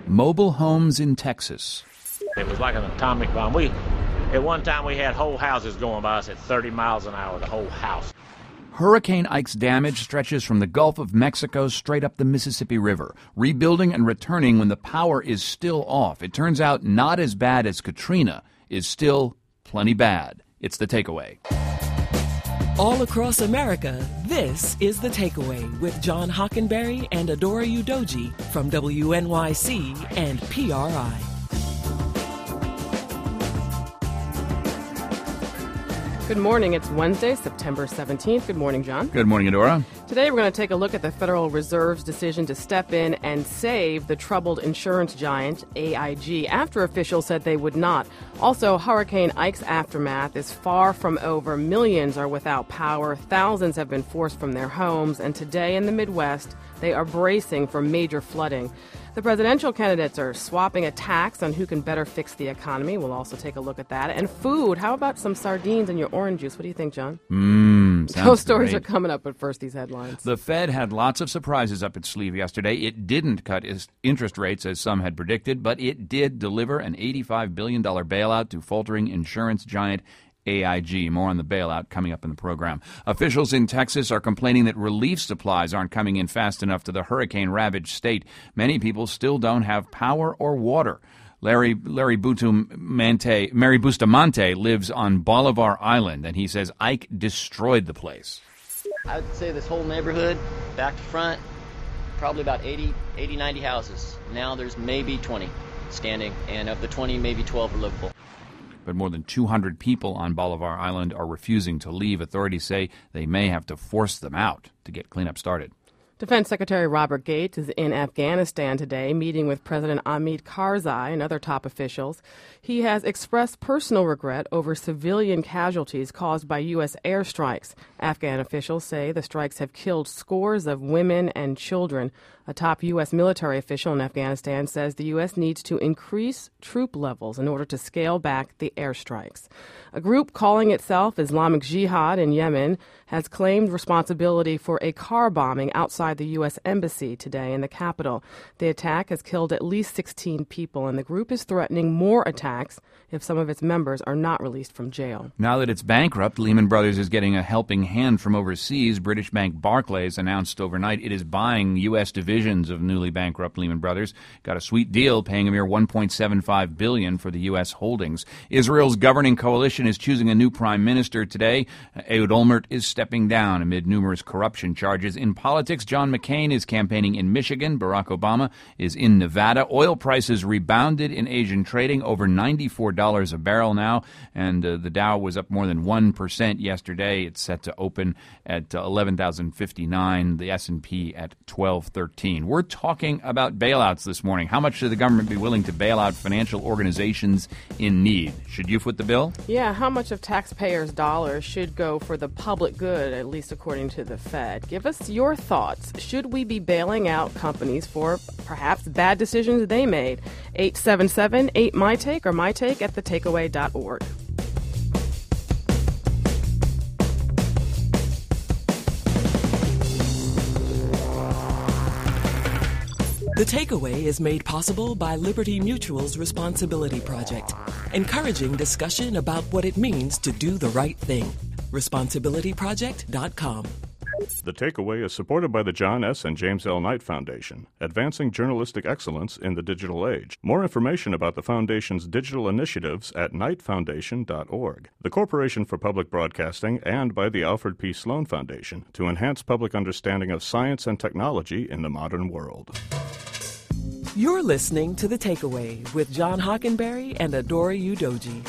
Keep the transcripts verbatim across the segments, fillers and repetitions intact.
mobile homes in Texas. It was like an atomic bomb. We, at one time, we had whole houses going by us at thirty miles an hour, the whole house. Hurricane Ike's damage stretches from the Gulf of Mexico straight up the Mississippi River, rebuilding and returning when the power is still off. It turns out not as bad as Katrina is still plenty bad. It's The Takeaway. All across America, this is The Takeaway with John Hockenberry and Adora Udoji from W N Y C and P R I. Good morning. It's Wednesday, September seventeenth. Good morning, John. Good morning, Adora. Today we're going to take a look at the Federal Reserve's decision to step in and save the troubled insurance giant A I G after officials said they would not. Also, Hurricane Ike's aftermath is far from over. Millions are without power. Thousands have been forced from their homes. And today in the Midwest, they are bracing for major flooding. The presidential candidates are swapping attacks on who can better fix the economy. We'll also take a look at that. And food. How about some sardines in your orange juice? What do you think, John? Mmm, Those stories great. are coming up, but first these headlines. The Fed had lots of surprises up its sleeve yesterday. It didn't cut its interest rates as some had predicted, but it did deliver an eighty-five billion dollars bailout to faltering insurance giant A I G. More on the bailout coming up in the program. Officials in Texas are complaining that relief supplies aren't coming in fast enough to the hurricane-ravaged state. Many people still don't have power or water. Larry Larry Bustamante, Mary Bustamante lives on Bolivar Island, and he says Ike destroyed the place. I would say this whole neighborhood, back to front, probably about eighty, eighty, ninety houses. Now there's maybe twenty standing, and of the twenty, maybe twelve are livable. But more than two hundred people on Bolivar Island are refusing to leave. Authorities say they may have to force them out to get cleanup started. Defense Secretary Robert Gates is in Afghanistan today, meeting with President Hamid Karzai and other top officials. He has expressed personal regret over civilian casualties caused by U S airstrikes. Afghan officials say the strikes have killed scores of women and children. A top U S military official in Afghanistan says the U S needs to increase troop levels in order to scale back the airstrikes. A group calling itself Islamic Jihad in Yemen has claimed responsibility for a car bombing outside the U S embassy today in the capital. The attack has killed at least sixteen people, and the group is threatening more attacks if some of its members are not released from jail. Now that it's bankrupt, Lehman Brothers is getting a helping hand from overseas. British bank Barclays announced overnight it is buying U S divisions of newly bankrupt Lehman Brothers. Got a sweet deal, paying a mere one point seven five billion dollars for the U S holdings. Israel's governing coalition is choosing a new prime minister today. Ehud Olmert is stepping down amid numerous corruption charges. In politics, John McCain is campaigning in Michigan. Barack Obama is in Nevada. Oil prices rebounded in Asian trading, over ninety-four dollars a barrel now, and uh, the Dow was up more than one percent yesterday. It's set to open at uh, eleven thousand fifty-nine, the S and P at twelve thirteen. We're talking about bailouts this morning. How much should the government be willing to bail out financial organizations in need? Should you foot the bill? Yeah, how much of taxpayers' dollars should go for the public good, at least according to the Fed? Give us your thoughts. Should we be bailing out companies for perhaps bad decisions they made? eight seven seven eight my take or my take at the takeaway dot org. The Takeaway is made possible by Liberty Mutual's Responsibility Project, encouraging discussion about what it means to do the right thing. responsibility project dot com. The Takeaway is supported by the John S. and James L. Knight Foundation, advancing journalistic excellence in the digital age. More information about the Foundation's digital initiatives at knight foundation dot org. The Corporation for Public Broadcasting, and by the Alfred P. Sloan Foundation to enhance public understanding of science and technology in the modern world. You're listening to The Takeaway with John Hockenberry and Adora Udoji.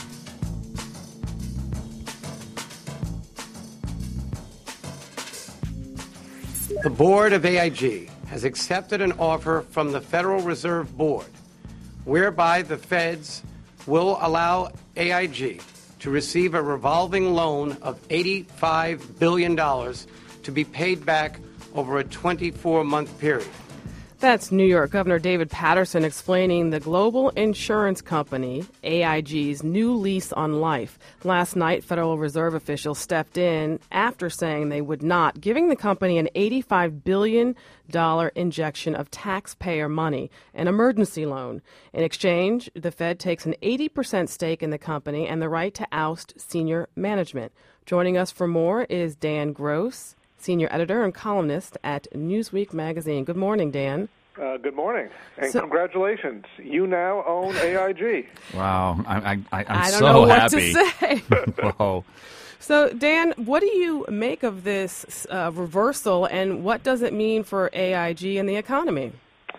The board of A I G has accepted an offer from the Federal Reserve Board whereby the feds will allow A I G to receive a revolving loan of eighty-five billion dollars to be paid back over a twenty-four month period. That's New York Governor David Paterson explaining the global insurance company, A I G's new lease on life. Last night, Federal Reserve officials stepped in after saying they would not, giving the company an eighty-five billion dollars injection of taxpayer money, an emergency loan. In exchange, the Fed takes an eighty percent stake in the company and the right to oust senior management. Joining us for more is Dan Gross, senior editor and columnist at Newsweek magazine. Good morning, Dan. Uh, good morning, and so, congratulations. You now own A I G. Wow, I, I, I, I'm I don't so know what happy. to say. Whoa. So, Dan, what do you make of this uh, reversal, and what does it mean for A I G and the economy?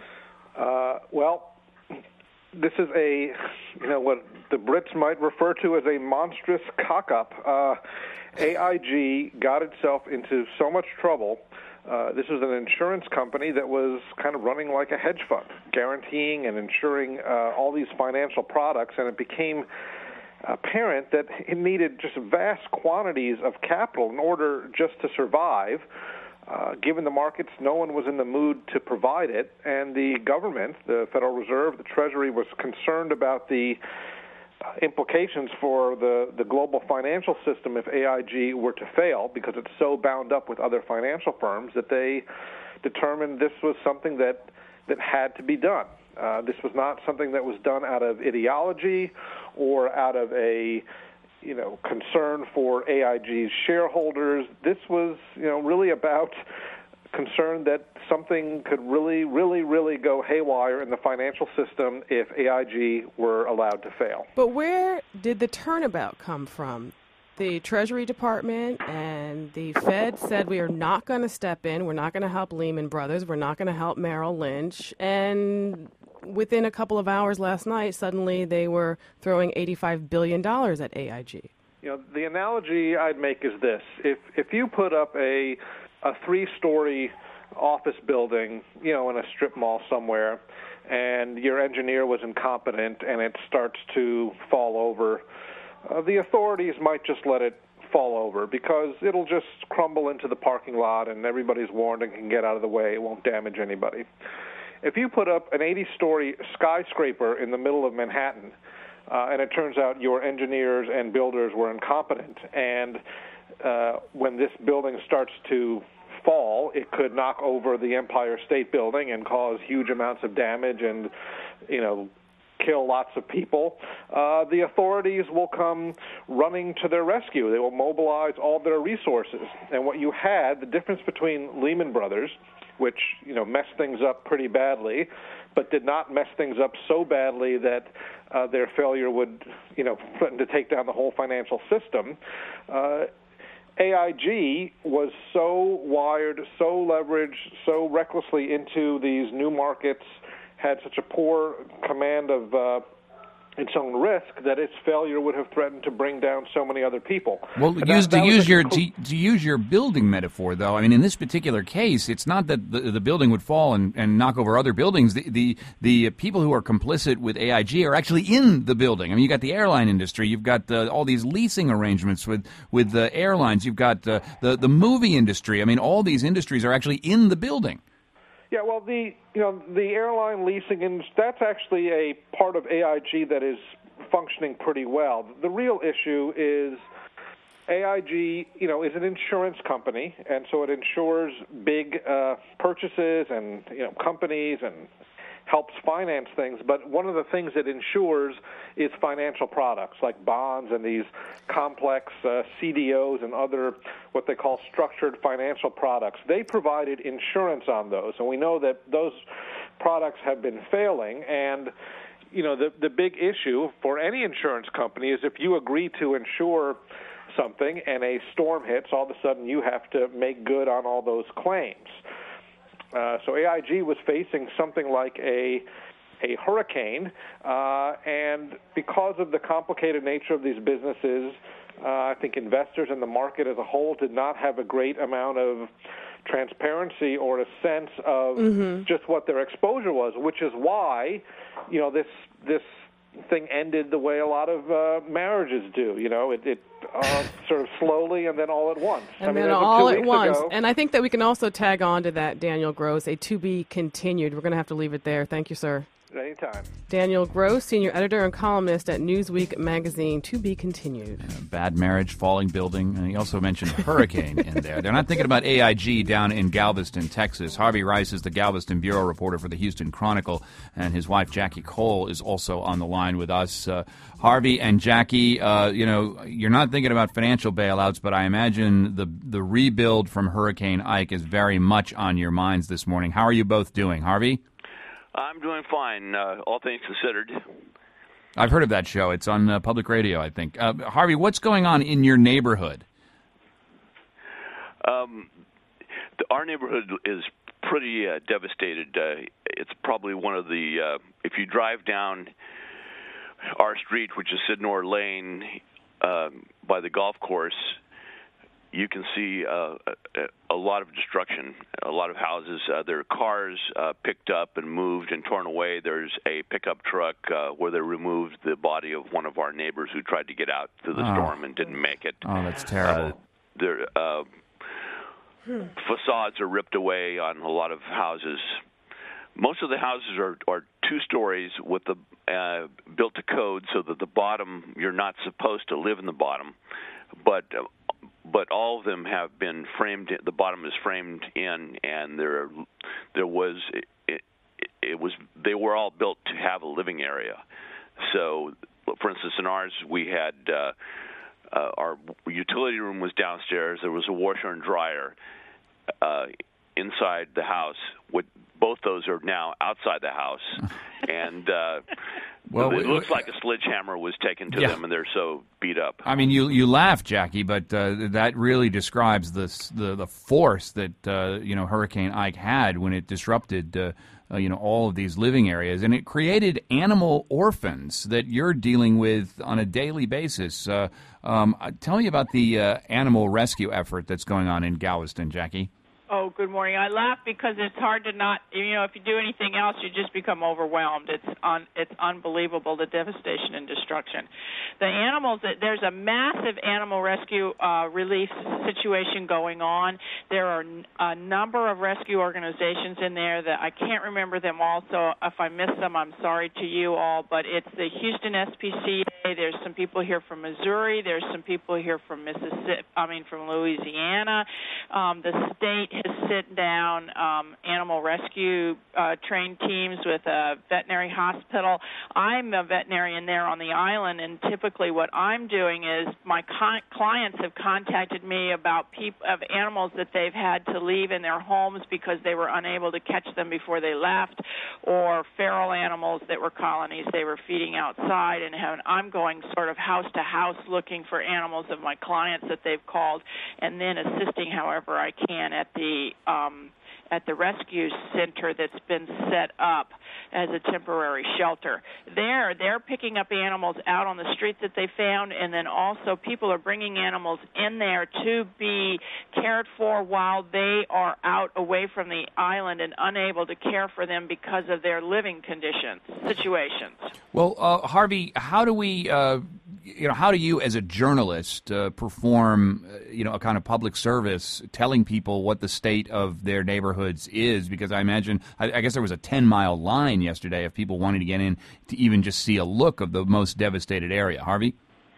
Uh, well, this is a, you know, what the Brits might refer to as a monstrous cock-up. Uh, A I G got itself into so much trouble. Uh, this was an insurance company that was kind of running like a hedge fund, guaranteeing and insuring uh, all these financial products, and it became apparent that it needed just vast quantities of capital in order just to survive. Uh, given the markets, no one was in the mood to provide it, and the government, the Federal Reserve, the Treasury, was concerned about the implications for the, the global financial system if A I G were to fail, because it's so bound up with other financial firms that they determined this was something that, that had to be done. Uh, this was not something that was done out of ideology or out of a you know concern for A I G's shareholders. This was you know really about concern that something could really, really, really go haywire in the financial system if A I G were allowed to fail. But where did the turnabout come from? The Treasury Department and the Fed said we are not going to step in. We're not going to help Lehman Brothers. We're not going to help Merrill Lynch. And within a couple of hours last night, suddenly they were throwing eighty-five billion dollars at A I G. You know, the analogy I'd make is this. If if you put up a a three-story office building, you know, in a strip mall somewhere, and your engineer was incompetent and it starts to fall over, uh, the authorities might just let it fall over because it'll just crumble into the parking lot and everybody's warned and can get out of the way. It won't damage anybody. If you put up an eighty-story skyscraper in the middle of Manhattan, uh, and it turns out your engineers and builders were incompetent, and Uh, when this building starts to fall, it could knock over the Empire State Building and cause huge amounts of damage and, you know, kill lots of people. Uh, the authorities will come running to their rescue. They will mobilize all their resources. And what you had, the difference between Lehman Brothers, which, you know, messed things up pretty badly, but did not mess things up so badly that uh, their failure would, you know, threaten to take down the whole financial system. Uh, A I G was so wired, so leveraged, so recklessly into these new markets, had such a poor command of uh, its own risk that its failure would have threatened to bring down so many other people. Well, that, use, to that use your conclu- to, to use your building metaphor, though, I mean, in this particular case, it's not that the, the building would fall and, and knock over other buildings. The, the the people who are complicit with A I G are actually in the building. I mean, you got the airline industry, you've got uh, all these leasing arrangements with with the airlines, you've got uh, the the movie industry. I mean, all these industries are actually in the building. Yeah, well, the you know the airline leasing, and that's actually a part of A I G that is functioning pretty well. The real issue is A I G, you know, is an insurance company, and so it insures big uh, purchases and you know companies and helps finance things. But one of the things it insures is financial products like bonds and these complex uh, C D Os and other what they call structured financial products. They provided insurance on those, and we know that those products have been failing. And you know, the the big issue for any insurance company is if you agree to insure something and a storm hits, all of a sudden you have to make good on all those claims. Uh, so A I G was facing something like a a hurricane, uh, and because of the complicated nature of these businesses, uh, I think investors and the market as a whole did not have a great amount of transparency or a sense of mm-hmm. just what their exposure was, which is why, you know, this this thing ended the way a lot of uh, marriages do. You know, it, it uh, sort of slowly and then all at once. And I mean, then as of all two at weeks once. ago- And I think that we can also tag on to that, Daniel Gross, a to be continued. We're going to have to leave it there. Thank you, sir. Anytime. Daniel Gross, senior editor and columnist at Newsweek magazine, to be continued. Uh, bad marriage, falling building. And he also mentioned hurricane in there. They're not thinking about A I G down in Galveston, Texas. Harvey Rice is the Galveston bureau reporter for the Houston Chronicle, and his wife Jackie Cole is also on the line with us. Uh, Harvey and Jackie, uh, you know, you're not thinking about financial bailouts, but I imagine the the rebuild from Hurricane Ike is very much on your minds this morning. How are you both doing, Harvey? I'm doing fine, uh, all things considered. I've heard of that show. It's on uh, public radio, I think. Uh, Harvey, what's going on in your neighborhood? Um, the, our neighborhood is pretty uh, devastated. Uh, it's probably one of the, uh, if you drive down our street, which is Sidnor Lane, uh, by the golf course, you can see uh, a, a lot of destruction, a lot of houses. Uh, there are cars uh, picked up and moved and torn away. There's a pickup truck uh, where they removed the body of one of our neighbors who tried to get out through the Oh. storm and didn't make it. Oh, that's terrible. Uh, there, uh, facades are ripped away on a lot of houses. Most of the houses are, are two stories with the uh, built to code, so that the bottom, you're not supposed to live in the bottom, but uh, but all of them have been framed. The bottom is framed in, and there there was it, it, it was they were all built to have a living area. So, for instance, in ours we had uh, uh, our utility room was downstairs. There was a washer and dryer uh, inside the house. With both those are now outside the house, and uh, Well, it we- looks like a sledgehammer was taken to Yeah. them, and they're so beat up. I mean, you you laugh, Jackie, but uh, that really describes the the the force that uh, you know Hurricane Ike had when it disrupted uh, uh, you know all of these living areas, and it created animal orphans that you're dealing with on a daily basis. Uh, um, tell me about the uh, animal rescue effort that's going on in Galveston, Jackie. Oh, good morning. I laugh because it's hard to not, you know, if you do anything else, you just become overwhelmed. It's un, it's unbelievable, the devastation and destruction. The animals, there's a massive animal rescue uh, relief situation going on. There are a number of rescue organizations in there that I can't remember them all, so if I miss them, I'm sorry to you all, but it's the Houston S P C A. There's some people here from Missouri. There's some people here from Mississippi, I mean, from Louisiana. Um, the state has sit down um, animal rescue uh, trained teams with a veterinary hospital. I'm a veterinarian there on the island, and typically what I'm doing is my con- clients have contacted me about peop- of animals that they've had to leave in their homes because they were unable to catch them before they left, or feral animals that were colonies they were feeding outside, and have, I'm going sort of house to house looking for animals of my clients that they've called, and then assisting however I can at the um, at the rescue center that's been set up as a temporary shelter. There, they're picking up animals out on the street that they found, and then also people are bringing animals in there to be cared for while they are out away from the island and unable to care for them because of their living conditions, situations. Well, uh, Harvey, how do we, uh, you know, how do you as a journalist uh, perform, uh, you know, a kind of public service telling people what the state of their neighborhoods is? Because I imagine, I, I guess there was a ten-mile line yesterday of people wanting to get in to even just see a look of the most devastated area. Harvey?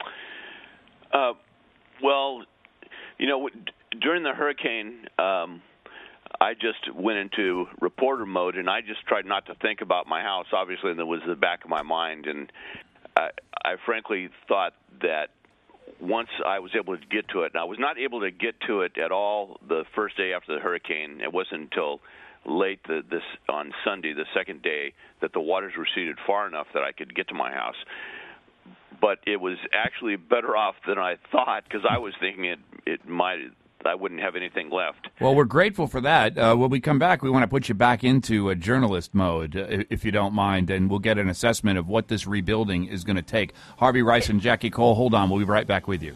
Uh, well, you know, during the hurricane, um, I just went into reporter mode, and I just tried not to think about my house. Obviously, that was in the back of my mind, and I, I frankly thought that once I was able to get to it, and I was not able to get to it at all the first day after the hurricane. It wasn't until late the, this on Sunday, the second day, that the waters receded far enough that I could get to my house. But it was actually better off than I thought, because I was thinking it it might I wouldn't have anything left. Well, we're grateful for that. Uh, when we come back, we want to put you back into a journalist mode, uh, if you don't mind, and we'll get an assessment of what this rebuilding is going to take. Harvey Rice and Jackie Cole, hold on. We'll be right back with you.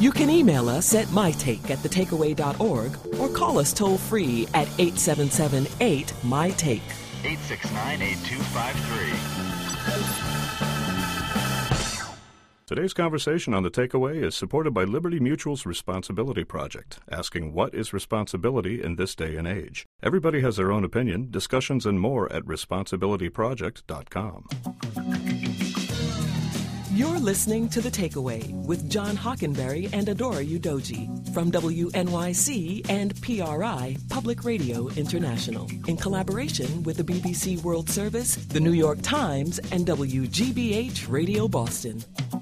You can email us at mytake at the takeaway dot org or call us toll free at eight seven seven eight M Y T A K E. eight six nine, eight two five three. Today's conversation on The Takeaway is supported by Liberty Mutual's Responsibility Project, asking what is responsibility in this day and age. Everybody has their own opinion. Discussions and more at responsibility project dot com. You're listening to The Takeaway with John Hockenberry and Adora Udoji from W N Y C and P R I, Public Radio International, in collaboration with the B B C World Service, the New York Times, and W G B H Radio Boston.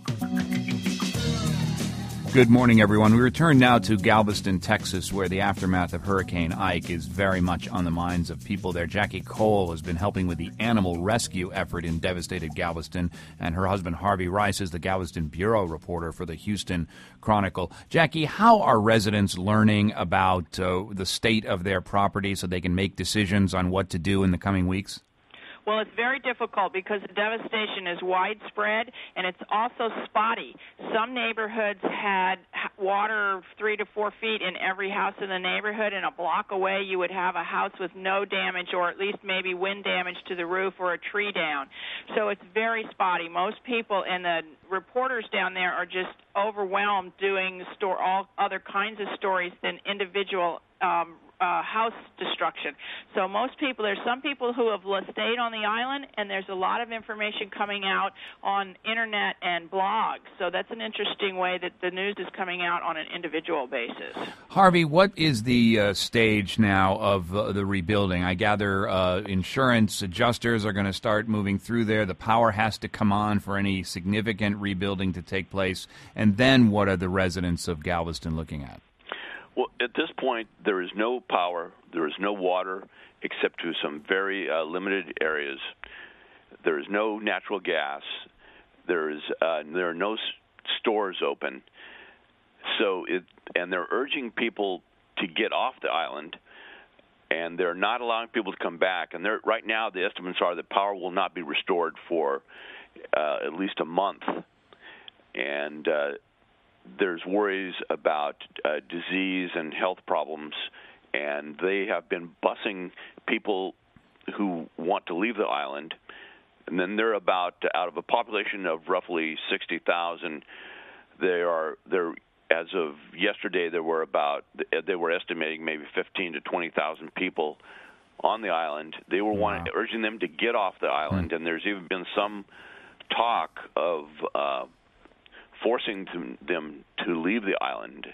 Good morning, everyone. We return now to Galveston, Texas, where the aftermath of Hurricane Ike is very much on the minds of people there. Jackie Cole has been helping with the animal rescue effort in devastated Galveston, and her husband, Harvey Rice, is the Galveston bureau reporter for the Houston Chronicle. Jackie, how are residents learning about uh, the state of their property so they can make decisions on what to do in the coming weeks? Well, it's very difficult because the devastation is widespread and it's also spotty. Some neighborhoods had water three to four feet in every house in the neighborhood, and a block away you would have a house with no damage or at least maybe wind damage to the roof or a tree down. So it's very spotty. Most people and the reporters down there are just overwhelmed doing store all other kinds of stories than individual um Uh, house destruction. So most people, there's some people who have stayed on the island, and there's a lot of information coming out on internet and blogs. So that's an interesting way that the news is coming out on an individual basis. Harvey, what is the uh, stage now of uh, the rebuilding? I gather uh, insurance adjusters are going to start moving through there. The power has to come on for any significant rebuilding to take place. And then what are the residents of Galveston looking at? Well, at this point, there is no power, there is no water, except to some very uh, limited areas. There is no natural gas. There is uh, there are no s- stores open. So it and they're urging people to get off the island, and they're not allowing people to come back. And they're, right now, the estimates are that power will not be restored for uh, at least a month. And uh, there's worries about uh, disease and health problems, and they have been busing people who want to leave the island. And then they're about, out of a population of roughly sixty thousand, they are, they're, as of yesterday, there were about, they were estimating maybe fifteen to twenty thousand people on the island. They were wow. wanting, urging them to get off the island, mm-hmm. and there's even been some talk of uh, forcing them, them to leave the island,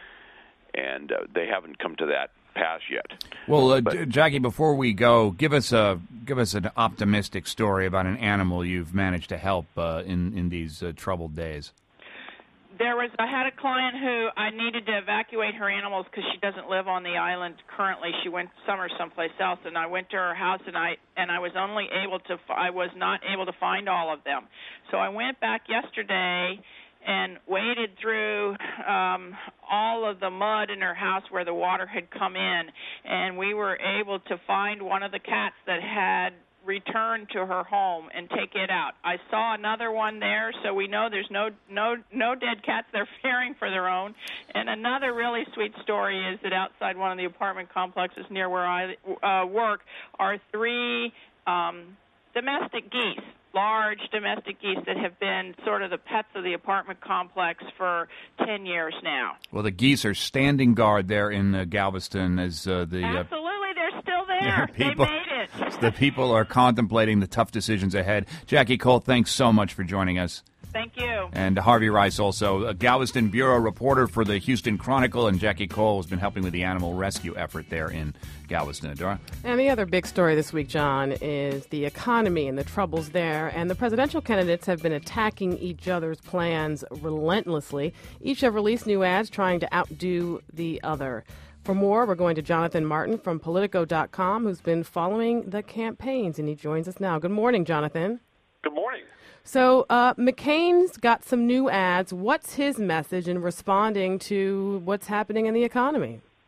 and uh, they haven't come to that pass yet. Well, uh, but, Jackie, before we go, give us a give us an optimistic story about an animal you've managed to help uh, in in these uh, troubled days. There was, I had a client who I needed to evacuate her animals because she doesn't live on the island currently. She went summer someplace else, and I went to her house, and I and I was only able to, I was not able to find all of them. So I went back yesterday and waded through um, all of the mud in her house where the water had come in, and we were able to find one of the cats that had returned to her home and take it out. I saw another one there, so we know there's no no no dead cats. They're fearing for their own. And another really sweet story is that outside one of the apartment complexes near where I uh, work are three um, domestic geese, large domestic geese that have been sort of the pets of the apartment complex for ten years now. Well, the geese are standing guard there in uh, Galveston as uh, the... Uh, Absolutely, they're still there. Yeah, people, they made it. The people are contemplating the tough decisions ahead. Jackie Cole, thanks so much for joining us. Thank you. And Harvey Rice, also a Galveston bureau reporter for the Houston Chronicle, and Jackie Cole has been helping with the animal rescue effort there in Galveston. Adora? And the other big story this week, John, is the economy and the troubles there. And the presidential candidates have been attacking each other's plans relentlessly. Each have released new ads trying to outdo the other. For more, we're going to Jonathan Martin from Politico dot com, who's been following the campaigns, and he joins us now. Good morning, Jonathan. Good morning. So uh, McCain's got some new ads. What's his message in responding to what's happening in the economy?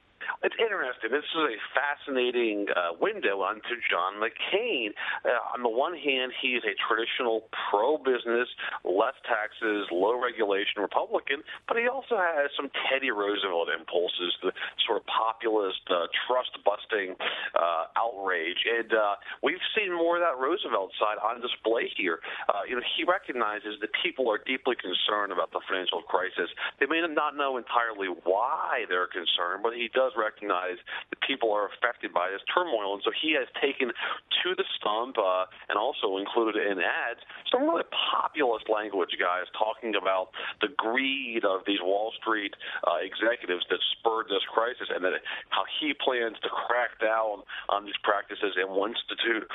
it's interesting. This is a fascinating uh, window onto John McCain. Uh, on the one hand, he is a traditional pro-business, less taxes, low regulation Republican, but he also has some Teddy Roosevelt impulses, the sort of populist, uh, trust-busting uh, outrage. And uh, we've seen more of that Roosevelt side on display here. Uh, you know, he recognizes that people are deeply concerned about the financial crisis. They may not know entirely why they're concerned, but he does recognize that people are affected by this turmoil. And so he has taken to the stump uh, and also included in ads some really populist language, guys, talking about the greed of these Wall Street uh, executives that spurred this crisis and that how he plans to crack down on these practices and will institute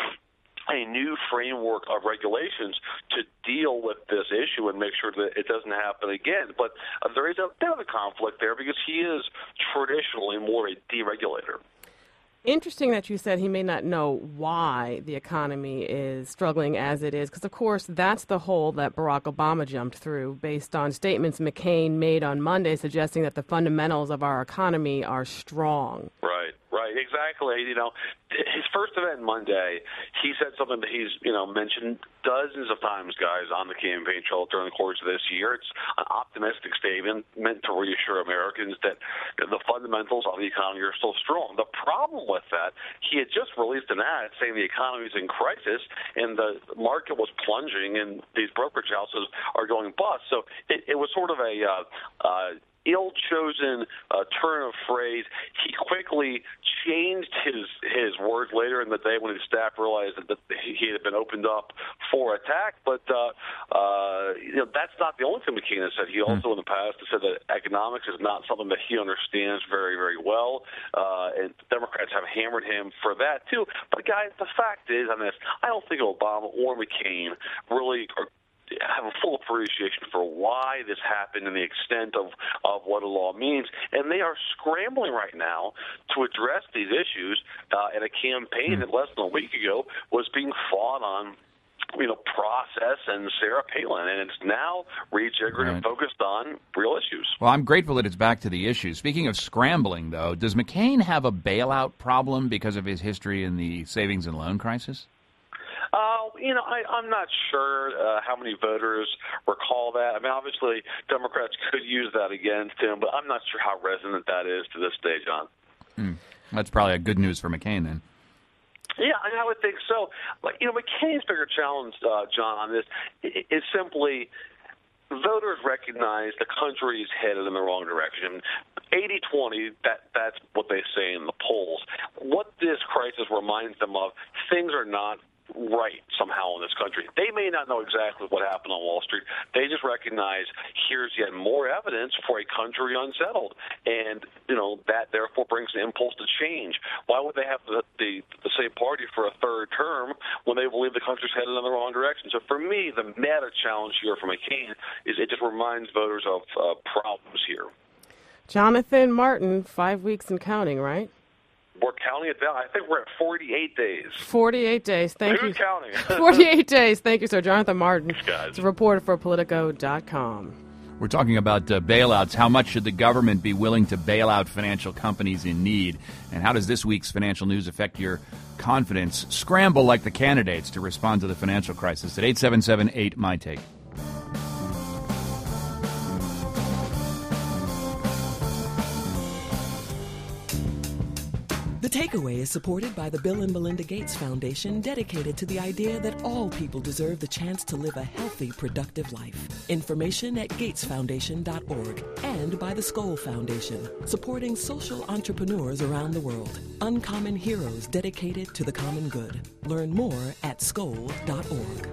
a new framework of regulations to deal with this issue and make sure that it doesn't happen again. But uh, there is a bit of a conflict there because he is traditionally more a deregulator. Interesting that you said he may not know why the economy is struggling as it is, because, of course, that's the hole that Barack Obama jumped through based on statements McCain made on Monday suggesting that the fundamentals of our economy are strong. Right, right, exactly. You know, his first event Monday, he said something that he's, you know, mentioned dozens of times, guys, on the campaign trail during the course of this year. It's an optimistic statement meant to reassure Americans that the fundamentals of the economy are still strong. The problem with that, he had just released an ad saying the economy is in crisis and the market was plunging and these brokerage houses are going bust. So it, it was sort of a uh, uh, ill-chosen uh, turn of phrase. He quickly changed his his words later in the day when his staff realized that, that he had been opened up for attack. But uh, uh, you know, that's not the only thing McCain has said. He also in the past has said that economics is not something that he understands very, very well, uh, and Democrats have hammered him for that too. But guys, the fact is on this, I don't think Obama or McCain really are have a full appreciation for why this happened and the extent of, of what a law means. And they are scrambling right now to address these issues uh, in a campaign that less than a week ago was being fought on, you know, process and Sarah Palin. And it's now rejiggered right. and focused on real issues. Well, I'm grateful that it's back to the issues. Speaking of scrambling, though, does McCain have a bailout problem because of his history in the savings and loan crisis? Uh, you know, I, I'm not sure uh, how many voters recall that. I mean, obviously, Democrats could use that against him, but I'm not sure how resonant that is to this day, John. Hmm. That's probably a good news for McCain, then. Yeah, I would think so. But, you know, McCain's bigger challenge, uh, John, on this is simply voters recognize the country is headed in the wrong direction. eighty twenty, that, that's what they say in the polls. What this crisis reminds them of, things are not right somehow in this country. They may not know exactly what happened on Wall Street. They just recognize here's yet more evidence for a country unsettled. And, you know, that therefore brings an impulse to change. Why would they have the, the, the same party for a third term when they believe the country's headed in the wrong direction? So for me, the meta challenge here for McCain is it just reminds voters of uh, problems here. Jonathan Martin, five weeks and counting, right? We're counting it down. I think we're at forty-eight days. forty-eight days. Thank Who's you. counting? forty-eight days. Thank you, sir. Jonathan Martin. Thanks, guys. It's a reporter for Politico dot com. We're talking about uh, bailouts. How much should the government be willing to bail out financial companies in need? And how does this week's financial news affect your confidence? Scramble like the candidates to respond to the financial crisis at eight seven seven eight M Y Take. The Takeaway is supported by the Bill and Melinda Gates Foundation, dedicated to the idea that all people deserve the chance to live a healthy, productive life. Information at gates foundation dot org. And by the Skoll Foundation, supporting social entrepreneurs around the world. Uncommon heroes dedicated to the common good. Learn more at skoll dot org.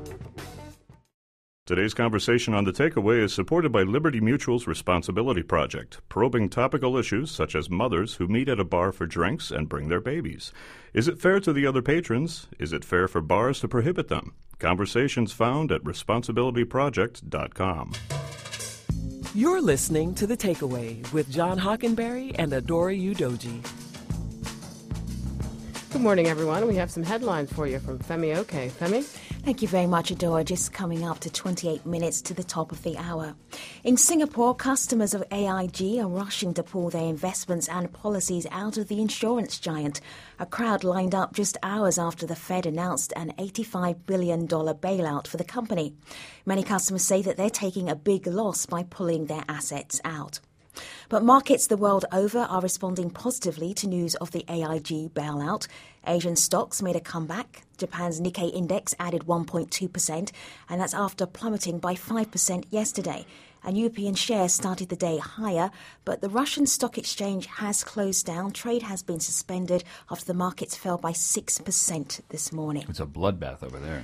Today's conversation on The Takeaway is supported by Liberty Mutual's Responsibility Project, probing topical issues such as mothers who meet at a bar for drinks and bring their babies. Is it fair to the other patrons? Is it fair for bars to prohibit them? Conversations found at responsibility project dot com. You're listening to The Takeaway with John Hockenberry and Adora Udoji. Good morning, everyone. We have some headlines for you from Femi Oke. Femi? Thank you very much, Adora. Just coming up to twenty-eight minutes to the top of the hour. In Singapore, customers of A I G are rushing to pull their investments and policies out of the insurance giant. A crowd lined up just hours after the Fed announced an eighty-five billion dollars bailout for the company. Many customers say that they're taking a big loss by pulling their assets out. But markets the world over are responding positively to news of the A I G bailout. Asian stocks made a comeback. Japan's Nikkei index added one point two percent, and that's after plummeting by five percent yesterday. And European shares started the day higher, but the Russian stock exchange has closed down. Trade has been suspended after the markets fell by six percent this morning. It's a bloodbath over there.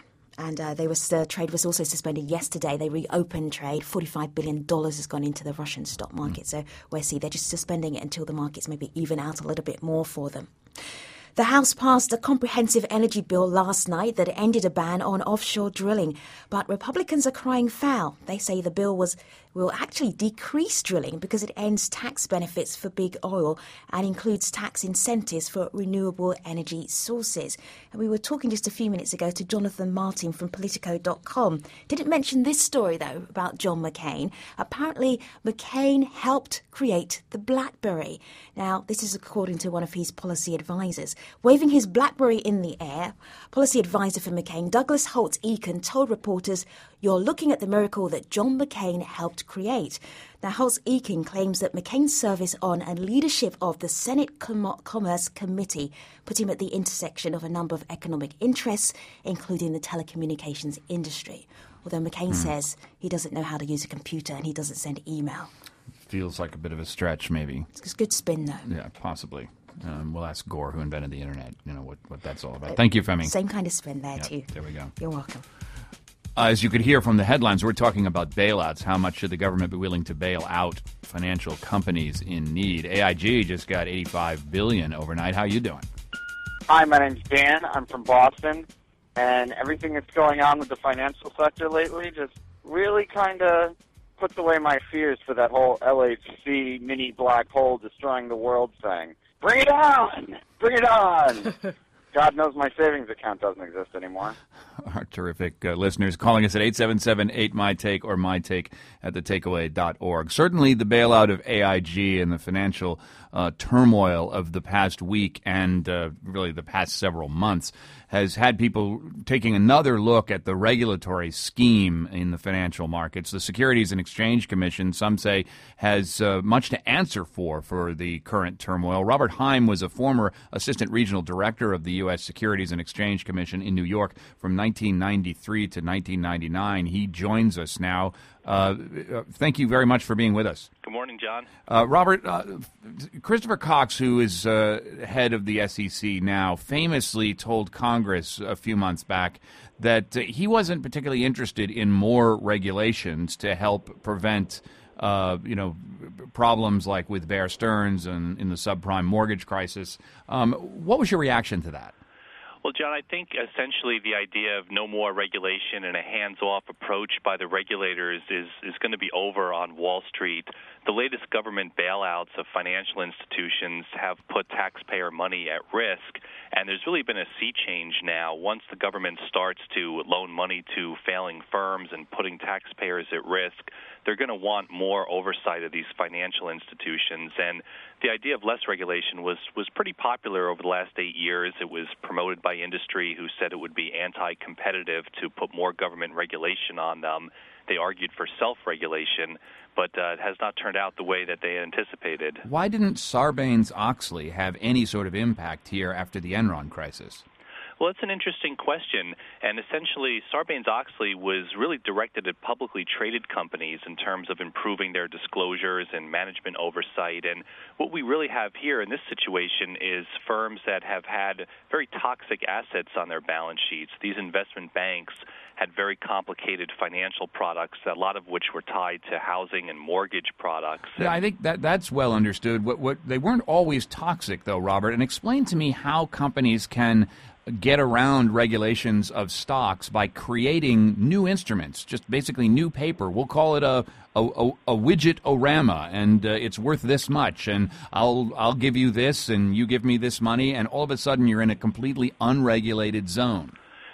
And uh, they was, uh, trade was also suspended yesterday. They reopened trade. forty-five billion dollars has gone into the Russian stock market. Mm. So we'll see. They're just suspending it until the markets maybe even out a little bit more for them. The House passed a comprehensive energy bill last night that ended a ban on offshore drilling. But Republicans are crying foul. They say the bill was will actually decrease drilling because it ends tax benefits for big oil and includes tax incentives for renewable energy sources. And we were talking just a few minutes ago to Jonathan Martin from Politico dot com. Didn't mention this story, though, about John McCain. Apparently, McCain helped create the BlackBerry. Now, this is according to one of his policy advisors. Waving his BlackBerry in the air, policy advisor for McCain, Douglas Holtz-Eakin, told reporters, "You're looking at the miracle that John McCain helped create." Now, Holtz-Eakin claims that McCain's service on and leadership of the Senate Com- Commerce Committee put him at the intersection of a number of economic interests, including the telecommunications industry. Although McCain hmm. says he doesn't know how to use a computer and he doesn't send email. Feels like a bit of a stretch, maybe. It's a good spin, though. Yeah, possibly. Um, we'll ask Gore, who invented the Internet, you know, what, what that's all about. Thank you, Femi. Same kind of spin there, yep, too. There we go. You're welcome. Uh, as you could hear from the headlines, we're talking about bailouts. How much should the government be willing to bail out financial companies in need? A I G just got eighty-five billion dollars overnight. How you doing? Hi, my name's Dan. I'm from Boston. And everything that's going on with the financial sector lately just really kind of puts away my fears for that whole L H C mini black hole destroying the world thing. Bring it on! Bring it on! God knows my savings account doesn't exist anymore. Our terrific uh, listeners calling us at eight seven seven eight my take or mytake at the takeaway dot org. Certainly the bailout of A I G and the financial uh, turmoil of the past week and uh, really the past several months has had people taking another look at the regulatory scheme in the financial markets. The Securities and Exchange Commission, some say, has uh, much to answer for for the current turmoil. Robert Heim was a former assistant regional director of the U S Securities and Exchange Commission in New York from nineteen ninety-three to nineteen ninety-nine. He joins us now. Uh, thank you very much for being with us. Good morning, John. Uh, Robert, uh, Christopher Cox, who is uh, head of the S E C now, famously told Congress a few months back that uh, he wasn't particularly interested in more regulations to help prevent Uh, you know, problems like with Bear Stearns and in the subprime mortgage crisis. Um, what was your reaction to that? Well, John, I think essentially the idea of no more regulation and a hands-off approach by the regulators is, is going to be over on Wall Street. The latest government bailouts of financial institutions have put taxpayer money at risk, and there's really been a sea change now. Once the government starts to loan money to failing firms and putting taxpayers at risk, they're going to want more oversight of these financial institutions. And the idea of less regulation was, was pretty popular over the last eight years. It was promoted by industry, who said it would be anti-competitive to put more government regulation on them. They argued for self-regulation, but uh, it has not turned out the way that they anticipated. Why didn't Sarbanes-Oxley have any sort of impact here after the Enron crisis? Well, it's an interesting question, and essentially Sarbanes-Oxley was really directed at publicly traded companies in terms of improving their disclosures and management oversight. And what we really have here in this situation is firms that have had very toxic assets on their balance sheets. These investment banks had very complicated financial products, a lot of which were tied to housing and mortgage products. Yeah, I think that that's well understood. What, what they weren't always toxic, though, Robert. And explain to me how companies can get around regulations of stocks by creating new instruments, just basically new paper. We'll call it a a, a, a widget-orama, and uh, it's worth this much, and I'll I'll give you this, and you give me this money, and all of a sudden you're in a completely unregulated zone.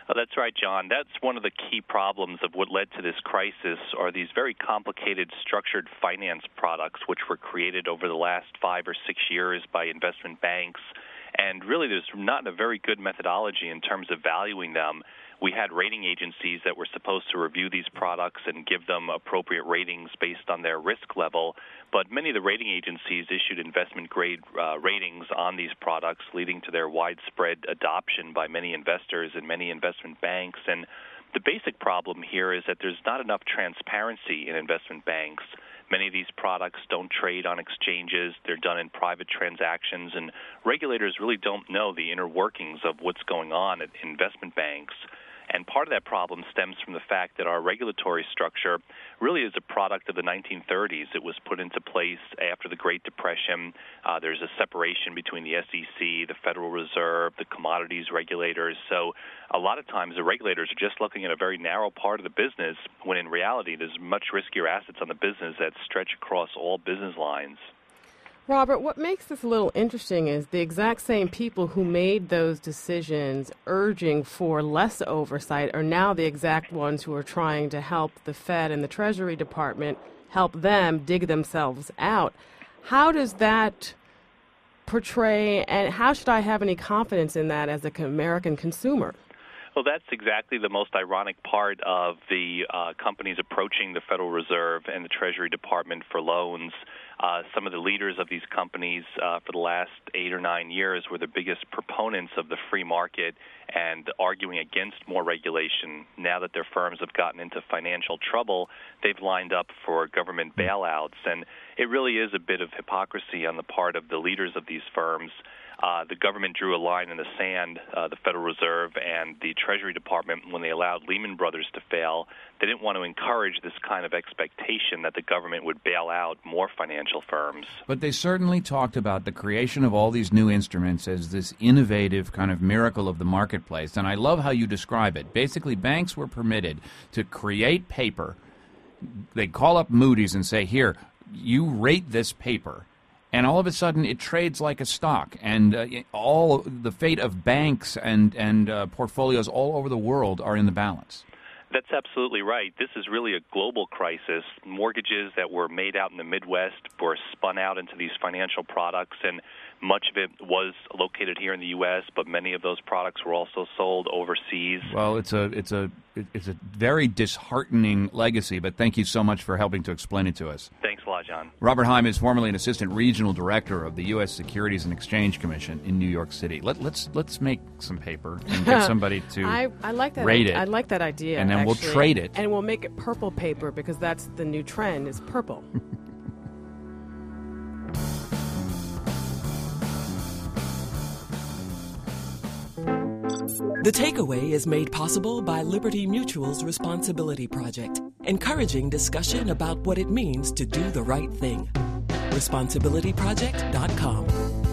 Oh, that's right, John. That's one of the key problems of what led to this crisis are these very complicated structured finance products which were created over the last five or six years by investment banks. And really there's not a very good methodology in terms of valuing them. We had rating agencies that were supposed to review these products and give them appropriate ratings based on their risk level, but many of the rating agencies issued investment-grade uh, ratings on these products, leading to their widespread adoption by many investors and many investment banks. And the basic problem here is that there's not enough transparency in investment banks. Many of these products don't trade on exchanges. They're done in private transactions, and regulators really don't know the inner workings of what's going on at investment banks. And part of that problem stems from the fact that our regulatory structure really is a product of the nineteen thirties. It was put into place after the Great Depression. Uh, there's a separation between the S E C, the Federal Reserve, the commodities regulators. So a lot of times the regulators are just looking at a very narrow part of the business, when in reality there's much riskier assets on the business that stretch across all business lines. Robert, what makes this a little interesting is the exact same people who made those decisions urging for less oversight are now the exact ones who are trying to help the Fed and the Treasury Department help them dig themselves out. How does that portray, and how should I have any confidence in that as an American consumer? Well, that's exactly the most ironic part of the uh, companies approaching the Federal Reserve and the Treasury Department for loans. Uh, some of the leaders of these companies uh, for the last eight or nine years were the biggest proponents of the free market and arguing against more regulation. Now that their firms have gotten into financial trouble, they've lined up for government bailouts. And it really is a bit of hypocrisy on the part of the leaders of these firms. Uh, the government drew a line in the sand, uh, the Federal Reserve and the Treasury Department, when they allowed Lehman Brothers to fail. They didn't want to encourage this kind of expectation that the government would bail out more financial firms. But they certainly talked about the creation of all these new instruments as this innovative kind of miracle of the marketplace. And I love how you describe it. Basically, banks were permitted to create paper. They'd call up Moody's and say, here, you rate this paper. And all of a sudden, it trades like a stock, and uh, all the fate of banks and and uh, portfolios all over the world are in the balance. That's absolutely right. This is really a global crisis. Mortgages that were made out in the Midwest were spun out into these financial products, and much of it was located here in the U S, but many of those products were also sold overseas. Well, it's a it's a it's a very disheartening legacy, but thank you so much for helping to explain it to us. Thanks a lot, John. Robert Heim is formerly an assistant regional director of the U S Securities and Exchange Commission in New York City. Let, let's let's make some paper and get somebody to I, I like that rate I, it. I like that idea. And then actually. we'll trade it. And we'll make it purple paper because that's the new trend is purple. The Takeaway is made possible by Liberty Mutual's Responsibility Project, encouraging discussion about what it means to do the right thing. responsibility project dot com.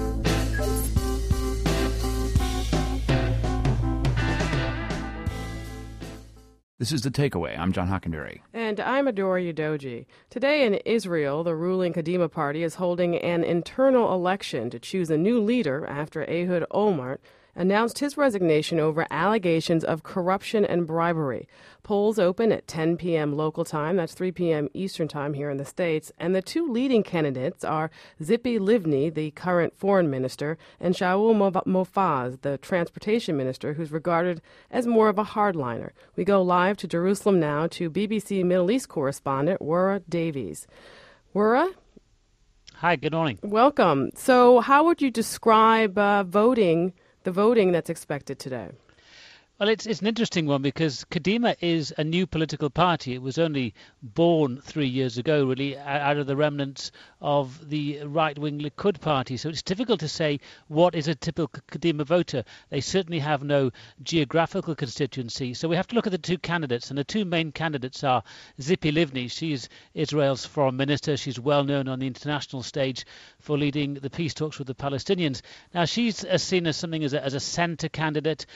This is The Takeaway. I'm John Hockenberry. And I'm Adora Udoji. Today in Israel, the ruling Kadima party is holding an internal election to choose a new leader after Ehud Olmert announced his resignation over allegations of corruption and bribery. Polls open at ten p.m. local time, that's three p.m. Eastern time here in the States, and the two leading candidates are Tzipi Livni, the current foreign minister, and Shaul Mofaz, the transportation minister, who's regarded as more of a hardliner. We go live to Jerusalem now to B B C Middle East correspondent Wura Davies. Wura? Hi, good morning. Welcome. So how would you describe uh, voting the voting that's expected today? Well, it's it's an interesting one because Kadima is a new political party. It was only born three years ago, really, out of the remnants of the right-wing Likud party. So it's difficult to say what is a typical Kadima voter. They certainly have no geographical constituency. So we have to look at the two candidates, and the two main candidates are Tzipi Livni. She's Israel's foreign minister. She's well known on the international stage for leading the peace talks with the Palestinians. Now, she's seen as something as a, as a centre candidate.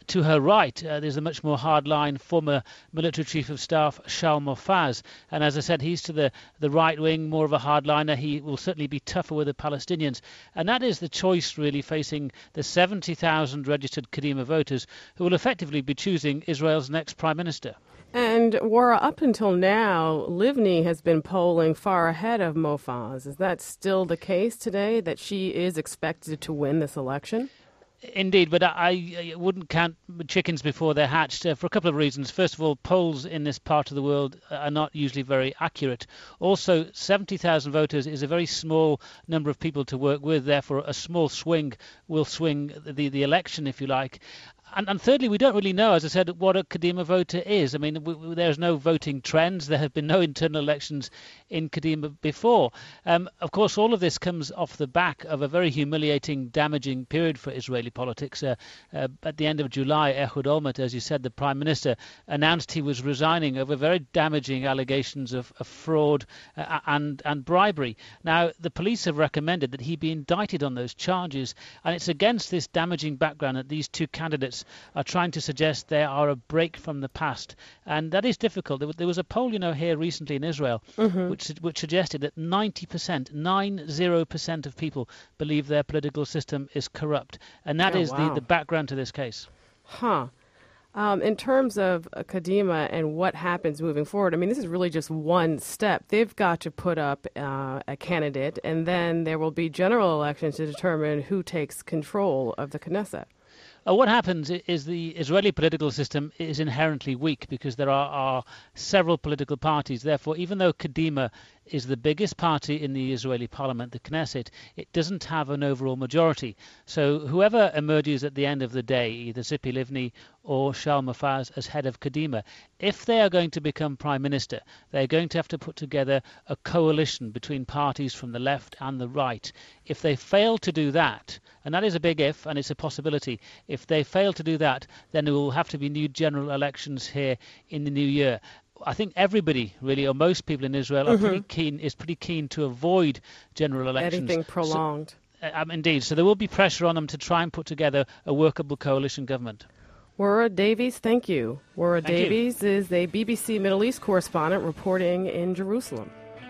to her right, uh, there's a much more hardline former military chief of staff, Shaul Mofaz. And as I said, he's to the, the right wing, more of a hardliner. He will certainly be tougher with the Palestinians. And that is the choice, really, facing the seventy thousand registered Kadima voters who will effectively be choosing Israel's next prime minister. And, Wara, up until now, Livni has been polling far ahead of Mofaz. Is that still the case today, that she is expected to win this election? Indeed, but I, I wouldn't count chickens before they're hatched uh, for a couple of reasons. First of all, polls in this part of the world are not usually very accurate. Also, seventy thousand voters is a very small number of people to work with. Therefore, a small swing will swing the, the election, if you like. And, and thirdly, we don't really know, as I said, what a Kadima voter is. I mean, w- w- there's no voting trends. There have been no internal elections in Kadima before. Um, of course, all of this comes off the back of a very humiliating, damaging period for Israeli politics. Uh, uh, at the end of July, Ehud Olmert, as you said, the Prime Minister, announced he was resigning over very damaging allegations of, of fraud uh, and, and bribery. Now, the police have recommended that he be indicted on those charges, and it's against this damaging background that these two candidates are trying to suggest they are a break from the past, and that is difficult. There was a poll, you know, here recently in Israel, mm-hmm. which which suggested that ninety percent, nine zero percent of people believe their political system is corrupt, and that oh, is wow. the, the background to this case. Huh. Um, in terms of uh, Kadima and what happens moving forward, I mean, this is really just one step. They've got to put up uh, a candidate, and then there will be general elections to determine who takes control of the Knesset. Uh, what happens is the Israeli political system is inherently weak because there are, are several political parties. Therefore, even though Kadima is the biggest party in the Israeli parliament, the Knesset, it doesn't have an overall majority. So whoever emerges at the end of the day, either Tzipi Livni or Shaul Mofaz as head of Kadima, if they are going to become prime minister, they're going to have to put together a coalition between parties from the left and the right. If they fail to do that, and that is a big if, and it's a possibility, if they fail to do that, then there will have to be new general elections here in the new year. I think everybody, really, or most people in Israel, are mm-hmm. pretty keen is pretty keen to avoid general elections. Anything prolonged. So, uh, um, indeed. So there will be pressure on them to try and put together a workable coalition government. Wara Davies, thank you. Wara thank Davies you. is a B B C Middle East correspondent reporting in Jerusalem.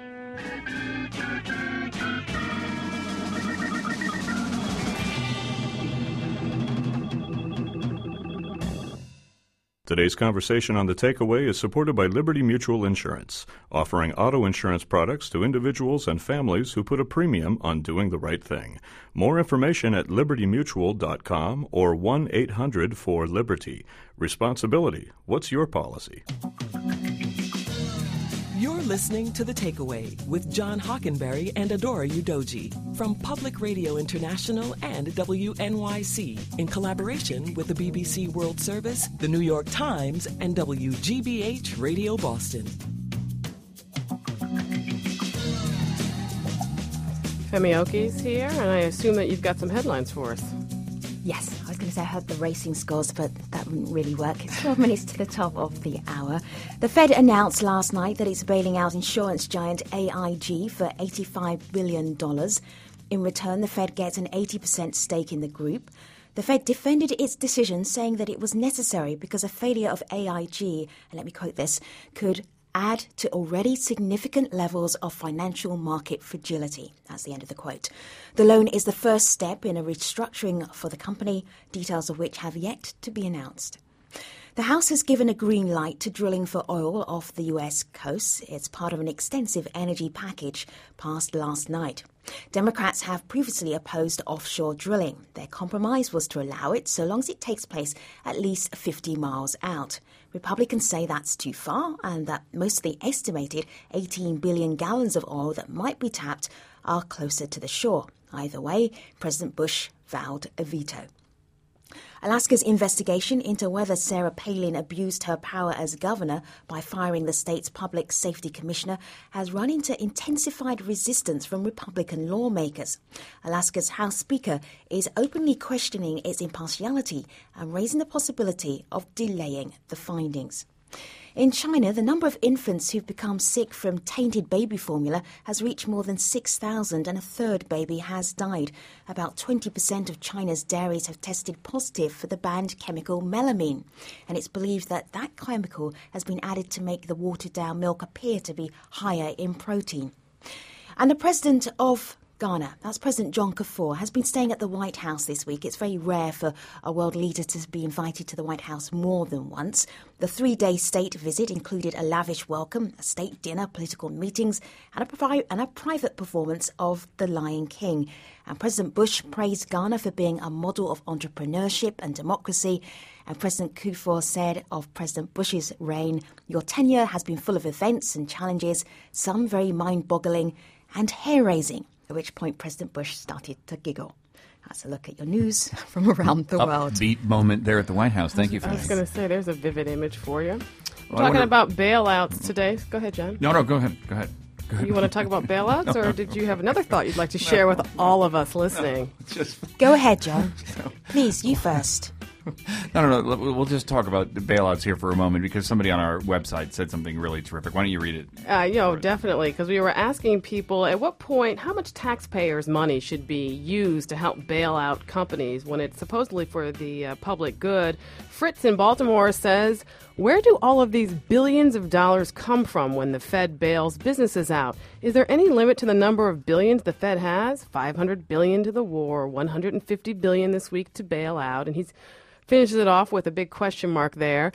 Today's conversation on The Takeaway is supported by Liberty Mutual Insurance, offering auto insurance products to individuals and families who put a premium on doing the right thing. More information at liberty mutual dot com or one eight hundred four liberty. Responsibility. What's your policy? You're listening to The Takeaway with John Hockenberry and Adora Udoji from Public Radio International and W N Y C in collaboration with the B B C World Service, the New York Times, and W G B H Radio Boston. Femi Oki's here, and I assume that you've got some headlines for us. Yes, I was going to say I heard the racing scores, but that wouldn't really work. It's twelve minutes to the top of the hour. The Fed announced last night that it's bailing out insurance giant A I G for eighty-five billion dollars. In return, the Fed gets an eighty percent stake in the group. The Fed defended its decision, saying that it was necessary because a failure of A I G, and let me quote this, could add to already significant levels of financial market fragility. That's the end of the quote. The loan is the first step in a restructuring for the company, details of which have yet to be announced. The House has given a green light to drilling for oil off the U S coast. It's part of an extensive energy package passed last night. Democrats have previously opposed offshore drilling. Their compromise was to allow it so long as it takes place at least fifty miles out. Republicans say that's too far and that most of the estimated eighteen billion gallons of oil that might be tapped are closer to the shore. Either way, President Bush vowed a veto. Alaska's investigation into whether Sarah Palin abused her power as governor by firing the state's public safety commissioner has run into intensified resistance from Republican lawmakers. Alaska's House Speaker is openly questioning its impartiality and raising the possibility of delaying the findings. In China, the number of infants who've become sick from tainted baby formula has reached more than six thousand, and a third baby has died. About twenty percent of China's dairies have tested positive for the banned chemical melamine, and it's believed that that chemical has been added to make the watered-down milk appear to be higher in protein. And the president of Ghana, that's President John Kufuor, has been staying at the White House this week. It's very rare for a world leader to be invited to the White House more than once. The three-day state visit included a lavish welcome, a state dinner, political meetings, and a, provi- and a private performance of The Lion King. And President Bush praised Ghana for being a model of entrepreneurship and democracy. And President Kufuor said of President Bush's reign, "Your tenure has been full of events and challenges, some very mind-boggling and hair-raising." At which point President Bush started to giggle. That's a look at your news from around the world. Upbeat moment there at the White House. Thank you for I that. was going to say, there's a vivid image for you. Well, We're talking wonder... about bailouts today. Go ahead, John. No, no, go ahead. Go ahead. Go ahead. You want to talk about bailouts, no, or no, did no. you have another thought you'd like to share no. with all of us listening? No, just... Go ahead, John. Please, you first. No, no, no. We'll just talk about the bailouts here for a moment because somebody on our website said something really terrific. Why don't you read it? Uh, you know, definitely, because we were asking people at what point, how much taxpayers' money should be used to help bail out companies when it's supposedly for the uh, public good. Fritz in Baltimore says, where do all of these billions of dollars come from when the Fed bails businesses out? Is there any limit to the number of billions the Fed has? five hundred billion dollars to the war, one hundred fifty billion dollars this week to bail out, and he's finishes it off with a big question mark there.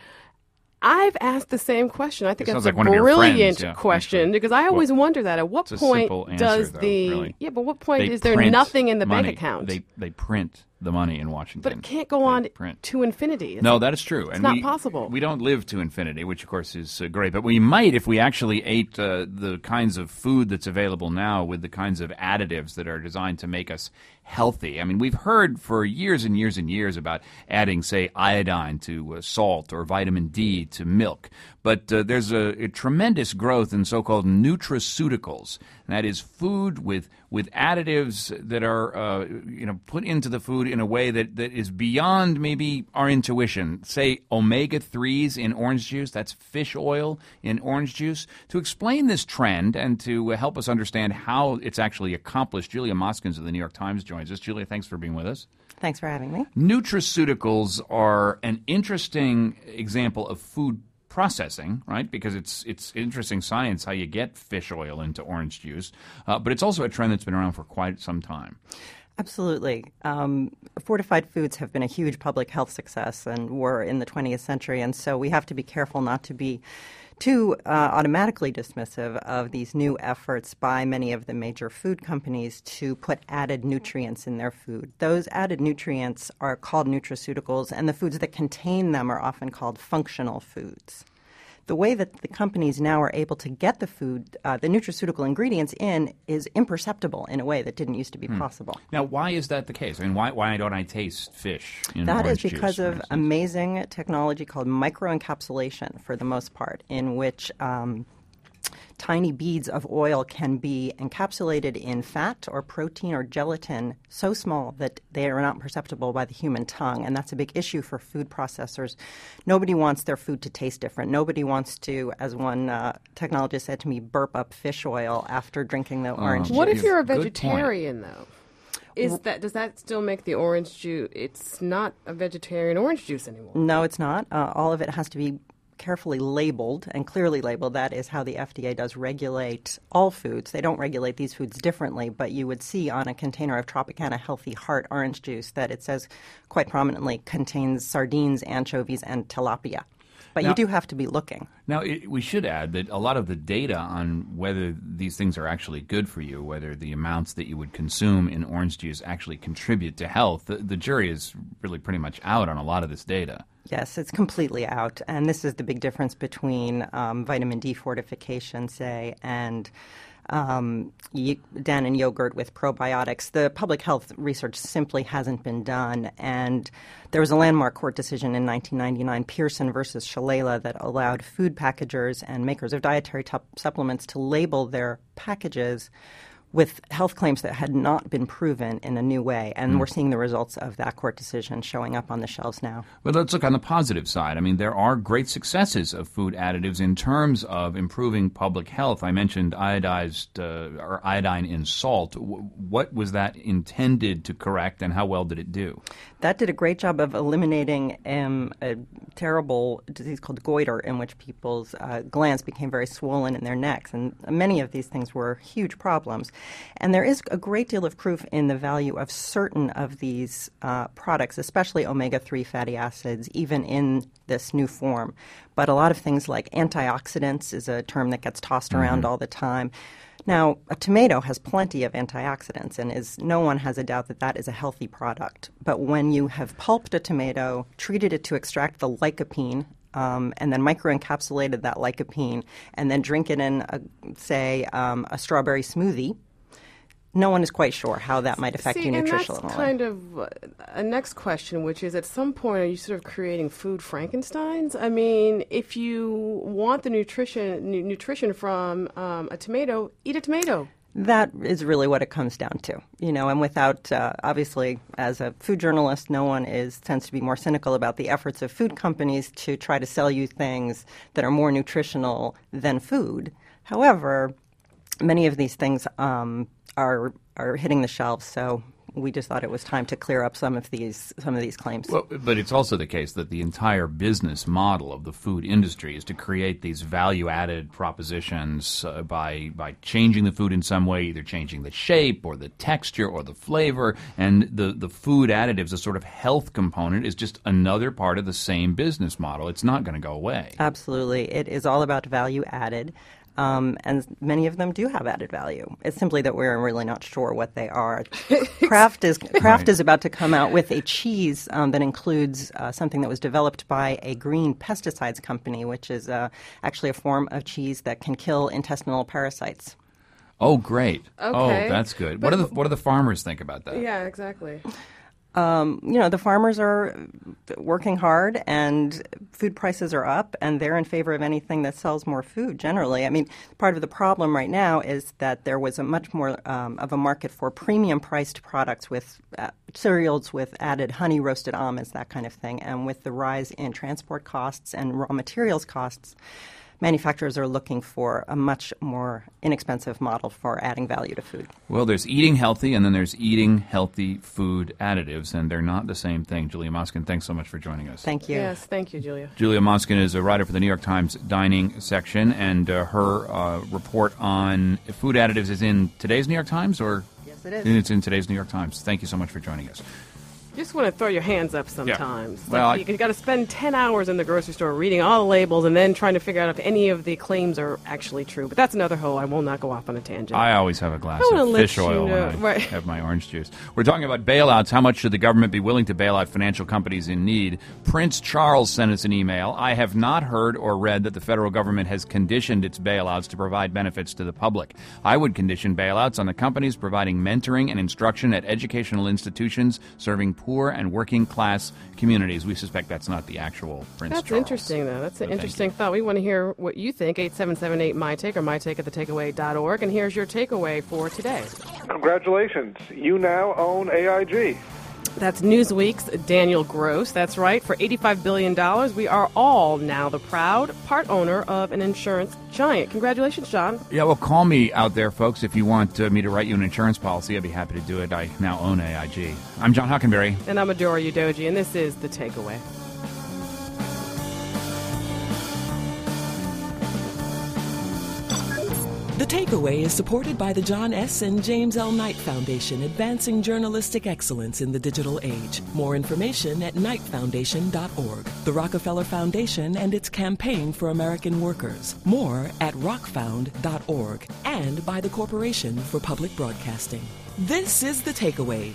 I've asked the same question. I think It that's sounds a like one of your brilliant friends, yeah, question actually. because I always Well, wonder that. At what it's a point simple answer, does though, the really. yeah? But what point They is there print nothing in the money. bank account? They they print the money in Washington. But it can't go on print. to infinity. It's No, like- that is true. It's and not we, possible. We don't live to infinity, which of course is uh, great. But we might if we actually ate uh, the kinds of food that's available now with the kinds of additives that are designed to make us healthy. I mean, we've heard for years and years and years about adding, say, iodine to uh, salt or vitamin D to milk. But uh, there's a, a tremendous growth in so-called nutraceuticals. And that is food with with additives that are uh, you know put into the food in a way that, that is beyond maybe our intuition. Say omega threes in orange juice, that's fish oil in orange juice. To explain this trend and to uh, help us understand how it's actually accomplished, Julia Moskins of the New York Times joins us. Julia, thanks for being with us. Thanks for having me. Nutraceuticals are an interesting example of food processing, right? Because it's it's interesting science how you get fish oil into orange juice, uh, but it's also a trend that's been around for quite some time. Absolutely. Um, fortified foods have been a huge public health success and were in the twentieth century, and so we have to be careful not to be too uh, automatically dismissive of these new efforts by many of the major food companies to put added nutrients in their food. Those added nutrients are called nutraceuticals, and the foods that contain them are often called functional foods. The way that the companies now are able to get the food, uh, the nutraceutical ingredients in, is imperceptible in a way that didn't used to be Hmm. possible. Now, why is that the case? I mean, why why don't I taste fish in That is orange juice, because for of instance? amazing technology called microencapsulation, for the most part, in which um, tiny beads of oil can be encapsulated in fat or protein or gelatin so small that they are not perceptible by the human tongue. And that's a big issue for food processors. Nobody wants their food to taste different. Nobody wants to, as one uh, technologist said to me, burp up fish oil after drinking the orange What juice. if you're a vegetarian, though? Is that does that still make the orange juice? It's not a vegetarian orange juice anymore. No, it's not. Uh, all of it has to be carefully labeled and clearly labeled. That is how the F D A does regulate all foods. They don't regulate these foods differently, but you would see on a container of Tropicana Healthy Heart orange juice that it says quite prominently contains sardines, anchovies, and tilapia. But Now- you do have to be looking. Now, it, we should add that a lot of the data on whether these things are actually good for you, whether the amounts that you would consume in orange juice actually contribute to health, the, the jury is really pretty much out on a lot of this data. Yes, it's completely out. And this is the big difference between um, vitamin D fortification, say, and um, y- Dannon yogurt with probiotics. The public health research simply hasn't been done. And there was a landmark court decision in nineteen ninety-nine, Pearson versus Shalala, that allowed food packagers and makers of dietary tup- supplements to label their packages with health claims that had not been proven in a new way. And Mm. we're seeing the results of that court decision showing up on the shelves now. But let's look on the positive side. I mean, there are great successes of food additives in terms of improving public health. I mentioned iodized uh, or iodine in salt. W- what was that intended to correct, and how well did it do? That did a great job of eliminating um, a terrible disease called goiter, in which people's uh, glands became very swollen in their necks. And many of these things were huge problems. And there is a great deal of proof in the value of certain of these uh, products, especially omega three fatty acids, even in this new form. But a lot of things like antioxidants is a term that gets tossed around Mm-hmm. all the time. Now, a tomato has plenty of antioxidants, and is no one has a doubt that that is a healthy product. But when you have pulped a tomato, treated it to extract the lycopene, um, and then microencapsulated that lycopene, and then drink it in, a, say, um, a strawberry smoothie, no one is quite sure how that might affect See, you and nutritionally. that's kind of uh, a next question, which is, at some point, are you sort of creating food Frankensteins? I mean, if you want the nutrition nu- nutrition from um, a tomato, eat a tomato. That is really what it comes down to, you know. And without, uh, obviously, as a food journalist, no one is tends to be more cynical about the efforts of food companies to try to sell you things that are more nutritional than food. However, many of these things um, are are hitting the shelves, so we just thought it was time to clear up some of these some of these claims. Well, but it's also the case that the entire business model of the food industry is to create these value-added propositions uh, by by changing the food in some way, either changing the shape or the texture or the flavor. And the, the food additives, a sort of health component, is just another part of the same business model. It's not going to go away. Absolutely. It is all about value added. Um, and many of them do have added value. It's simply that we're really not sure what they are. Kraft is Kraft Right. is about to come out with a cheese um, that includes uh, something that was developed by a green pesticides company, which is uh, actually a form of cheese that can kill intestinal parasites. Oh, great. Okay. Oh, that's good. What But- do the what do the farmers think about that? Yeah, exactly. Um, you know, the farmers are working hard, and food prices are up, and they're in favor of anything that sells more food generally. I mean, part of the problem right now is that there was a much more um, of a market for premium-priced products with uh, cereals with added honey, roasted almonds, that kind of thing. And with the rise in transport costs and raw materials costs, manufacturers are looking for a much more inexpensive model for adding value to food. Well, there's eating healthy, and then there's eating healthy food additives, and they're not the same thing. Julia Moskin, thanks so much for joining us. Thank you. Yes, thank you, Julia. Julia Moskin is a writer for the New York Times dining section, and uh, her uh, report on food additives is in today's New York Times, or Yes, it is. it's in today's New York Times. Thank you so much for joining us. You just want to throw your hands up sometimes. Like, Well, I- you, you got to spend ten hours in the grocery store reading all the labels and then trying to figure out if any of the claims are actually true. But that's another hole. I will not go off on a tangent. I always have a glass I wanna of let fish you oil know- when I right. have my orange juice. We're talking about bailouts. How much should the government be willing to bail out financial companies in need? Prince Charles sent us an email. I have not heard or read that the federal government has conditioned its bailouts to provide benefits to the public. I would condition bailouts on the companies providing mentoring and instruction at educational institutions serving poor and working class communities. We suspect that's not the actual Prince That's Charles. interesting, though. That's an So thank interesting thought. We want to hear what you think. eight seven seven eight my take or my take at the takeaway dot org. And here's your takeaway for today. Congratulations. You now own A I G. That's Newsweek's Daniel Gross. That's right. For eighty-five billion dollars, we are all now the proud part owner of an insurance giant. Congratulations, John. Yeah, well, call me out there, folks, if you want uh, me to write you an insurance policy. I'd be happy to do it. I now own A I G. I'm John Hockenberry. And I'm Adora Udoji, and this is The Takeaway. The Takeaway is supported by the John S. and James L. Knight Foundation, advancing journalistic excellence in the digital age. More information at knight foundation dot org. The Rockefeller Foundation and its campaign for American workers. More at rock found dot org. And by the Corporation for Public Broadcasting. This is The Takeaway.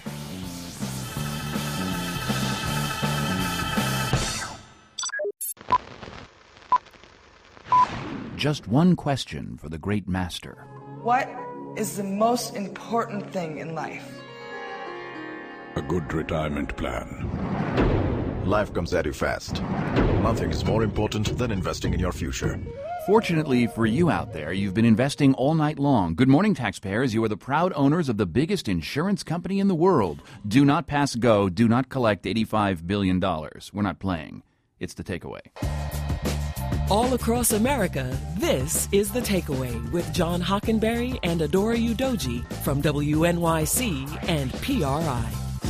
Just one question for the great master. What is the most important thing in life? A good retirement plan. Life comes at you fast. Nothing is more important than investing in your future. Fortunately for you out there, you've been investing all night long. Good morning, taxpayers. You are the proud owners of the biggest insurance company in the world. Do not pass go. Do not collect eighty-five billion dollars. We're not playing. It's The Takeaway. All across America, this is The Takeaway with John Hockenberry and Adora Udoji from W N Y C and P R I.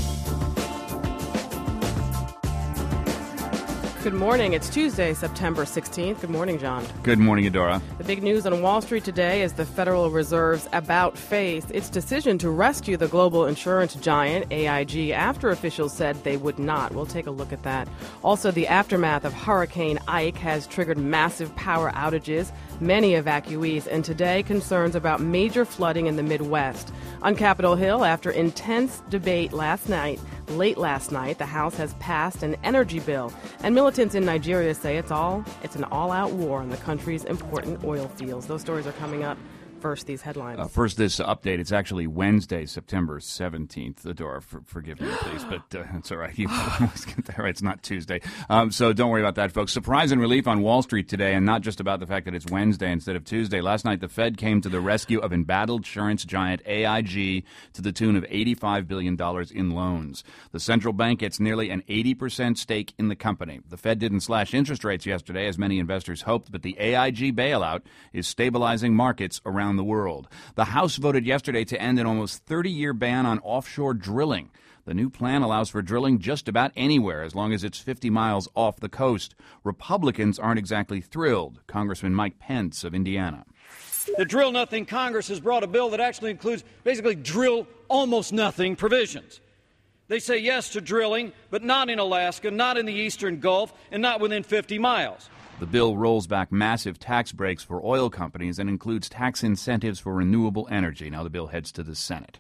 Good morning. It's Tuesday, September sixteenth. Good morning, John. Good morning, Adora. The big news on Wall Street today is the Federal Reserve's about-face its decision to rescue the global insurance giant A I G after officials said they would not. We'll take a look at that. Also, the aftermath of Hurricane Ike has triggered massive power outages, many evacuees, and today concerns about major flooding in the Midwest. On Capitol Hill, after intense debate last night, late last night, the House has passed an energy bill, and militants in Nigeria say it's all it's an all-out war on the country's important oil fields. Those stories are coming up. First, these headlines. Uh, first, this update. It's actually Wednesday, September seventeenth. Adora, for, forgive me, please, but uh, it's all right. You always get that right. It's not Tuesday. Um, so don't worry about that, folks. Surprise and relief on Wall Street today, and not just about the fact that it's Wednesday instead of Tuesday. Last night, the Fed came to the rescue of embattled insurance giant A I G to the tune of eighty-five billion dollars in loans. The central bank gets nearly an eighty percent stake in the company. The Fed didn't slash interest rates yesterday, as many investors hoped, but the A I G bailout is stabilizing markets around the world. The House voted yesterday to end an almost thirty-year ban on offshore drilling. The new plan allows for drilling just about anywhere as long as it's fifty miles off the coast. Republicans aren't exactly thrilled. Congressman Mike Pence of Indiana. The Drill Nothing Congress has brought a bill that actually includes basically drill almost nothing provisions. They say yes to drilling, but not in Alaska, not in the Eastern Gulf, and not within fifty miles. The bill rolls back massive tax breaks for oil companies and includes tax incentives for renewable energy. Now the bill heads to the Senate.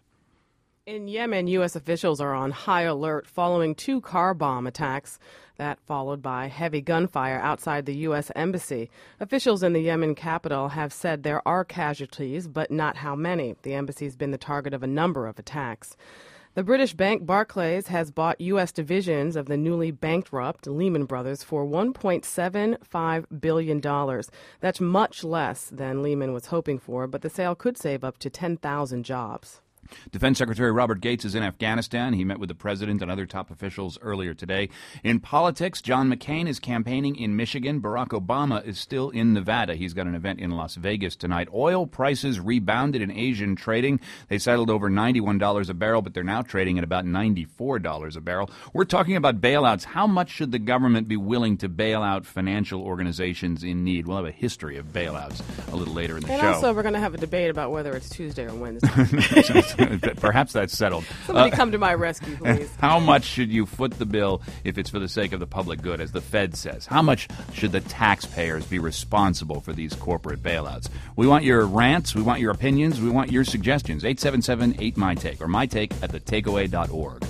In Yemen, U S officials are on high alert following two car bomb attacks. That followed by heavy gunfire outside the U S embassy. Officials in the Yemen capital have said there are casualties, but not how many. The embassy's been the target of a number of attacks. The British bank Barclays has bought U S divisions of the newly bankrupt Lehman Brothers for one point seven five billion dollars. That's much less than Lehman was hoping for, but the sale could save up to ten thousand jobs. Defense Secretary Robert Gates is in Afghanistan. He met with the president and other top officials earlier today. In politics, John McCain is campaigning in Michigan. Barack Obama is still in Nevada. He's got an event in Las Vegas tonight. Oil prices rebounded in Asian trading. They settled over ninety-one dollars a barrel, but they're now trading at about ninety-four dollars a barrel. We're talking about bailouts. How much should the government be willing to bail out financial organizations in need? We'll have a history of bailouts a little later in the and show. And also, we're going to have a debate about whether it's Tuesday or Wednesday. Perhaps that's settled. Somebody uh, come to my rescue, please. How much should you foot the bill if it's for the sake of the public good, as the Fed says? How much should the taxpayers be responsible for these corporate bailouts? We want your rants. We want your opinions. We want your suggestions. eight seven seven eight my take or my take at the takeaway dot org.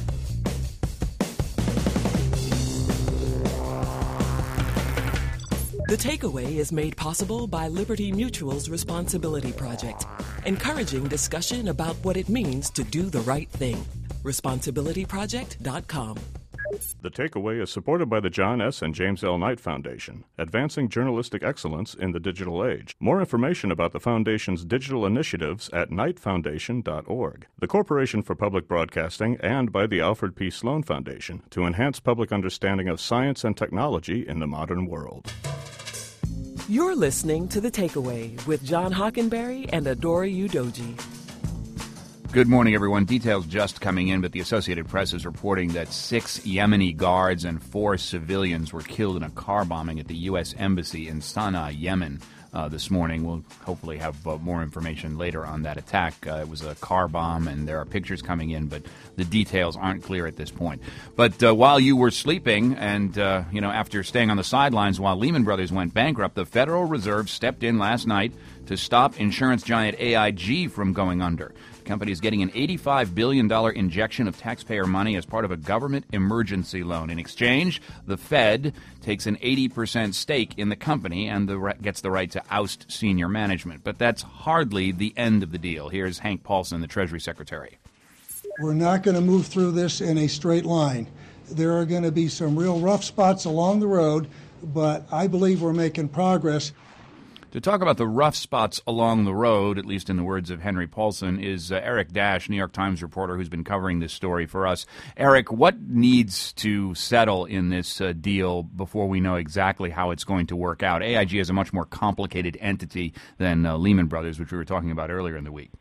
The Takeaway is made possible by Liberty Mutual's Responsibility Project, encouraging discussion about what it means to do the right thing. responsibility project dot com. The Takeaway is supported by the John S. and James L. Knight Foundation, advancing journalistic excellence in the digital age. More information about the Foundation's digital initiatives at knight foundation dot org. The Corporation for Public Broadcasting, and by the Alfred P. Sloan Foundation to enhance public understanding of science and technology in the modern world. You're listening to The Takeaway with John Hockenberry and Adora Udoji. Good morning, everyone. Details just coming in, but the Associated Press is reporting that six Yemeni guards and four civilians were killed in a car bombing at the U S Embassy in Sana'a, Yemen. Uh, this morning. We'll hopefully have uh, more information later on that attack. Uh, it was a car bomb, and there are pictures coming in, but the details aren't clear at this point. But uh, while you were sleeping and, uh, you know, after staying on the sidelines while Lehman Brothers went bankrupt, the Federal Reserve stepped in last night to stop insurance giant A I G from going under. The company is getting an eighty-five billion dollars injection of taxpayer money as part of a government emergency loan. In exchange, the Fed takes an eighty percent stake in the company and the, gets the right to oust senior management. But that's hardly the end of the deal. Here's Hank Paulson, the Treasury Secretary. We're not going to move through this in a straight line. There are going to be some real rough spots along the road, but I believe we're making progress. To talk about the rough spots along the road, at least in the words of Henry Paulson, is uh, Eric Dash, New York Times reporter who's been covering this story for us. Eric, what needs to settle in this uh, deal before we know exactly how it's going to work out? A I G is a much more complicated entity than uh, Lehman Brothers, which we were talking about earlier in the week.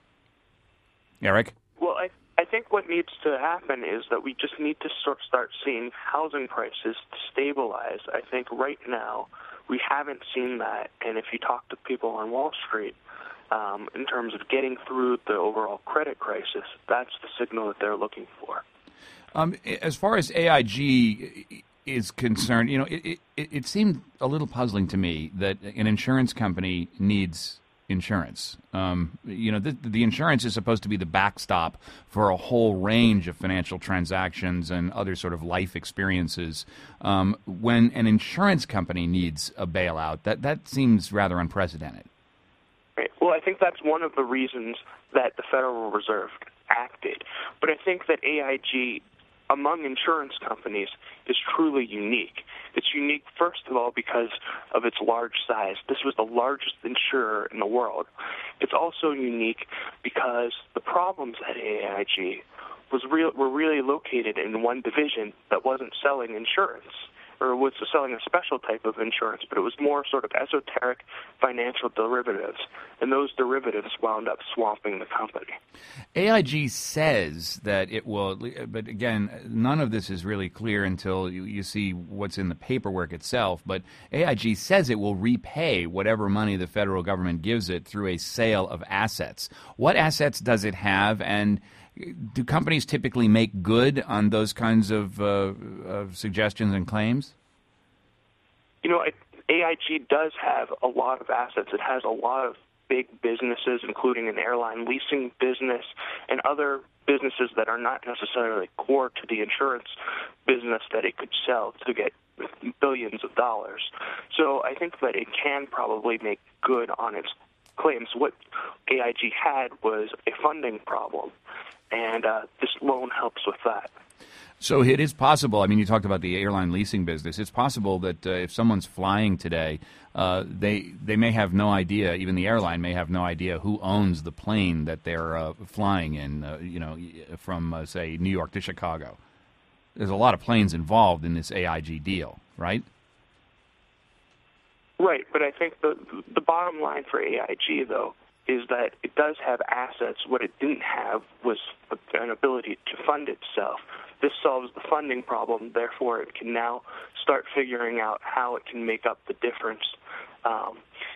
Eric? Well, I, I think what needs to happen is that we just need to sort of start seeing housing prices stabilize. I think right now we haven't seen that, and if you talk to people on Wall Street, um, in terms of getting through the overall credit crisis, that's the signal that they're looking for. Um, as far as A I G is concerned, you know, it, it, it seemed a little puzzling to me that an insurance company needs insurance. Um, you know, the, the insurance is supposed to be the backstop for a whole range of financial transactions and other sort of life experiences. Um, when an insurance company needs a bailout, that, that seems rather unprecedented. Right. Well, I think that's one of the reasons that the Federal Reserve acted. But I think that A I G, among insurance companies, is truly unique. It's unique, first of all, because of its large size. This was the largest insurer in the world. It's also unique because the problems at A I G was real, were really located in one division that wasn't selling insurance, or was selling a special type of insurance, but it was more sort of esoteric financial derivatives, and those derivatives wound up swamping the company. A I G says that it will, but again, none of this is really clear until you, you see what's in the paperwork itself, but A I G says it will repay whatever money the federal government gives it through a sale of assets. What assets does it have, and do companies typically make good on those kinds of, uh, of suggestions and claims? You know, A I G does have a lot of assets. It has a lot of big businesses, including an airline leasing business and other businesses that are not necessarily core to the insurance business that it could sell to get billions of dollars. So I think that it can probably make good on its claims. What A I G had was a funding problem, and uh, this loan helps with that. So it is possible, I mean, you talked about the airline leasing business. It's possible that uh, if someone's flying today, uh, they they may have no idea, even the airline may have no idea who owns the plane that they're uh, flying in, uh, you know, from, uh, say, New York to Chicago. There's a lot of planes involved in this A I G deal, right? Right, but I think the the bottom line for A I G, though, is that it does have assets. What it didn't have was an ability to fund itself. This solves the funding problem. Therefore, it can now start figuring out how it can make up the difference um,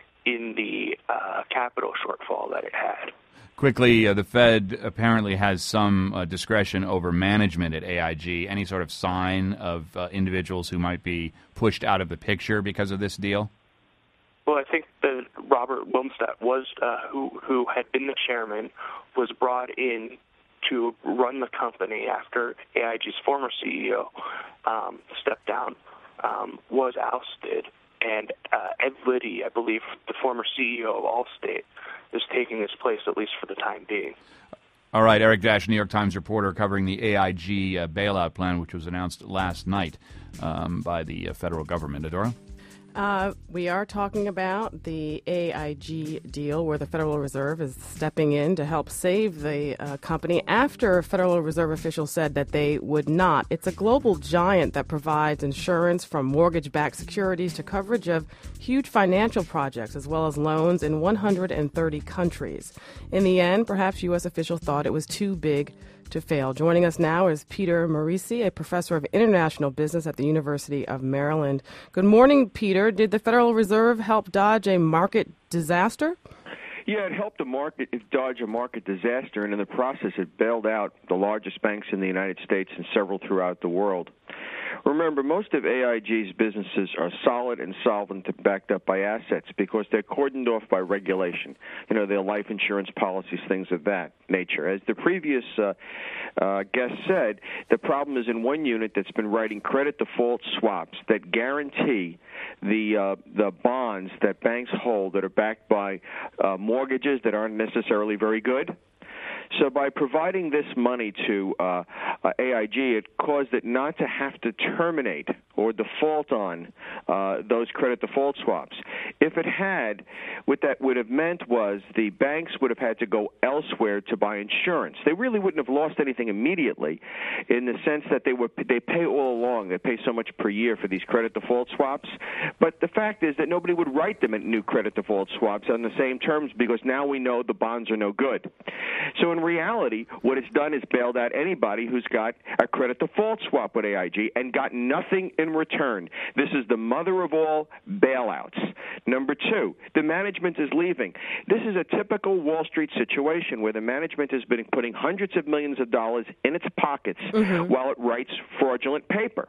in the uh, capital shortfall that it had. Quickly, uh, the Fed apparently has some uh, discretion over management at A I G. Any sort of sign of uh, individuals who might be pushed out of the picture because of this deal? Well, I think that Robert Wilmstadt was, uh, who who had been the chairman, was brought in to run the company after A I G's former C E O um, stepped down, um, was ousted, and uh, Ed Liddy, I believe, the former C E O of Allstate, is taking his place, at least for the time being. All right, Eric Dash, New York Times reporter covering the A I G uh, bailout plan, which was announced last night um, by the uh, federal government. Adora? Uh, we are talking about the A I G deal where the Federal Reserve is stepping in to help save the uh, company after Federal Reserve officials said that they would not. It's a global giant that provides insurance from mortgage-backed securities to coverage of huge financial projects as well as loans in one hundred thirty countries. In the end, perhaps U S officials thought it was too big to fail. Joining us now is Peter Morici, a professor of international business at the University of Maryland. Good morning, Peter. Did the Federal Reserve help dodge a market disaster? Yeah, it helped a market dodge a market disaster, and in the process, it bailed out the largest banks in the United States and several throughout the world. Remember, most of A I G's businesses are solid and solvent and backed up by assets because they're cordoned off by regulation. You know, their life insurance policies, things of that nature. As the previous uh, uh, guest said, the problem is in one unit that's been writing credit default swaps that guarantee the uh, the bonds that banks hold that are backed by uh, mortgages that aren't necessarily very good. So by providing this money to uh, uh, A I G, it caused it not to have to terminate or default on uh, those credit default swaps. If it had, what that would have meant was the banks would have had to go elsewhere to buy insurance. They really wouldn't have lost anything immediately in the sense that they would they pay all along. They pay so much per year for these credit default swaps. But the fact is that nobody would write them in new credit default swaps on the same terms because now we know the bonds are no good. So in reality, what it's done is bailed out anybody who's got a credit default swap with A I G and got nothing in return. This is the mother of all bailouts. Number two, the management is leaving. This is a typical Wall Street situation where the management has been putting hundreds of millions of dollars in its pockets mm-hmm. while it writes fraudulent paper.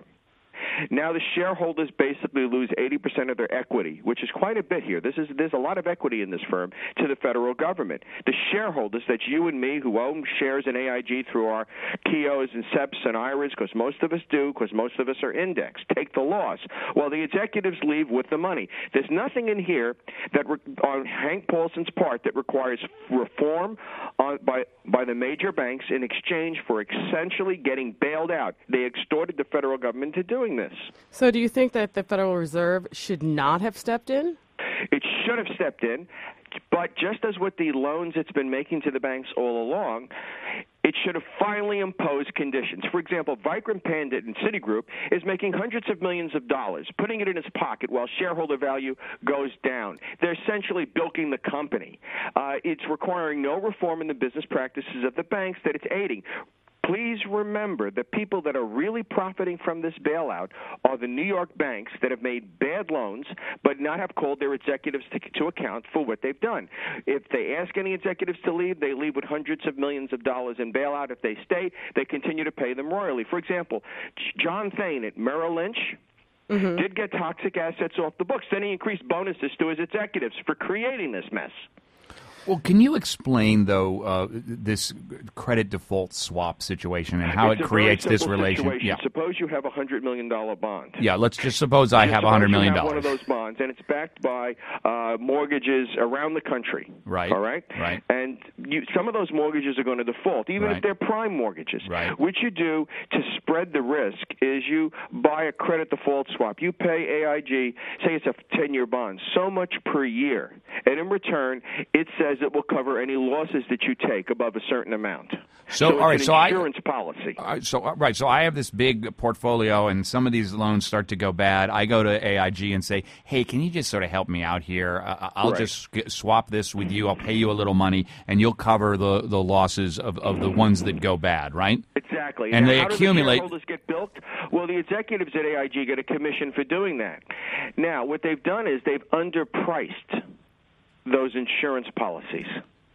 Now the shareholders basically lose eighty percent of their equity, which is quite a bit here. This is there's a lot of equity in this firm to the federal government. The shareholders, that's you and me who own shares in A I G through our Keoghs and S E Ps and I R As, because most of us do, because most of us are indexed, take the loss, while the executives leave with the money. There's nothing in here that re- on Hank Paulson's part that requires reform on, by by the major banks in exchange for essentially getting bailed out. They extorted the federal government to doing this. So do you think that the Federal Reserve should not have stepped in? It should have stepped in, but just as with the loans it's been making to the banks all along, it should have finally imposed conditions. For example, Vikram Pandit in Citigroup is making hundreds of millions of dollars, putting it in his pocket while shareholder value goes down. They're essentially bilking the company. Uh, it's requiring no reform in the business practices of the banks that it's aiding. Please remember the people that are really profiting from this bailout are the New York banks that have made bad loans but not have called their executives to, to account for what they've done. If they ask any executives to leave, they leave with hundreds of millions of dollars in bailout. If they stay, they continue to pay them royally. For example, John Thain at Merrill Lynch mm-hmm. did get toxic assets off the books. Then he increased bonuses to his executives for creating this mess. Well, can you explain, though, uh, this credit default swap situation and how it's it creates this relation? Yeah. Suppose you have a one hundred million dollars bond. Yeah, let's just suppose I just have one hundred million dollars. You have one of those bonds, and it's backed by uh, mortgages around the country. Right. All right? Right. And you, some of those mortgages are going to default, even right. if they're prime mortgages. Right. What you do to spread the risk is you buy a credit default swap. You pay A I G, say it's a ten-year bond, so much per year. And in return, it says it will cover any losses that you take above a certain amount. So, so it's all right, an so insurance I, policy. Uh, so uh, right, so I have this big portfolio, and some of these loans start to go bad. I go to A I G and say, "Hey, can you just sort of help me out here? Uh, I'll right. just get, swap this with you. I'll pay you a little money, and you'll cover the, the losses of, of the ones that go bad." Right? Exactly. And now, they how accumulate. Do the shareholders get bilked? Well, the executives at A I G get a commission for doing that. Now, what they've done is they've underpriced those insurance policies.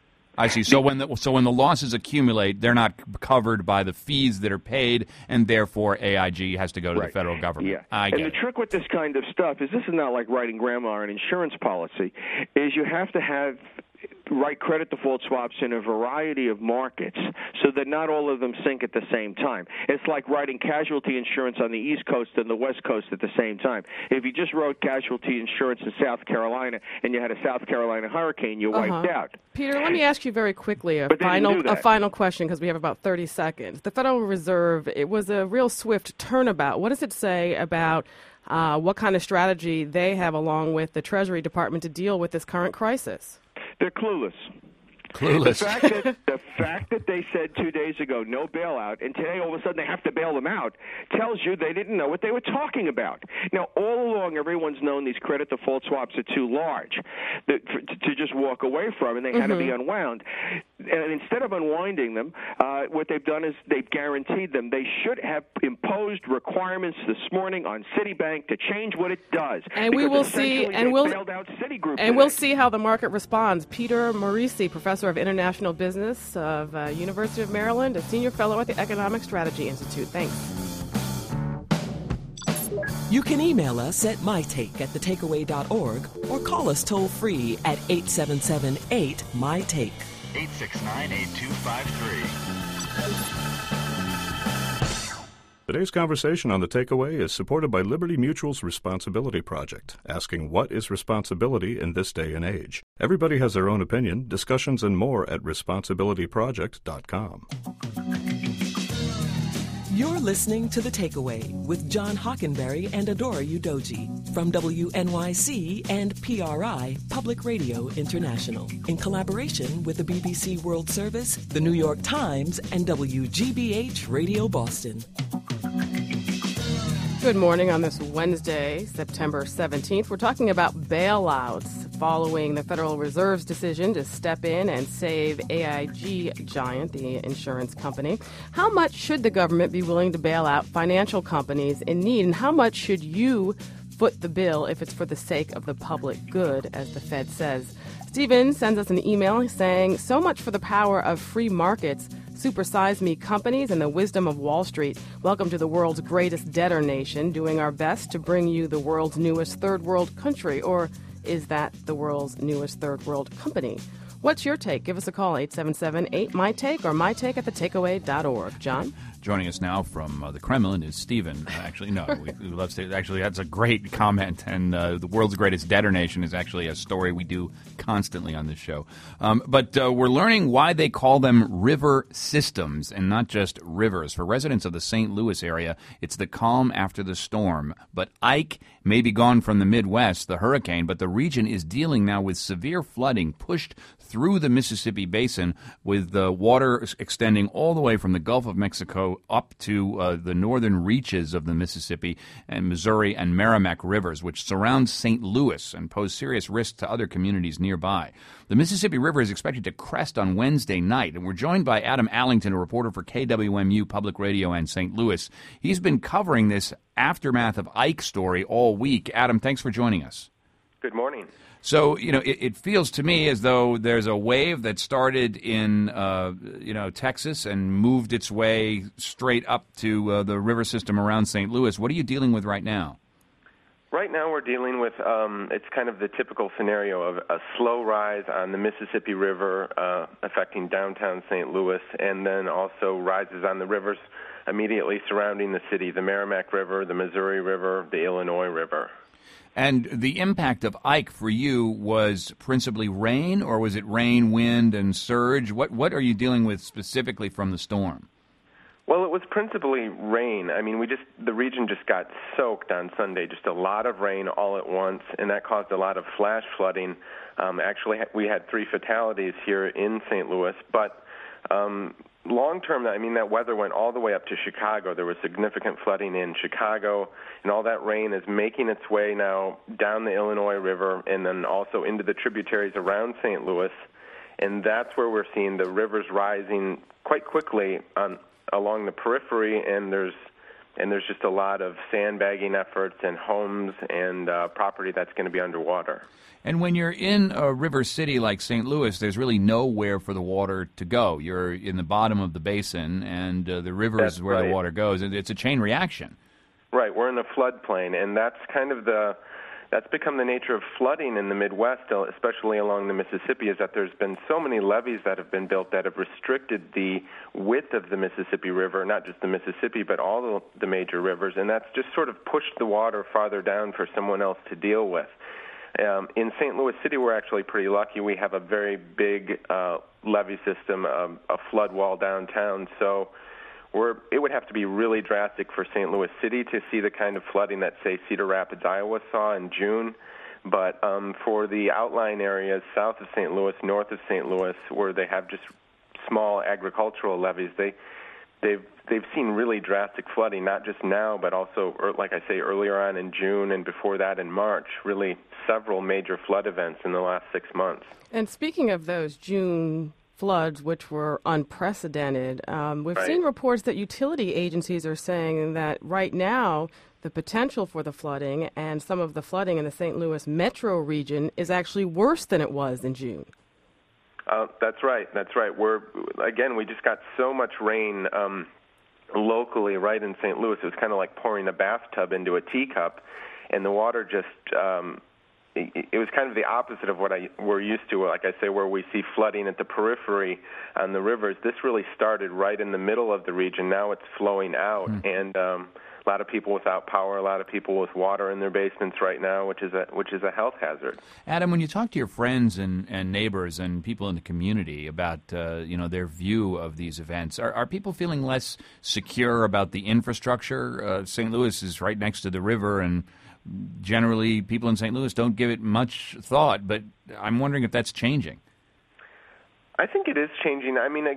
I see. So when the so when the losses accumulate, they're not covered by the fees that are paid, and therefore A I G has to go to right. the federal government. Yeah. I and get the it. trick with this kind of stuff is this is not like writing grandma an insurance policy. Is you have to have write credit default swaps in a variety of markets so that not all of them sink at the same time. It's like writing casualty insurance on the East Coast and the West Coast at the same time. If you just wrote casualty insurance in South Carolina and you had a South Carolina hurricane, you're uh-huh. wiped out. Peter, let me ask you very quickly a but they final didn't do a that. final question because we have about thirty seconds. The Federal Reserve, it was a real swift turnabout. What does it say about uh, what kind of strategy they have along with the Treasury Department to deal with this current crisis? They're clueless. Clueless. The fact that the fact that they said two days ago no bailout, and today all of a sudden they have to bail them out, tells you they didn't know what they were talking about. Now, all along, everyone's known these credit default swaps are too large that, for, to just walk away from, and they mm-hmm. had to be unwound. And instead of unwinding them, uh, what they've done is they've guaranteed them. They should have imposed requirements this morning on Citibank to change what it does. And we will see, and we'll bailed out Citigroup and today. we'll see how the market responds. Peter Morisi, professor of international business of uh, University of Maryland, a senior fellow at the Economic Strategy Institute. Thanks. You can email us at mytake at the takeaway dot org or call us toll free at eight seven seven eight M Y take. eight six nine, eight two five three. Today's conversation on The Takeaway is supported by Liberty Mutual's Responsibility Project, asking what is responsibility in this day and age. Everybody has their own opinion. Discussions and more at responsibility project dot com. You're listening to The Takeaway with John Hockenberry and Adora Udoji from W N Y C and P R I Public Radio International in collaboration with the B B C World Service, the New York Times, and W G B H Radio Boston. Good morning on this Wednesday, September seventeenth. We're talking about bailouts following the Federal Reserve's decision to step in and save A I G Giant, the insurance company. How much should the government be willing to bail out financial companies in need, and how much should you foot the bill if it's for the sake of the public good, as the Fed says? Stephen sends us an email saying, so much for the power of free markets, supersize me companies, and the wisdom of Wall Street. Welcome to the world's greatest debtor nation, doing our best to bring you the world's newest third world country. Or is that the world's newest third world company? What's your take? Give us a call, eight seven seven eight, M Y Take, or my take at the takeaway dot org. John? Joining us now from uh, the Kremlin is Stephen. Uh, actually, no, we, we love to. Actually, that's a great comment. And uh, the world's greatest debtor nation is actually a story we do constantly on this show. Um, but uh, we're learning why they call them river systems and not just rivers. For residents of the Saint Louis area, it's the calm after the storm. But Ike may be gone from the Midwest, the hurricane, but the region is dealing now with severe flooding pushed through the Mississippi Basin, with the water extending all the way from the Gulf of Mexico up to uh, the northern reaches of the Mississippi and Missouri and Merrimack rivers, which surround Saint Louis and pose serious risk to other communities nearby. The Mississippi River is expected to crest on Wednesday night, and we're joined by Adam Allington, a reporter for K W M U Public Radio and Saint Louis. He's been covering this aftermath of Ike story all week. Adam, thanks for joining us. Good morning. So, you know, it, it feels to me as though there's a wave that started in, uh, you know, Texas and moved its way straight up to uh, the river system around Saint Louis. What are you dealing with right now? Right now we're dealing with, um, it's kind of the typical scenario of a slow rise on the Mississippi River uh, affecting downtown Saint Louis, and then also rises on the rivers immediately surrounding the city, the Merrimack River, the Missouri River, the Illinois River. And the impact of Ike for you was principally rain, or was it rain, wind, and surge? What what are you dealing with specifically from the storm? Well, it was principally rain. I mean, we just the region just got soaked on Sunday, just a lot of rain all at once, and that caused a lot of flash flooding. Um, actually, we had three fatalities here in Saint Louis, but um, long term, I mean, that weather went all the way up to Chicago. There was significant flooding in Chicago, and all that rain is making its way now down the Illinois River and then also into the tributaries around Saint Louis, and that's where we're seeing the rivers rising quite quickly on, along the periphery, and there's and there's just a lot of sandbagging efforts and homes and uh, property that's going to be underwater. And when you're in a river city like Saint Louis, there's really nowhere for the water to go. You're in the bottom of the basin, and uh, the river That's is where right. the water goes. It's a chain reaction. Right, we're in a floodplain, and that's kind of the that's become the nature of flooding in the Midwest, especially along the Mississippi, is that there's been so many levees that have been built that have restricted the width of the Mississippi River, not just the Mississippi, but all the, the major rivers, and that's just sort of pushed the water farther down for someone else to deal with. Um, in Saint Louis City, we're actually pretty lucky. We have a very big uh, levee system, um, a flood wall downtown, so We're, it would have to be really drastic for Saint Louis City to see the kind of flooding that, say, Cedar Rapids, Iowa saw in June. But um, for the outlying areas south of Saint Louis, north of Saint Louis, where they have just small agricultural levees, they, they've they've seen really drastic flooding, not just now, but also, like I say, earlier on in June and before that in March, really several major flood events in the last six months. And speaking of those June floods, which were unprecedented. Um, we've right. seen reports that utility agencies are saying that right now the potential for the flooding and some of the flooding in the Saint Louis metro region is actually worse than it was in June. Uh, that's right. That's right. We're again, we just got so much rain um, locally right in Saint Louis. It was kind of like pouring a bathtub into a teacup, and the water just um, it was kind of the opposite of what I, we're used to, like I say, where we see flooding at the periphery on the rivers. This really started right in the middle of the region. Now it's flowing out, mm. and um, a lot of people without power, a lot of people with water in their basements right now, which is a which is a health hazard. Adam, when you talk to your friends and, and neighbors and people in the community about uh, you know their view of these events, are, are people feeling less secure about the infrastructure? Uh, Saint Louis is right next to the river, and generally people in Saint Louis don't give it much thought, but I'm wondering if that's changing. I think it is changing. I mean,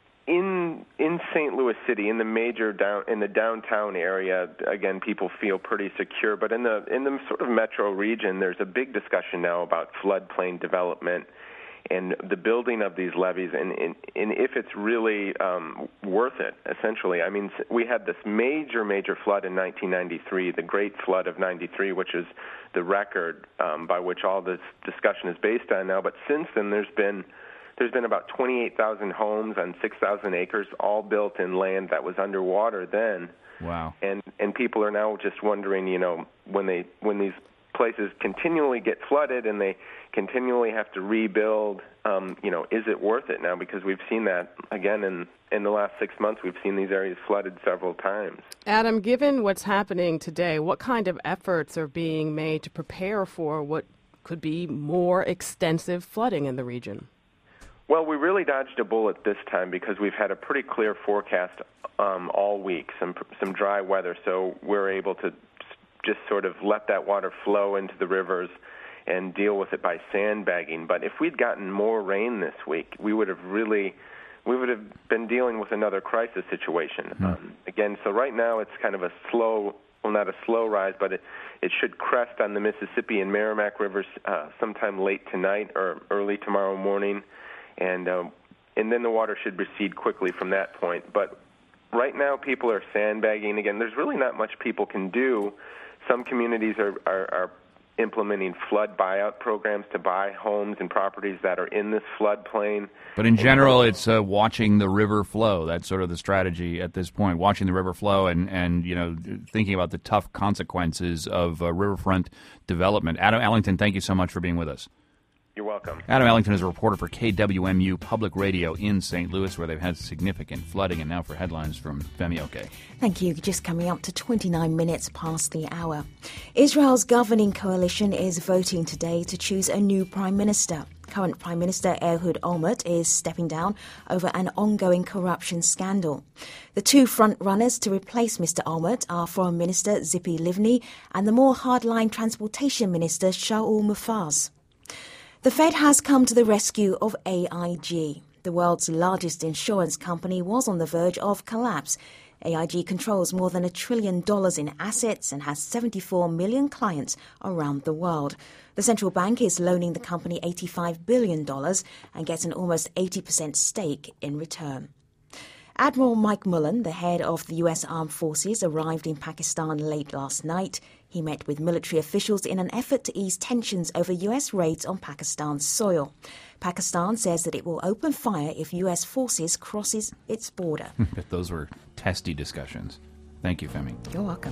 in in Saint Louis City, in the major down in the downtown area, again, people feel pretty secure. But in the in the sort of metro region, there's a big discussion now about floodplain development and the building of these levees, and, and, and if it's really um, worth it. Essentially, I mean, we had this major, major flood in nineteen ninety-three, the Great Flood of ninety-three, which is the record um, by which all this discussion is based on now. But since then, there's been There's been about twenty-eight thousand homes on six thousand acres, all built in land that was underwater then. Wow. And and people are now just wondering, you know, when they when these places continually get flooded and they continually have to rebuild, um, you know, is it worth it now? Because we've seen that, again, in, in the last six months, we've seen these areas flooded several times. Adam, given what's happening today, what kind of efforts are being made to prepare for what could be more extensive flooding in the region? Well, we really dodged a bullet this time because we've had a pretty clear forecast um, all week, some some dry weather, so we're able to just sort of let that water flow into the rivers and deal with it by sandbagging. But if we'd gotten more rain this week, we would have really, we would have been dealing with another crisis situation. Mm-hmm. Um, again, so right now it's kind of a slow, well, not a slow rise, but it, it should crest on the Mississippi and Merrimack rivers uh, sometime late tonight or early tomorrow morning. And um, and then the water should recede quickly from that point. But right now, people are sandbagging. Again, there's really not much people can do. Some communities are, are, are implementing flood buyout programs to buy homes and properties that are in this floodplain. But in general, it's uh, watching the river flow. That's sort of the strategy at this point, watching the river flow and, and you know, thinking about the tough consequences of uh, riverfront development. Adam Ellington, thank you so much for being with us. You're welcome. Adam Ellington is a reporter for K W M U Public Radio in Saint Louis, where they've had significant flooding. And now for headlines from Femi Oke. Thank you. Just coming up to twenty-nine minutes past the hour. Israel's governing coalition is voting today to choose a new prime minister. Current Prime Minister Ehud Olmert is stepping down over an ongoing corruption scandal. The two front-runners to replace Mister Olmert are Foreign Minister Tzipi Livni and the more hardline Transportation Minister Shaul Mufaz. The Fed has come to the rescue of A I G. The world's largest insurance company was on the verge of collapse. A I G controls more than a trillion dollars in assets and has seventy-four million clients around the world. The central bank is loaning the company eighty-five billion dollars and gets an almost eighty percent stake in return. Admiral Mike Mullen, the head of the U S Armed Forces, arrived in Pakistan late last night. He met with military officials in an effort to ease tensions over U S raids on Pakistan's soil. Pakistan says that it will open fire if U S forces crosses its border. But those were testy discussions. Thank you, Femi. You're welcome.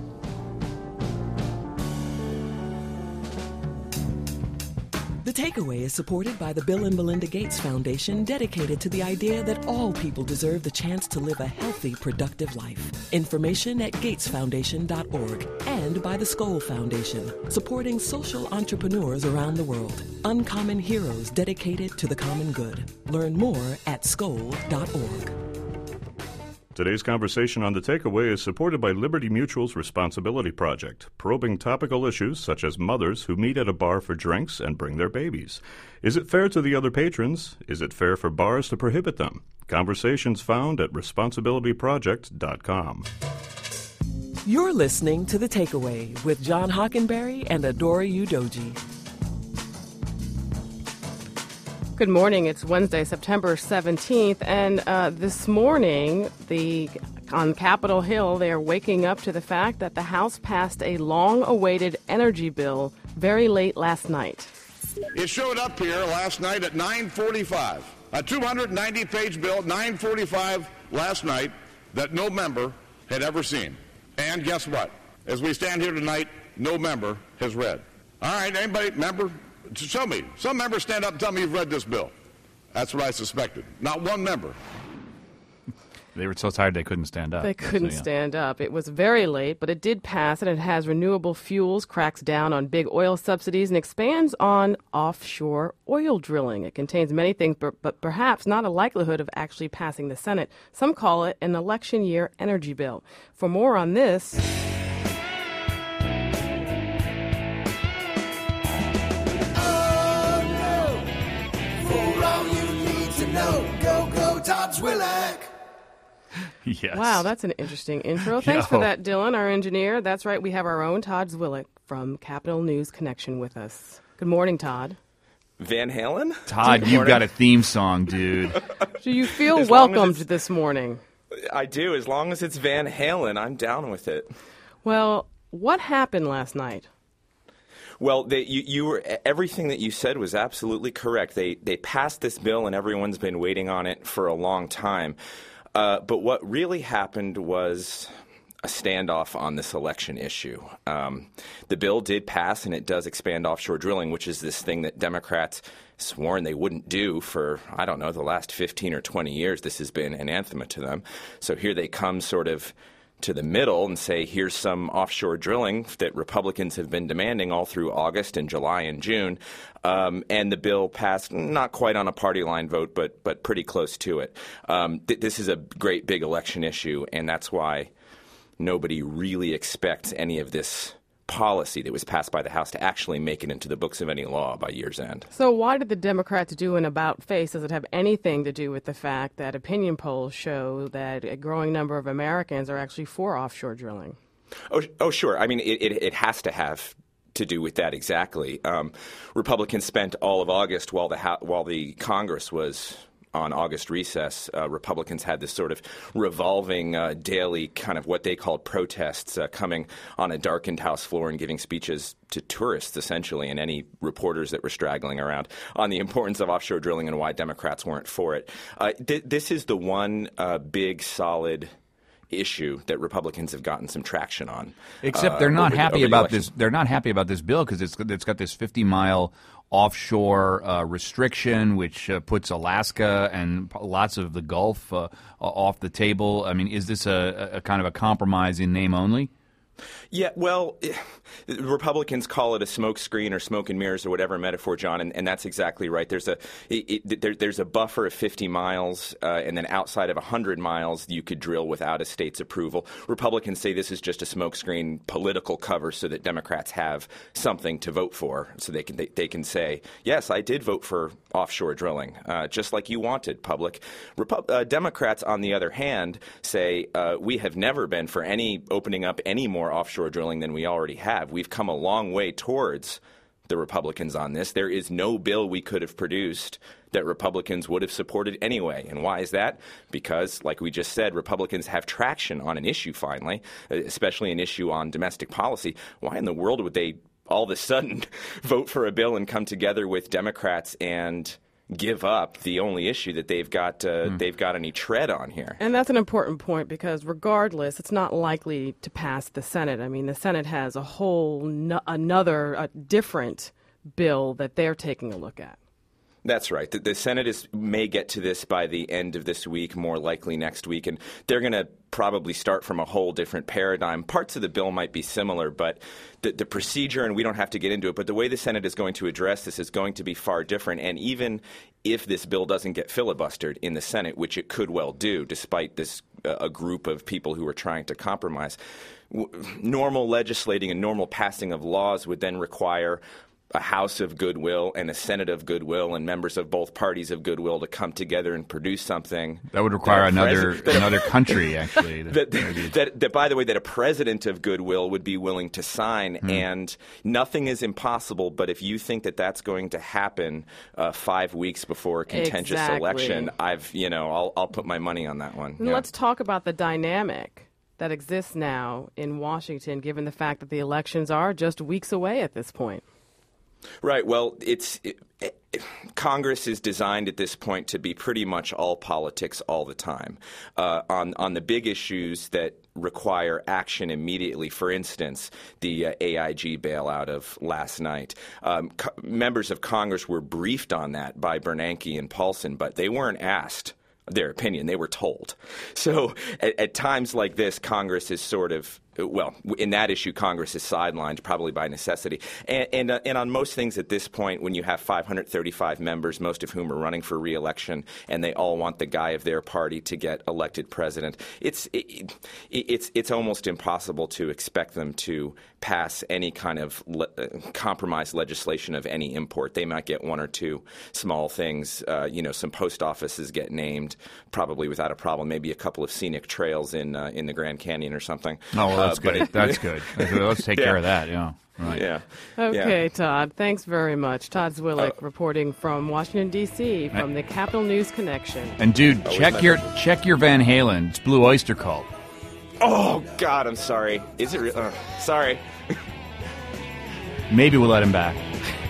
The Takeaway is supported by the Bill and Melinda Gates Foundation, dedicated to the idea that all people deserve the chance to live a healthy, productive life. Information at gates foundation dot org, and by the Skoll Foundation, supporting social entrepreneurs around the world. Uncommon heroes dedicated to the common good. Learn more at skoll dot org. Today's conversation on The Takeaway is supported by Liberty Mutual's Responsibility Project, probing topical issues such as mothers who meet at a bar for drinks and bring their babies. Is it fair to the other patrons? Is it fair for bars to prohibit them? Conversations found at responsibility project dot com. You're listening to The Takeaway with John Hockenberry and Adora Udoji. Good morning. It's Wednesday, September seventeenth, and uh, this morning, the on Capitol Hill, they are waking up to the fact that the House passed a long-awaited energy bill very late last night. It showed up here last night at nine forty-five, a two hundred ninety page bill, nine forty-five last night, that no member had ever seen. And guess what? As we stand here tonight, no member has read. All right, anybody, member? Show me. Some members stand up and tell me you've read this bill. That's what I suspected. Not one member. They were so tired they couldn't stand up. They couldn't so, yeah. stand up. It was very late, but it did pass, and it has renewable fuels, cracks down on big oil subsidies, and expands on offshore oil drilling. It contains many things, but, but perhaps not a likelihood of actually passing the Senate. Some call it an election year energy bill. For more on this... No, go, go, Todd Zwilak. Yes. Wow, that's an interesting intro. Thanks Yo. for that, Dylan, our engineer. That's right, we have our own Todd Zwilak from Capitol News Connection with us. Good morning, Todd. Van Halen? Todd, you've got a theme song, dude. Do you feel As long as welcomed it's- this morning? I do. As long as it's Van Halen, I'm down with it. Well, what happened last night? Well, they, you, you were everything that you said was absolutely correct. They they passed this bill, and everyone's been waiting on it for a long time. Uh, but what really happened was a standoff on this election issue. Um, the bill did pass, and it does expand offshore drilling, which is this thing that Democrats sworn they wouldn't do for, I don't know, the last fifteen or twenty years. This has been anathema to them. So here they come sort of to the middle and say, here's some offshore drilling that Republicans have been demanding all through August and July and June. Um, and the bill passed, not quite on a party line vote, but but pretty close to it. Um, th- this is a great big election issue, and that's why nobody really expects any of this policy that was passed by the House to actually make it into the books of any law by year's end. So why did the Democrats do an about-face? Does it have anything to do with the fact that opinion polls show that a growing number of Americans are actually for offshore drilling? Oh, oh sure. I mean, it, it, it has to have to do with that exactly. Um, Republicans spent all of August while the ha- while the Congress was on August recess, uh, Republicans had this sort of revolving uh, daily kind of what they called protests uh, coming on a darkened House floor and giving speeches to tourists, essentially, and any reporters that were straggling around on the importance of offshore drilling and why Democrats weren't for it. Uh, th- this is the one uh, big, solid issue that Republicans have gotten some traction on. Except they're uh, not over, happy over the about election. this. They're not happy about this bill because it's it's got this fifty mile offshore uh, restriction, which uh, puts Alaska and p- lots of the Gulf uh, off the table. I mean, is this a, a kind of a compromise in name only? Yeah, well, Republicans call it a smoke screen or smoke and mirrors or whatever metaphor, John, and, and that's exactly right. There's a it, it, there, there's a buffer of fifty miles, uh, and then outside of one hundred miles, you could drill without a state's approval. Republicans say this is just a smoke screen political cover so that Democrats have something to vote for, so they can they, they can say, yes, I did vote for offshore drilling, uh, just like you wanted, public. Repu- uh, Democrats, on the other hand, say uh, we have never been for any opening up any more offshore drilling than we already have. We've come a long way towards the Republicans on this. There is no bill we could have produced that Republicans would have supported anyway. And why is that? Because, like we just said, Republicans have traction on an issue finally, especially an issue on domestic policy. Why in the world would they all of a sudden vote for a bill and come together with Democrats and give up the only issue that they've got uh, mm. they've got any tread on here? And that's an important point because regardless, it's not likely to pass the Senate. I mean, the Senate has a whole no- another a different bill that they're taking a look at. That's right. The, the Senate is, may get to this by the end of this week, more likely next week, and they're going to probably start from a whole different paradigm. Parts of the bill might be similar, but the, the procedure, and we don't have to get into it, but the way the Senate is going to address this is going to be far different. And even if this bill doesn't get filibustered in the Senate, which it could well do, despite this uh, a group of people who are trying to compromise, w- normal legislating and normal passing of laws would then require a House of goodwill and a Senate of goodwill and members of both parties of goodwill to come together and produce something. That would require that another president, another country, actually. that, that, that, that, by the way, that a president of goodwill would be willing to sign. Hmm. And nothing is impossible, but if you think that that's going to happen uh, five weeks before a contentious exactly. election, I've, you know, I'll, I'll put my money on that one. And yeah. let's talk about the dynamic that exists now in Washington, given the fact that the elections are just weeks away at this point. Right. Well, it's it, it, Congress is designed at this point to be pretty much all politics all the time. Uh, on on the big issues that require action immediately, for instance, the uh, A I G bailout of last night. Um, co- members of Congress were briefed on that by Bernanke and Paulson, but they weren't asked their opinion. They were told. So at, at times like this, Congress is sort of, well, in that issue, Congress is sidelined probably by necessity. And and, uh, and on most things at this point, when you have five hundred thirty-five members, most of whom are running for re-election, and they all want the guy of their party to get elected president, it's it, it's it's almost impossible to expect them to pass any kind of le- compromise legislation of any import. They might get one or two small things. Uh, you know, some post offices get named, probably without a problem. Maybe a couple of scenic trails in uh, in the Grand Canyon or something. Oh, well, that's uh, good. It, that's good. Let's take yeah. care of that. Yeah. Right. Yeah. Okay, yeah. Todd. Thanks very much. Todd Zwillich uh, reporting from Washington, D C from the Capital News Connection. And dude, oh, check your pleasure. check your Van Halen. It's Blue Oyster Cult. Oh God, I'm sorry. Is it? Re- uh, sorry. Maybe we'll let him back.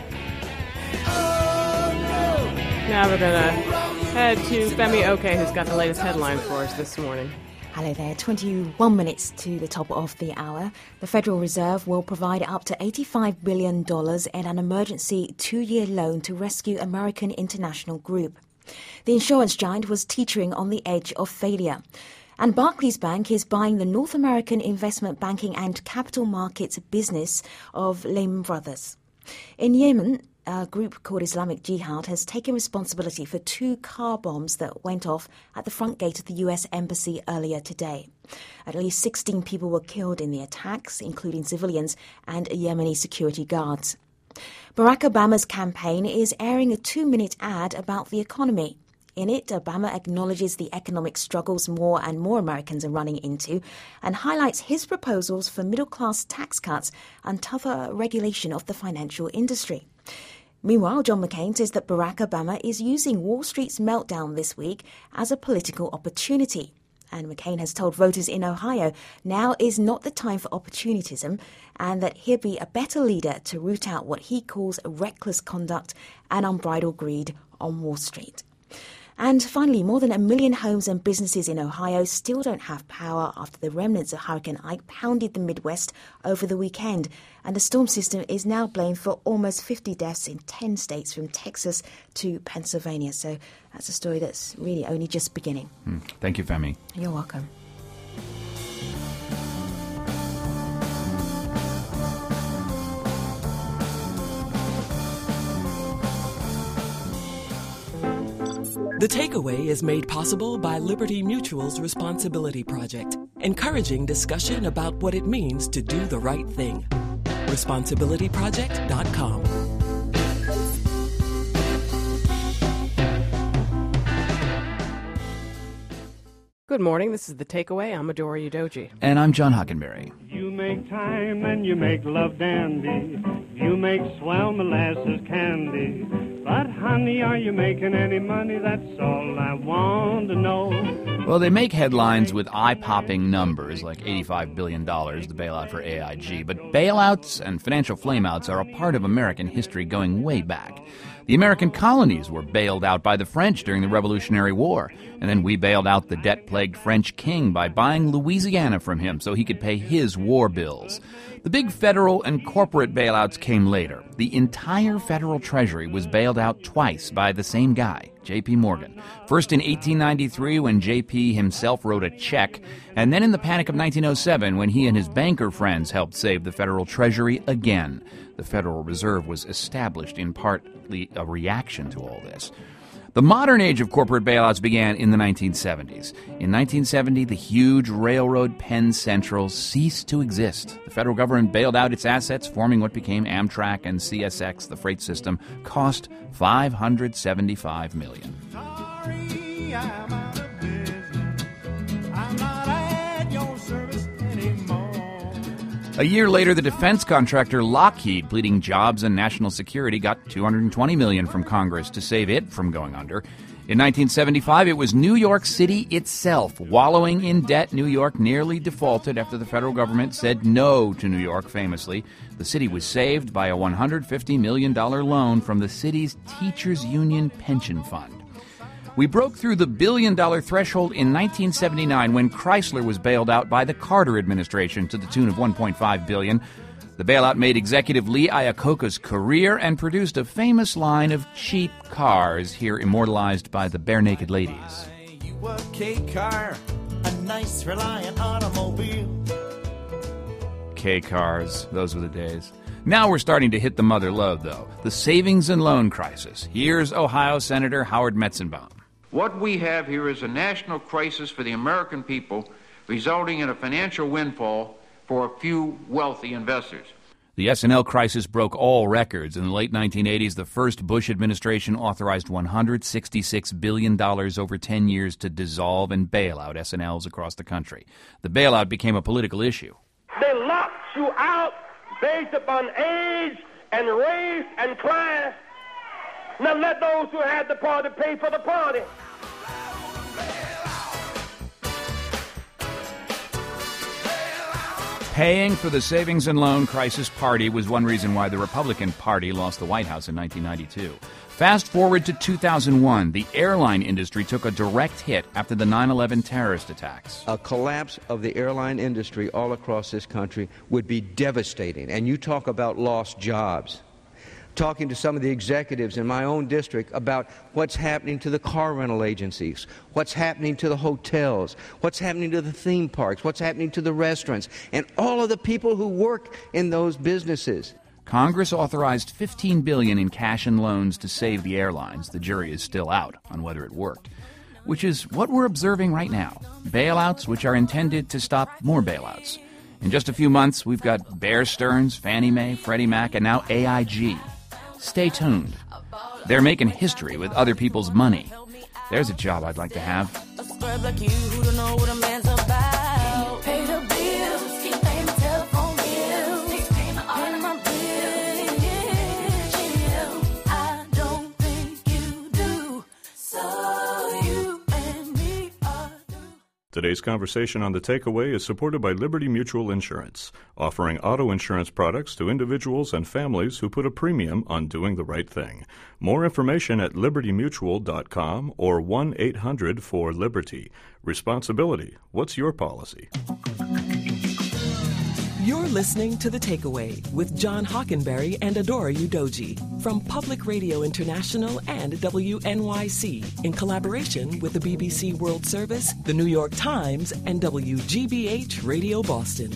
Now we're gonna head to Femi Oke, who's got the latest headlines for us this morning. Hello there. twenty-one minutes to the top of the hour. The Federal Reserve will provide up to eighty-five billion dollars in an emergency two-year loan to rescue American International Group. The insurance giant was teetering on the edge of failure. And Barclays Bank is buying the North American investment banking and capital markets business of Lehman Brothers. In Yemen, a group called Islamic Jihad has taken responsibility for two car bombs that went off at the front gate of the U S Embassy earlier today. At least sixteen people were killed in the attacks, including civilians and Yemeni security guards. Barack Obama's campaign is airing a two-minute ad about the economy. In it, Obama acknowledges the economic struggles more and more Americans are running into and highlights his proposals for middle-class tax cuts and tougher regulation of the financial industry. Meanwhile, John McCain says that Barack Obama is using Wall Street's meltdown this week as a political opportunity. And McCain has told voters in Ohio now is not the time for opportunism and that he'll be a better leader to root out what he calls reckless conduct and unbridled greed on Wall Street. And finally, more than a million homes and businesses in Ohio still don't have power after the remnants of Hurricane Ike pounded the Midwest over the weekend. And the storm system is now blamed for almost fifty deaths in ten states from Texas to Pennsylvania. So that's a story that's really only just beginning. Hmm. Thank you, Femi. You're welcome. The Takeaway is made possible by Liberty Mutual's Responsibility Project, encouraging discussion about what it means to do the right thing. responsibility project dot com. Good morning. This is The Takeaway. I'm Adora Udoji. And I'm John Hockenberry. You make time and you make love dandy. You make swell molasses candy. But, honey, are you making any money? That's all I want to know. Well, they make headlines with eye-popping numbers like eighty-five billion dollars, the bailout for A I G. But bailouts and financial flameouts are a part of American history going way back. The American colonies were bailed out by the French during the Revolutionary War, and then we bailed out the debt-plagued French king by buying Louisiana from him so he could pay his war bills. The big federal and corporate bailouts came later. The entire federal treasury was bailed out twice by the same guy, J P. Morgan. First in eighteen ninety-three when J P himself wrote a check, and then in the Panic of nineteen oh seven when he and his banker friends helped save the federal treasury again. The Federal Reserve was established in partly a reaction to all this. The modern age of corporate bailouts began in the nineteen seventies. In nineteen seventy, the huge railroad Penn Central ceased to exist. The federal government bailed out its assets, forming what became Amtrak and C S X. The freight system cost five hundred seventy-five million dollars. Sorry, I'm out of business. I'm not at your service anymore. A year later, the defense contractor Lockheed, pleading jobs and national security, got two hundred twenty million dollars from Congress to save it from going under. In nineteen seventy-five, it was New York City itself. Wallowing in debt, New York nearly defaulted after the federal government said no to New York, famously. The city was saved by a one hundred fifty million dollars loan from the city's Teachers Union Pension Fund. We broke through the billion-dollar threshold in nineteen seventy-nine when Chrysler was bailed out by the Carter administration to the tune of one point five billion dollars. The bailout made executive Lee Iacocca's career and produced a famous line of cheap cars, here immortalized by the Bare Naked Ladies. You what K-Car, a nice reliant automobile. K-Cars, those were the days. Now we're starting to hit the mother lode, though, the savings and loan crisis. Here's Ohio Senator Howard Metzenbaum. What we have here is a national crisis for the American people, resulting in a financial windfall for a few wealthy investors. The S and L crisis broke all records. In the late nineteen eighties, the first Bush administration authorized one hundred sixty-six billion dollars over ten years to dissolve and bail out S and Ls across the country. The bailout became a political issue. They locked you out based upon age and race and class. Now let those who had the party pay for the party. Paying for the savings and loan crisis party was one reason why the Republican Party lost the White House in nineteen ninety-two. Fast forward to two thousand one, the airline industry took a direct hit after the nine eleven terrorist attacks. A collapse of the airline industry all across this country would be devastating. And you talk about lost jobs. Talking to some of the executives in my own district about what's happening to the car rental agencies, what's happening to the hotels, what's happening to the theme parks, what's happening to the restaurants, and all of the people who work in those businesses. Congress authorized fifteen billion dollars in cash and loans to save the airlines. The jury is still out on whether it worked, which is what we're observing right now. Bailouts which are intended to stop more bailouts. In just a few months, we've got Bear Stearns, Fannie Mae, Freddie Mac, and now A I G. Stay tuned. They're making history with other people's money. There's a job I'd like to have. A scrub like you who don't know what a man's about. Pay the bills, keep paying the telephone bills. Keep paying the all of my bills. I don't think you do, so you and me are. Today's conversation on The Takeaway is supported by Liberty Mutual Insurance, offering auto insurance products to individuals and families who put a premium on doing the right thing. More information at liberty mutual dot com or one eight hundred four liberty. Responsibility. What's your policy? You're listening to The Takeaway with John Hockenberry and Adora Udoji from Public Radio International and W N Y C in collaboration with the B B C World Service, the New York Times, and W G B H Radio Boston.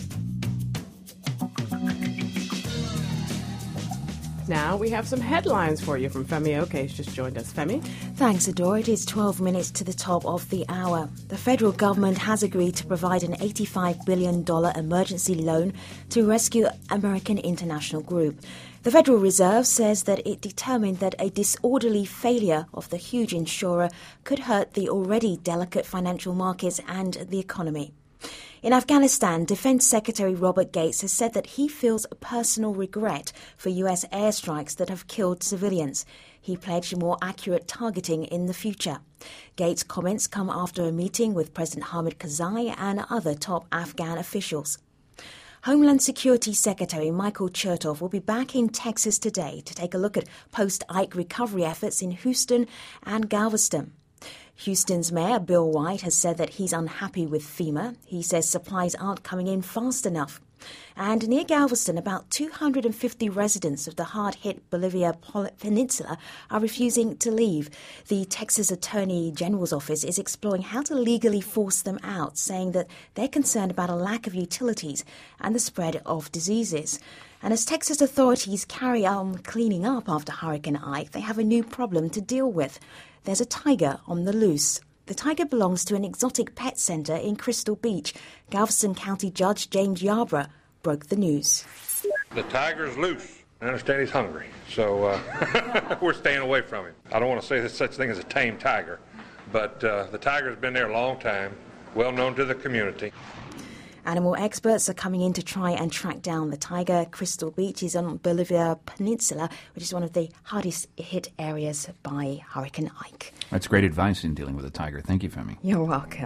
Now we have some headlines for you from Femi Oke, who's just joined us. Femi? Thanks, Adora. It is twelve minutes to the top of the hour. The federal government has agreed to provide an eighty-five billion dollars emergency loan to rescue American International Group. The Federal Reserve says that it determined that a disorderly failure of the huge insurer could hurt the already delicate financial markets and the economy. In Afghanistan, Defense Secretary Robert Gates has said that he feels personal regret for U S airstrikes that have killed civilians. He pledged more accurate targeting in the future. Gates' comments come after a meeting with President Hamid Karzai and other top Afghan officials. Homeland Security Secretary Michael Chertoff will be back in Texas today to take a look at post-Ike recovery efforts in Houston and Galveston. Houston's Mayor Bill White has said that he's unhappy with FEMA. He says supplies aren't coming in fast enough. And near Galveston, about two hundred fifty residents of the hard-hit Bolivia Peninsula are refusing to leave. The Texas Attorney General's office is exploring how to legally force them out, saying that they're concerned about a lack of utilities and the spread of diseases. And as Texas authorities carry on cleaning up after Hurricane Ike, they have a new problem to deal with. There's a tiger on the loose. The tiger belongs to an exotic pet center in Crystal Beach. Galveston County Judge James Yarborough broke the news. The tiger's loose. I understand he's hungry, so uh, we're staying away from him. I don't want to say there's such thing as a tame tiger, but uh, the tiger's been there a long time, well known to the community. Animal experts are coming in to try and track down the tiger. Crystal Beach is on Bolivia Peninsula, which is one of the hardest hit areas by Hurricane Ike. That's great advice in dealing with a tiger. Thank you, Femi. You're welcome.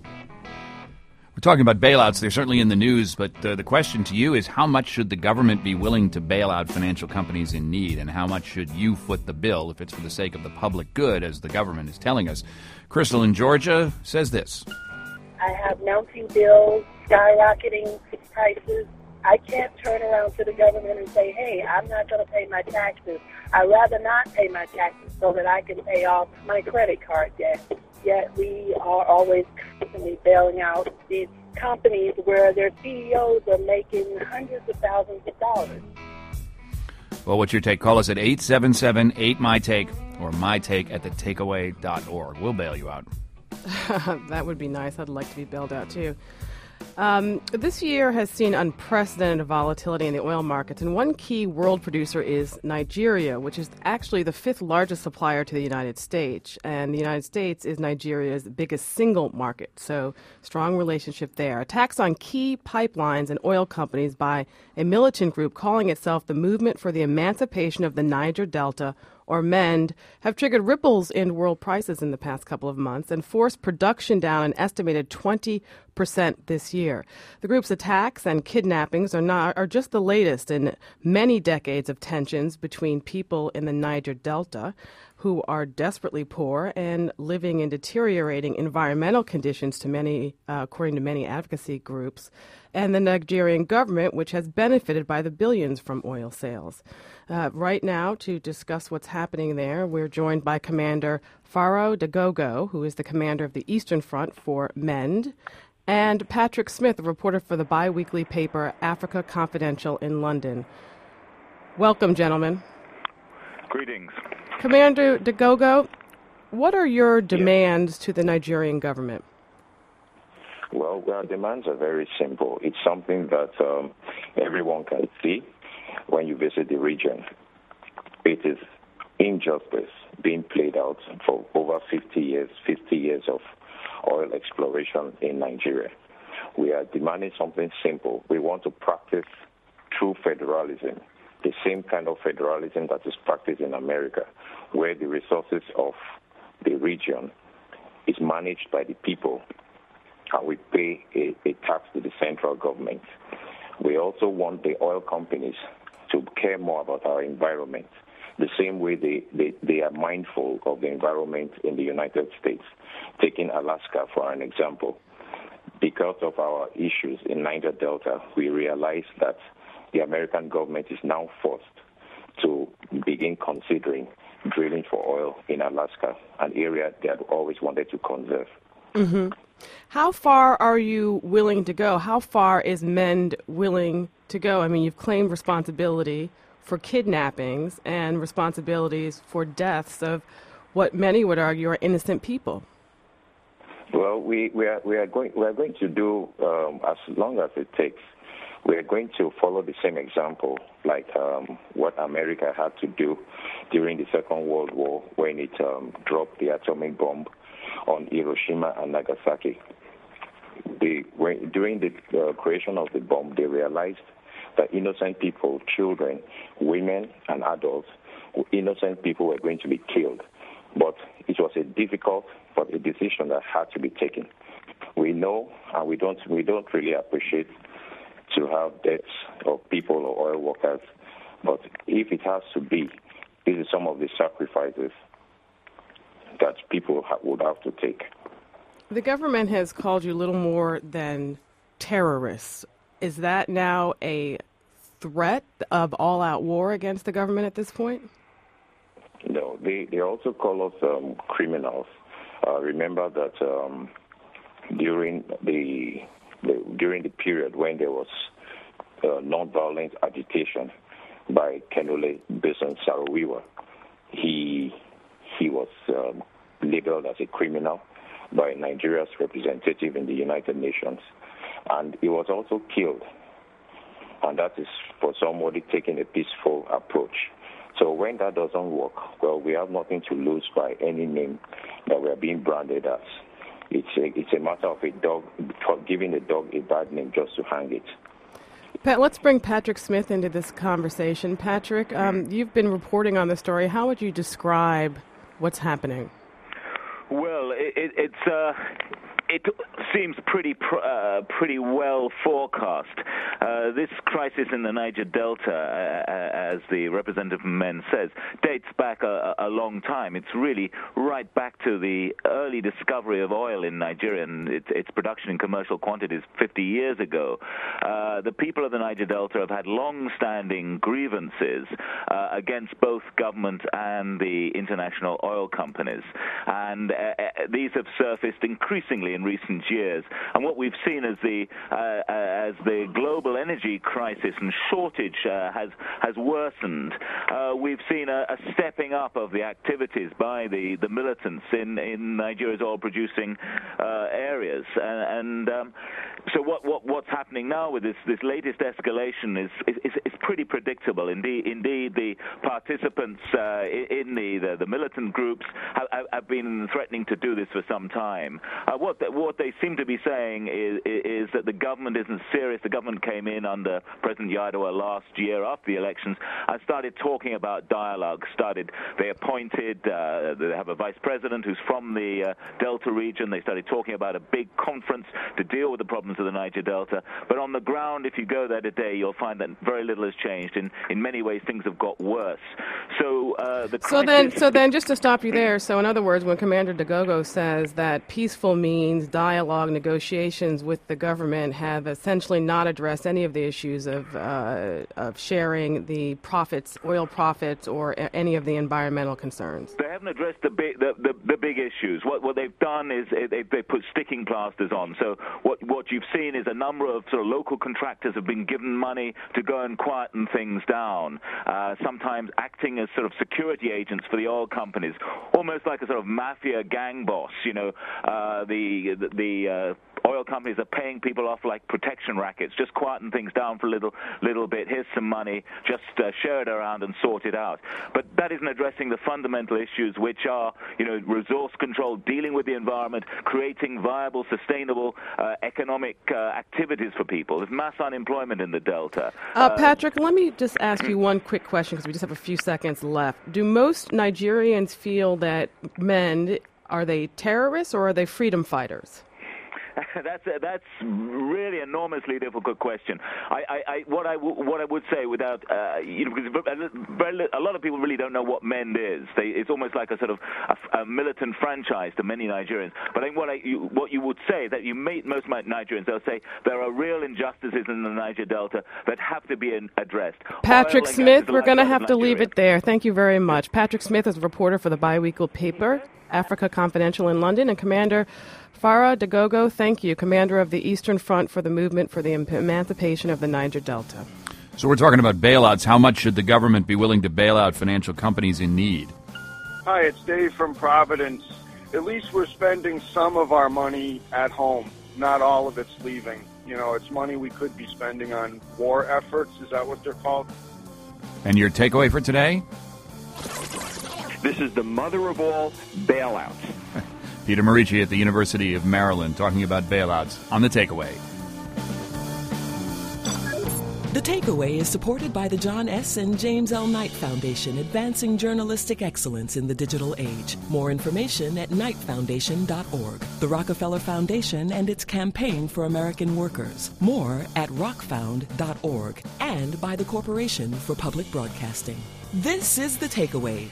We're talking about bailouts. They're certainly in the news, but uh, the question to you is how much should the government be willing to bail out financial companies in need, and how much should you foot the bill if it's for the sake of the public good, as the government is telling us? Crystal in Georgia says this. I have mounting bills, skyrocketing prices. I can't turn around to the government and say, hey, I'm not going to pay my taxes. I'd rather not pay my taxes so that I can pay off my credit card debt. yet we are always constantly bailing out these companies where their C E Os are making hundreds of thousands of dollars. Well, what's your take? Call us at eight seven seven eight my take or my take at the takeaway dot org. We'll bail you out. That would be nice. I'd like to be bailed out, too. Um, this year has seen unprecedented volatility in the oil markets, and one key world producer is Nigeria, which is actually the fifth largest supplier to the United States. And the United States is Nigeria's biggest single market, so strong relationship there. Attacks on key pipelines and oil companies by a militant group calling itself the Movement for the Emancipation of the Niger Delta, or MEND, have triggered ripples in world prices in the past couple of months and forced production down an estimated twenty percent this year. The group's attacks and kidnappings are not are just the latest in many decades of tensions between people in the Niger Delta who are desperately poor and living in deteriorating environmental conditions to many, uh, according to many advocacy groups, and the Nigerian government, which has benefited by the billions from oil sales. Uh, right now, to discuss what's happening there, we're joined by Commander Faro Dagogo, who is the commander of the Eastern Front for MEND, and Patrick Smith, a reporter for the bi-weekly paper Africa Confidential in London. Welcome, gentlemen. Greetings. Commander Dagogo, what are your demands to the Nigerian government? Well, our demands are very simple. It's something that um, everyone can see when you visit the region. It is injustice being played out for over fifty years, fifty years of oil exploration in Nigeria. We are demanding something simple. We want to practice true federalism, the same kind of federalism that is practiced in America, where the resources of the region is managed by the people, and we pay a, a tax to the central government. We also want the oil companies to care more about our environment, the same way they, they, they are mindful of the environment in the United States. Taking Alaska for an example, because of our issues in Niger Delta, we realized that the American government is now forced to begin considering drilling for oil in Alaska, an area they had always wanted to conserve. Mm-hmm. How far are you willing to go? How far is MEND willing to go? I mean, you've claimed responsibility for kidnappings and responsibilities for deaths of what many would argue are innocent people. Well, we, we are we are going we are going to do um, as long as it takes. We are going to follow the same example, like um, what America had to do during the Second World War when it um, dropped the atomic bomb on Hiroshima and Nagasaki. They, when, during the uh, creation of the bomb, they realized that innocent people, children, women, and adults, innocent people were going to be killed. But it was a difficult but a decision that had to be taken. We know, and we don't we don't really appreciate to have deaths of people or oil workers, but if it has to be, these are some of the sacrifices that people ha- would have to take. The government has called you little more than terrorists. Is that now a threat of all-out war against the government at this point? No, they, they also call us um, criminals. Uh, remember that um, during the, the during the period when there was uh, non-violent agitation by Kenole Bison Saro-Wiwa, he he was um, labeled as a criminal by Nigeria's representative in the United Nations, and he was also killed. And that is for somebody taking a peaceful approach. So when that doesn't work, well, we have nothing to lose by any name that we are being branded as. It's a, it's a matter of a dog, giving a dog a bad name just to hang it. Pat, let's bring Patrick Smith into this conversation. Patrick, um, you've been reporting on the story. How would you describe what's happening? Well, it, it, it's uh, it seems pretty pr- uh, pretty well forecast. Uh, this crisis in the Niger Delta, uh, as the representative from Men says, dates back a, a long time. It's really right back to the early discovery of oil in Nigeria and its, its production in commercial quantities fifty years ago. Uh, the people of the Niger Delta have had long-standing grievances uh, against both government and the international oil companies, and uh, these have surfaced increasingly in recent years. And what we've seen as the uh, as the global energy crisis and shortage uh, has has worsened, uh, we've seen a, a stepping up of the activities by the, the militants in, in Nigeria's oil-producing uh, areas. And, and um, so what, what what's happening now with this, this latest escalation is, is, is pretty predictable. Indeed, indeed the participants uh, in the, the, the militant groups have, have been threatening to do this for some time. Uh, what, the, what they seem to be saying is, is that the government isn't serious. The government came in under President Yar'Adua last year after the elections and started talking about dialogue. Started, they appointed, uh, they have a vice president who's from the uh, Delta region. They started talking about a big conference to deal with the problems of the Niger Delta. But on the ground, if you go there today, you'll find that very little has changed. In in many ways, things have got worse. So uh, the so then, so then, just to stop you there. So in other words, when Commander Dagogo says that peaceful means dialogue, negotiations with the government have essentially not addressed any of the issues of uh, of sharing the profits, oil profits, or a- any of the environmental concerns. They haven't addressed the big the, the, the big issues. What what they've done is they they put sticking plasters on. So what what you've seen is a number of sort of local contractors have been given money to go and quieten things down, uh, sometimes acting as sort of security agents for the oil companies, almost like a sort of mafia gang boss. You know, uh, the the, the uh, oil companies are paying people off like protection rackets. Just quieten things down for a little little bit. Here's some money. Just uh, share it around and sort it out. But that isn't addressing the fundamental issues, which are, you know, resource control, dealing with the environment, creating viable, sustainable uh, economic uh, activities for people. There's mass unemployment in the Delta. Uh, Patrick, let me just ask you one quick question because we just have a few seconds left. Do most Nigerians feel that men, are they terrorists or are they freedom fighters? That's a, that's really an enormously difficult question. I, I, I what I w- what I would say without uh, you know, because a lot of people really don't know what MEND is. They, it's almost like a sort of a, a militant franchise to many Nigerians. But I think what I you, what you would say is that you meet most Nigerians, they'll say there are real injustices in the Niger Delta that have to be in, addressed. Patrick Smith, we're going to have to leave it there. Thank you very much. Patrick Smith is a reporter for the biweekly paper Africa Confidential in London, and Commander Farah Dagogo, thank you, commander of the Eastern Front for the Movement for the Emancipation of the Niger Delta. So we're talking about bailouts. How much should the government be willing to bail out financial companies in need? Hi, it's Dave from Providence. At least we're spending some of our money at home. Not all of it's leaving. You know, it's money we could be spending on war efforts. Is that what they're called? And your takeaway for today? This is the mother of all bailouts. Peter Morici at the University of Maryland talking about bailouts on The Takeaway. The Takeaway is supported by the John S. and James L. Knight Foundation, advancing journalistic excellence in the digital age. More information at knight foundation dot org. The Rockefeller Foundation and its campaign for American workers. More at rock found dot org. And by the Corporation for Public Broadcasting. This is The Takeaway.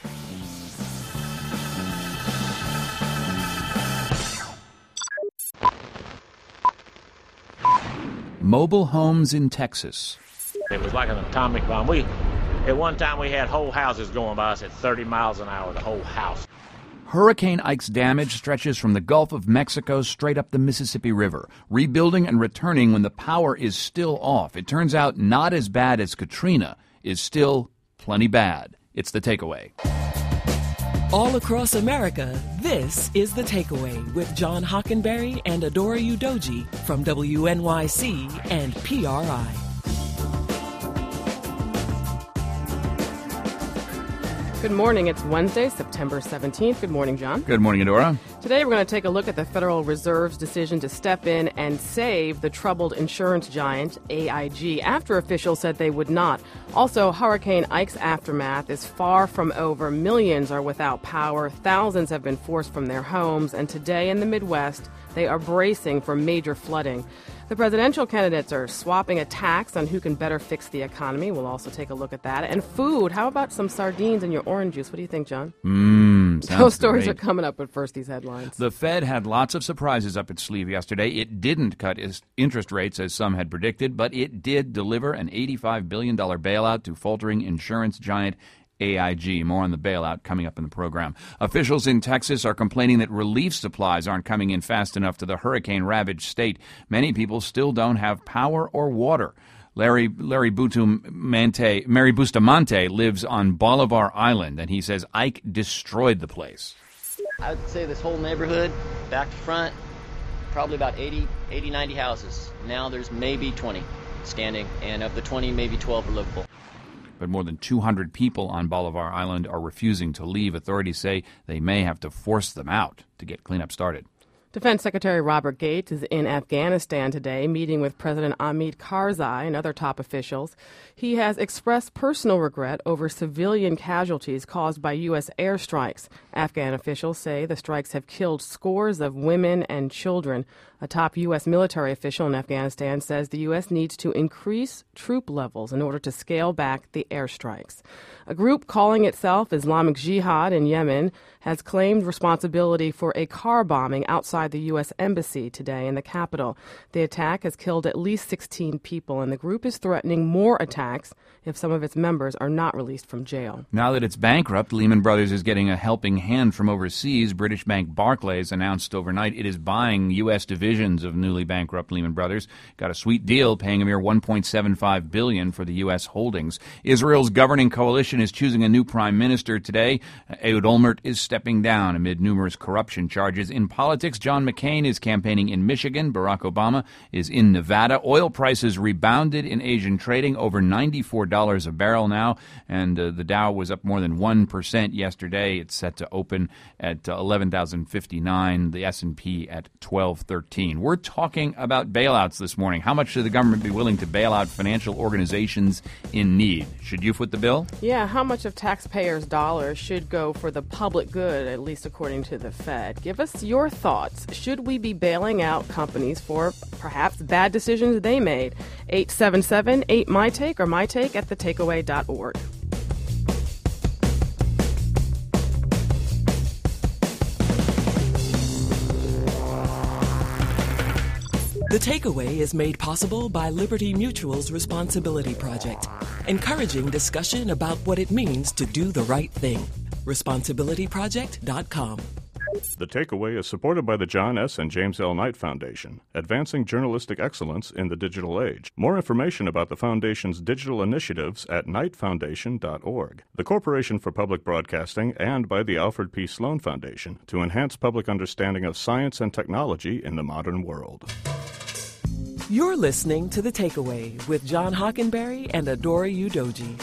Mobile homes in Texas. It was like an atomic bomb. We, at one time, we had whole houses going by us at thirty miles an hour, the whole house. Hurricane Ike's damage stretches from the Gulf of Mexico straight up the Mississippi River, rebuilding and returning when the power is still off. It turns out not as bad as Katrina is still plenty bad. It's The Takeaway. All across America, this is The Takeaway with John Hockenberry and Adora Udoji from W N Y C and P R I. Good morning. It's Wednesday, September seventeenth. Good morning, John. Good morning, Adora. Today we're going to take a look at the Federal Reserve's decision to step in and save the troubled insurance giant A I G after officials said they would not. Also, Hurricane Ike's aftermath is far from over. Millions are without power, thousands have been forced from their homes, and today in the Midwest they are bracing for major flooding. The presidential candidates are swapping a tax on who can better fix the economy. We'll also take a look at that. And food. How about some sardines in your orange juice? What do you think, John? Mmm, Those stories great. are coming up, but first these headlines. The Fed had lots of surprises up its sleeve yesterday. It didn't cut its interest rates as some had predicted, but it did deliver an eighty-five billion dollars bailout to faltering insurance giant A I G. More on the bailout coming up in the program. Officials in Texas are complaining that relief supplies aren't coming in fast enough to the hurricane-ravaged state. Many people still don't have power or water. Larry Larry Bustamante, Mary Bustamante lives on Bolivar Island, and he says Ike destroyed the place. I'd say this whole neighborhood, back to front, probably about eighty, ninety houses. Now there's maybe twenty standing, and of the twenty, maybe twelve are livable. But more than two hundred people on Bolivar Island are refusing to leave. Authorities say they may have to force them out to get cleanup started. Defense Secretary Robert Gates is in Afghanistan today, meeting with President Hamid Karzai and other top officials. He has expressed personal regret over civilian casualties caused by U S airstrikes. Afghan officials say the strikes have killed scores of women and children. A top U S military official in Afghanistan says the U S needs to increase troop levels in order to scale back the airstrikes. A group calling itself Islamic Jihad in Yemen has claimed responsibility for a car bombing outside the U S embassy today in the capital. The attack has killed at least sixteen people, and the group is threatening more attacks if some of its members are not released from jail. Now that it's bankrupt, Lehman Brothers is getting a helping hand from overseas. British bank Barclays announced overnight it is buying U S divisions of newly bankrupt Lehman Brothers. Got a sweet deal, paying a mere one point seven five billion dollars for the U S holdings. Israel's governing coalition is choosing a new prime minister today. Ehud Olmert is stepping down amid numerous corruption charges. In politics, John McCain is campaigning in Michigan. Barack Obama is in Nevada. Oil prices rebounded in Asian trading, over ninety-four dollars a barrel now, and uh, the Dow was up more than one percent yesterday. It's set to open at uh, eleven thousand fifty-nine, the S and P at twelve thirteen. We're talking about bailouts this morning. How much should the government be willing to bail out financial organizations in need? Should you foot the bill? Yeah, how much of taxpayers' dollars should go for the public good, at least according to the Fed? Give us your thoughts. Should we be bailing out companies for perhaps bad decisions they made? eight seven seven eight my take or my take at the takeaway dot org. The Takeaway is made possible by Liberty Mutual's Responsibility Project, encouraging discussion about what it means to do the right thing. responsibility project dot com. The Takeaway is supported by the John S. and James L. Knight Foundation, advancing journalistic excellence in the digital age. More information about the Foundation's digital initiatives at knight foundation dot org. The Corporation for Public Broadcasting, and by the Alfred P. Sloan Foundation to enhance public understanding of science and technology in the modern world. You're listening to The Takeaway with John Hockenberry and Adora Udoji.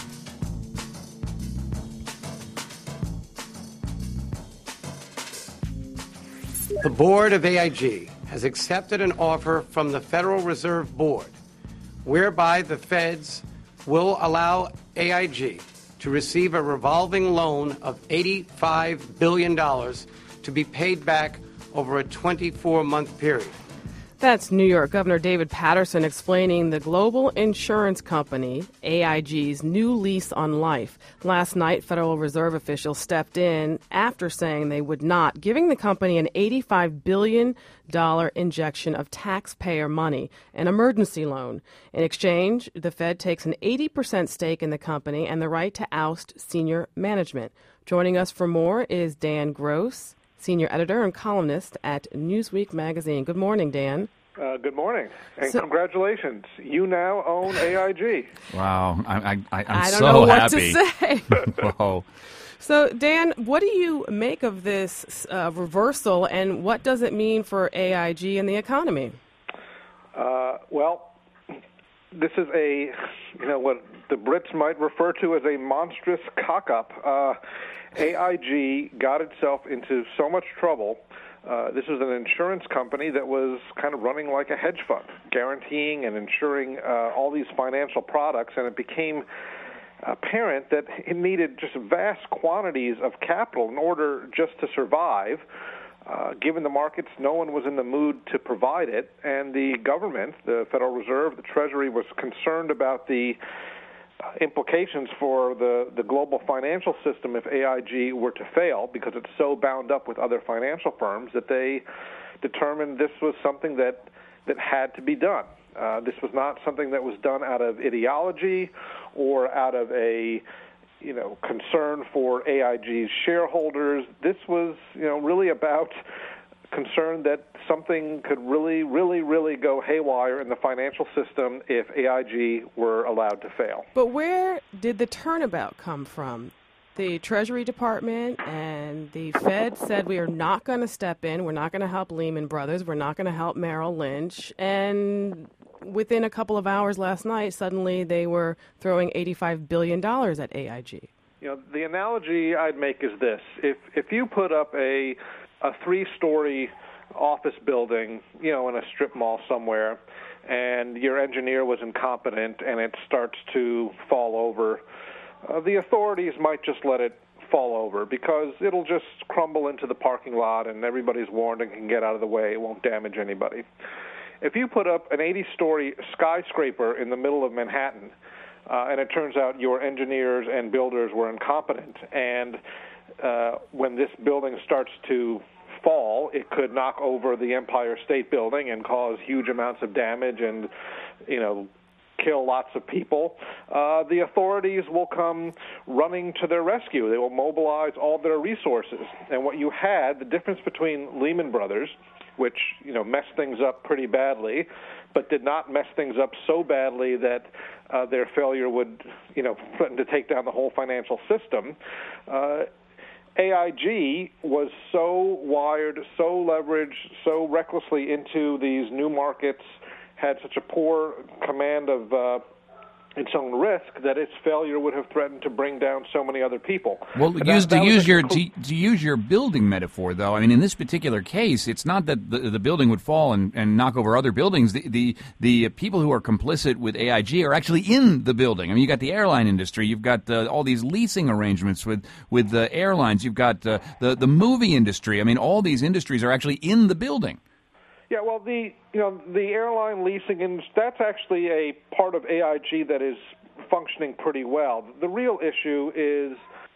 The board of A I G has accepted an offer from the Federal Reserve Board whereby the feds will allow A I G to receive a revolving loan of eighty-five billion dollars to be paid back over a twenty-four month period. That's New York Governor David Paterson explaining the global insurance company, A I G's new lease on life. Last night, Federal Reserve officials stepped in after saying they would not, giving the company an eighty-five billion dollars injection of taxpayer money, an emergency loan. In exchange, the Fed takes an eighty percent stake in the company and the right to oust senior management. Joining us for more is Dan Gross, senior editor and columnist at Newsweek magazine. Good morning, Dan. Uh, good morning, and So- congratulations. You now own A I G. Wow, I, I, I, I'm I don't so know what happy. to say. Whoa. So, Dan, what do you make of this uh, reversal, and what does it mean for A I G and the economy? Uh, well, this is a, you know, what the Brits might refer to as a monstrous cock-up. Uh, A I G got itself into so much trouble Uh, this was an insurance company that was kind of running like a hedge fund, guaranteeing and insuring uh, all these financial products, and it became apparent that it needed just vast quantities of capital in order just to survive. Uh, given the markets, no one was in the mood to provide it, and the government, the Federal Reserve, the Treasury, was concerned about the implications for the, the global financial system if A I G were to fail, because it's so bound up with other financial firms that they determined this was something that, that had to be done. Uh, this was not something that was done out of ideology or out of a, you know, concern for A I G's shareholders. This was, you know, really about concern that something could really, really, really go haywire in the financial system if A I G were allowed to fail. But where did the turnabout come from? The Treasury Department and the Fed said we are not going to step in. We're not going to help Lehman Brothers. We're not going to help Merrill Lynch. And within a couple of hours last night, suddenly they were throwing eighty-five billion dollars at A I G. You know, the analogy I'd make is this. If if you put up a a three-story office building, you know, in a strip mall somewhere, and your engineer was incompetent and it starts to fall over, uh, the authorities might just let it fall over because it'll just crumble into the parking lot and everybody's warned and can get out of the way. It won't damage anybody. If you put up an eighty-story skyscraper in the middle of Manhattan, uh, and it turns out your engineers and builders were incompetent, and uh, when this building starts to fall, it could knock over the Empire State Building and cause huge amounts of damage and, you know, kill lots of people, uh, the authorities will come running to their rescue. They will mobilize all their resources. And what you had, the difference between Lehman Brothers, which, you know, messed things up pretty badly, but did not mess things up so badly that uh, their failure would, you know, threaten to take down the whole financial system. Uh, A I G was so wired, so leveraged, so recklessly into these new markets, had such a poor command of uh, its own risk that its failure would have threatened to bring down so many other people. Well, But use, that- that to was use a your conclu- to, to use your building metaphor, though, I mean, in this particular case, it's not that the, the building would fall and, and knock over other buildings. The, the the people who are complicit with A I G are actually in the building. I mean, you got the airline industry, you've got uh, all these leasing arrangements with with the airlines, you've got uh, the the movie industry. I mean, all these industries are actually in the building. Yeah, well, the you know the airline leasing, and that's actually a part of A I G that is functioning pretty well. The real issue is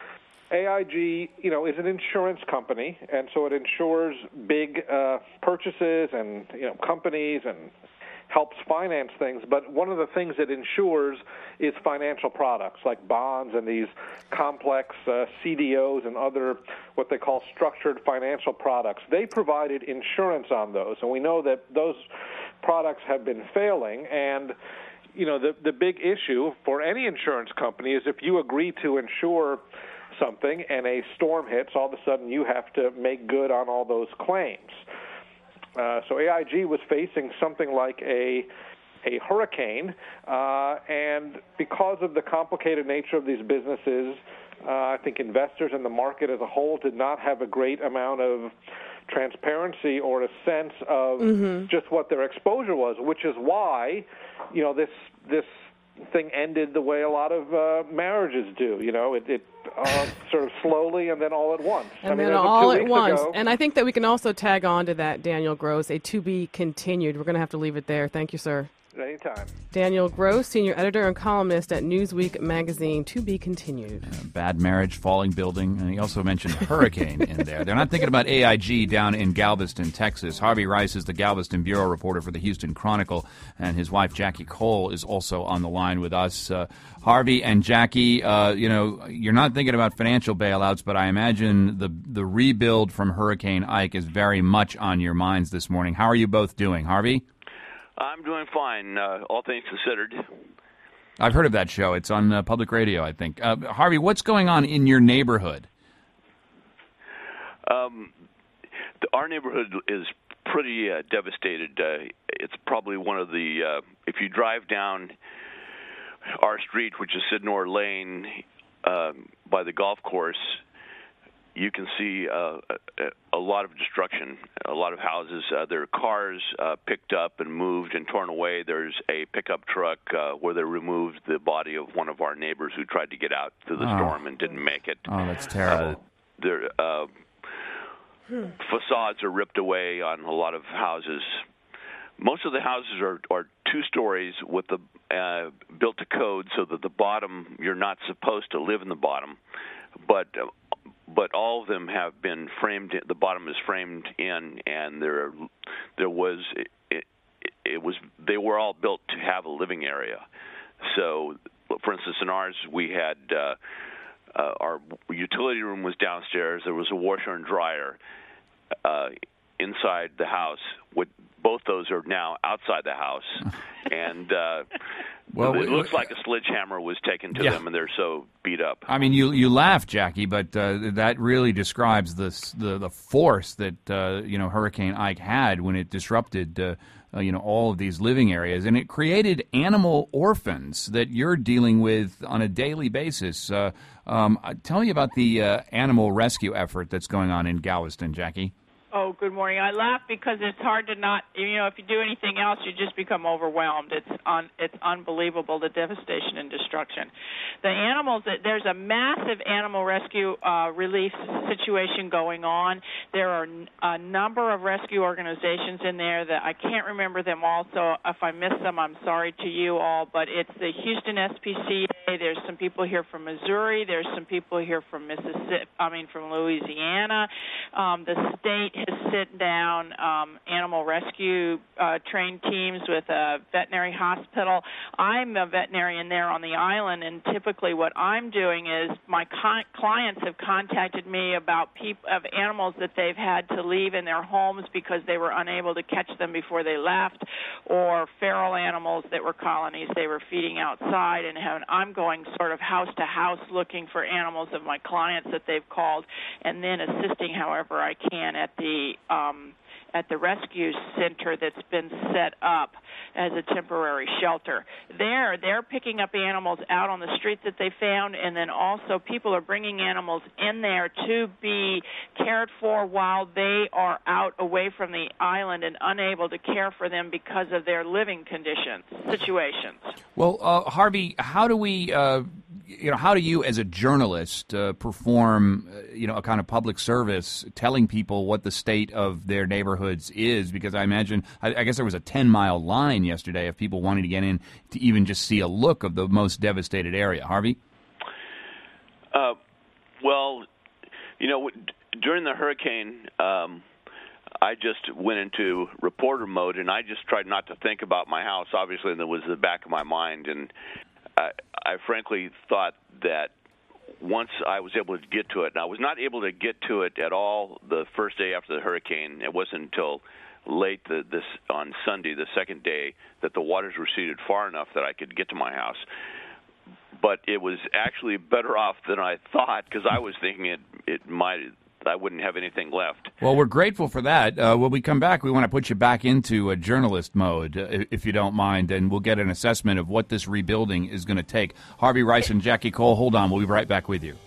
A I G, you know, is an insurance company, and so it insures big uh, purchases and you know companies and helps finance things. But one of the things it insures is financial products like bonds and these complex uh, C D Os and other what they call structured financial products. They provided insurance on those, and we know that those products have been failing. And you know, the the big issue for any insurance company is if you agree to insure something and a storm hits, all of a sudden you have to make good on all those claims. Uh, so A I G was facing something like a a hurricane, uh, and because of the complicated nature of these businesses, uh, I think investors and the market as a whole did not have a great amount of transparency or a sense of Mhm. just what their exposure was, which is why, you know, this this thing ended the way a lot of uh, marriages do. You know, it, it uh, sort of slowly and then all at once. And I mean, then as of two all at weeks once. ago- And I think that we can also tag on to that, Daniel Gross, a to be continued. We're going to have to leave it there. Thank you, sir. Anytime. Daniel Gross, senior editor and columnist at Newsweek magazine, to be continued. Bad marriage, falling building, and he also mentioned hurricane in there. They're not thinking about A I G down in Galveston, Texas. Harvey Rice is the Galveston bureau reporter for the Houston Chronicle, and his wife Jackie Cole is also on the line with us. Uh, Harvey and Jackie, uh, you know, you're not thinking about financial bailouts, but I imagine the the rebuild from Hurricane Ike is very much on your minds this morning. How are you both doing, Harvey? I'm doing fine, uh, all things considered. I've heard of that show. It's on uh, public radio, I think. Uh, Harvey, what's going on in your neighborhood? Um, the, our neighborhood is pretty uh, devastated. Uh, it's probably one of the, uh, if you drive down our street, which is Sidnor Lane, um, by the golf course, you can see uh, a, a lot of destruction, a lot of houses. Uh, there are cars uh, picked up and moved and torn away. There's a pickup truck uh, where they removed the body of one of our neighbors who tried to get out through the Oh. storm and didn't make it. Oh, that's terrible. Uh, there, uh, facades are ripped away on a lot of houses. Most of the houses are, are two stories with the uh, built to code, so that the bottom, you're not supposed to live in the bottom, but uh, but all of them have been framed. The bottom is framed in, and there there was it, it, it was they were all built to have a living area. So, for instance, in ours we had uh, uh, our utility room was downstairs. There was a washer and dryer uh, inside the house. With both those are now outside the house, and uh, Well, it we- looks like a sledgehammer was taken to Yeah. them, and they're so beat up. I mean, you you laugh, Jackie, but uh, that really describes the s- the, the force that uh, you know Hurricane Ike had when it disrupted uh, uh, you know all of these living areas, and it created animal orphans that you're dealing with on a daily basis. Uh, um, uh, tell me about the uh, animal rescue effort that's going on in Galveston, Jackie. Oh, good morning. I laugh because it's hard to not, you know, if you do anything else, you just become overwhelmed. It's un, it's unbelievable, the devastation and destruction. The animals, there's a massive animal rescue uh, relief situation going on. There are a number of rescue organizations in there that I can't remember them all, so if I miss them, I'm sorry to you all, but it's the Houston S P C A. There's some people here from Missouri. There's some people here from Mississippi, I mean, from Louisiana. Um, the state has sit down um, animal rescue uh, trained teams with a veterinary hospital. I'm a veterinarian there on the island, and typically what I'm doing is my con- clients have contacted me about peop- of animals that they've had to leave in their homes because they were unable to catch them before they left, or feral animals that were colonies they were feeding outside, and have, I'm going sort of house to house looking for animals of my clients that they've called, and then assisting however I can at the um, at the rescue center that's been set up as a temporary shelter. There, they're picking up animals out on the street that they found, and then also people are bringing animals in there to be cared for while they are out away from the island and unable to care for them because of their living conditions, situations. Well, uh, Harvey, how do we, uh, you know, how do you as a journalist uh, perform, uh, you know, a kind of public service telling people what the state of their neighborhoods is? Because I imagine, I, I guess there was a ten-mile line yesterday of people wanting to get in to even just see a look of the most devastated area. Harvey? Uh, well, you know, w- during the hurricane, um, I just went into reporter mode, and I just tried not to think about my house. Obviously, that was in the back of my mind, and I, I frankly thought that once I was able to get to it, and I was not able to get to it at all the first day after the hurricane. It wasn't until late the, this on Sunday, the second day, that the waters receded far enough that I could get to my house. But it was actually better off than I thought, because I was thinking it it might I wouldn't have anything left. Well, we're grateful for that. Uh, when we come back, we want to put you back into a journalist mode, uh, if you don't mind, and we'll get an assessment of what this rebuilding is going to take. Harvey Rice and Jackie Cole, hold on. We'll be right back with you.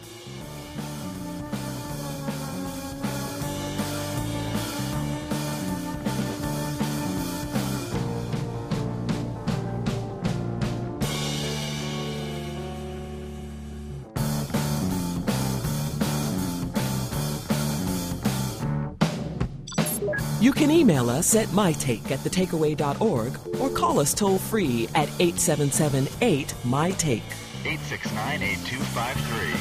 You can email us at mytake at thetakeaway dot org or call us toll free at eight seven seven eight M Y Take. eight six nine, eight two five three.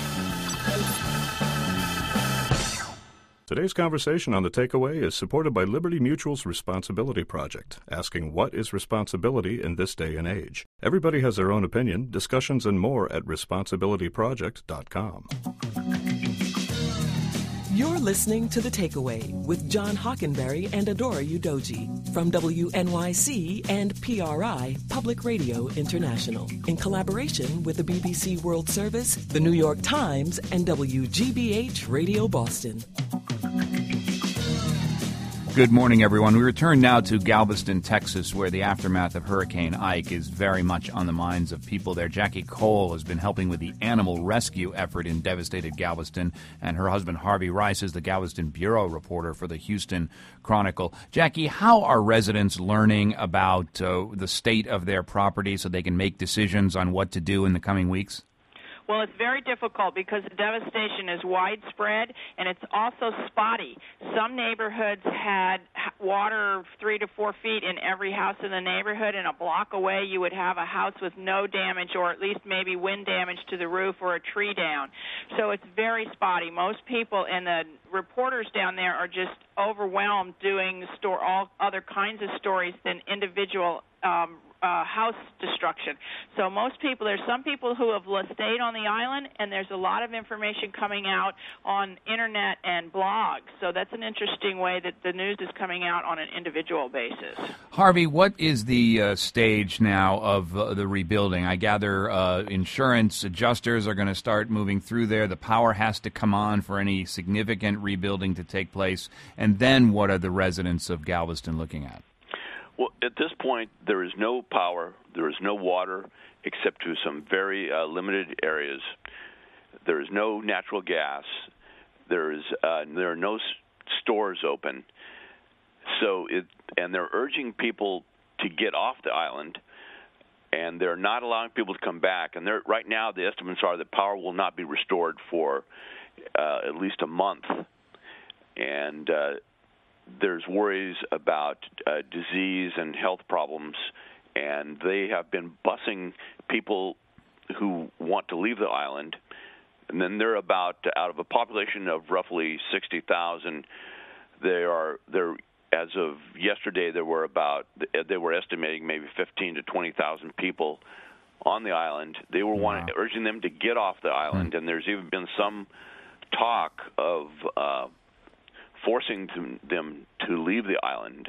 Today's conversation on The Takeaway is supported by Liberty Mutual's Responsibility Project, asking what is responsibility in this day and age. Everybody has their own opinion. Discussions and more at responsibility project dot com. You're listening to The Takeaway with John Hockenberry and Adora Udoji from W N Y C and P R I Public Radio International in collaboration with the B B C World Service, the New York Times, and W G B H Radio Boston. Good morning, everyone. We return now to Galveston, Texas, where the aftermath of Hurricane Ike is very much on the minds of people there. Jackie Cole has been helping with the animal rescue effort in devastated Galveston, and her husband Harvey Rice is the Galveston bureau reporter for the Houston Chronicle. Jackie, how are residents learning about uh, the state of their property so they can make decisions on what to do in the coming weeks? Well, it's very difficult because the devastation is widespread and it's also spotty. Some neighborhoods had water three to four feet in every house in the neighborhood, and a block away you would have a house with no damage or at least maybe wind damage to the roof or a tree down. So it's very spotty. Most people and the reporters down there are just overwhelmed doing store all other kinds of stories than individual um Uh, house destruction. So most people, there's some people who have stayed on the island, and there's a lot of information coming out on internet and blogs. So that's an interesting way that the news is coming out on an individual basis. Harvey, what is the uh, stage now of uh, the rebuilding? I gather uh, insurance adjusters are going to start moving through there. The power has to come on for any significant rebuilding to take place. And then what are the residents of Galveston looking at? Well, at this point, there is no power, there is no water, except to some very uh, limited areas. There is no natural gas. There is uh, there are no s- stores open. So, it, and they're urging people to get off the island, and they're not allowing people to come back. And they're, right now, the estimates are that power will not be restored for uh, at least a month. And uh, there's worries about uh, disease and health problems, and they have been busing people who want to leave the island. And then they're about, out of a population of roughly sixty thousand, they are, they're, as of yesterday, there were about, they were estimating maybe fifteen to twenty thousand people on the island. They were Wow. wanting, urging them to get off the island, mm. and there's even been some talk of uh, forcing them, them to leave the island,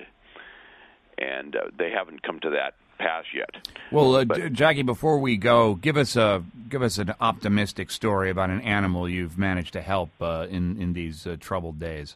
and uh, they haven't come to that pass yet. Well, uh, but, J- Jackie, before we go, give us a give us an optimistic story about an animal you've managed to help uh, in in these uh, troubled days.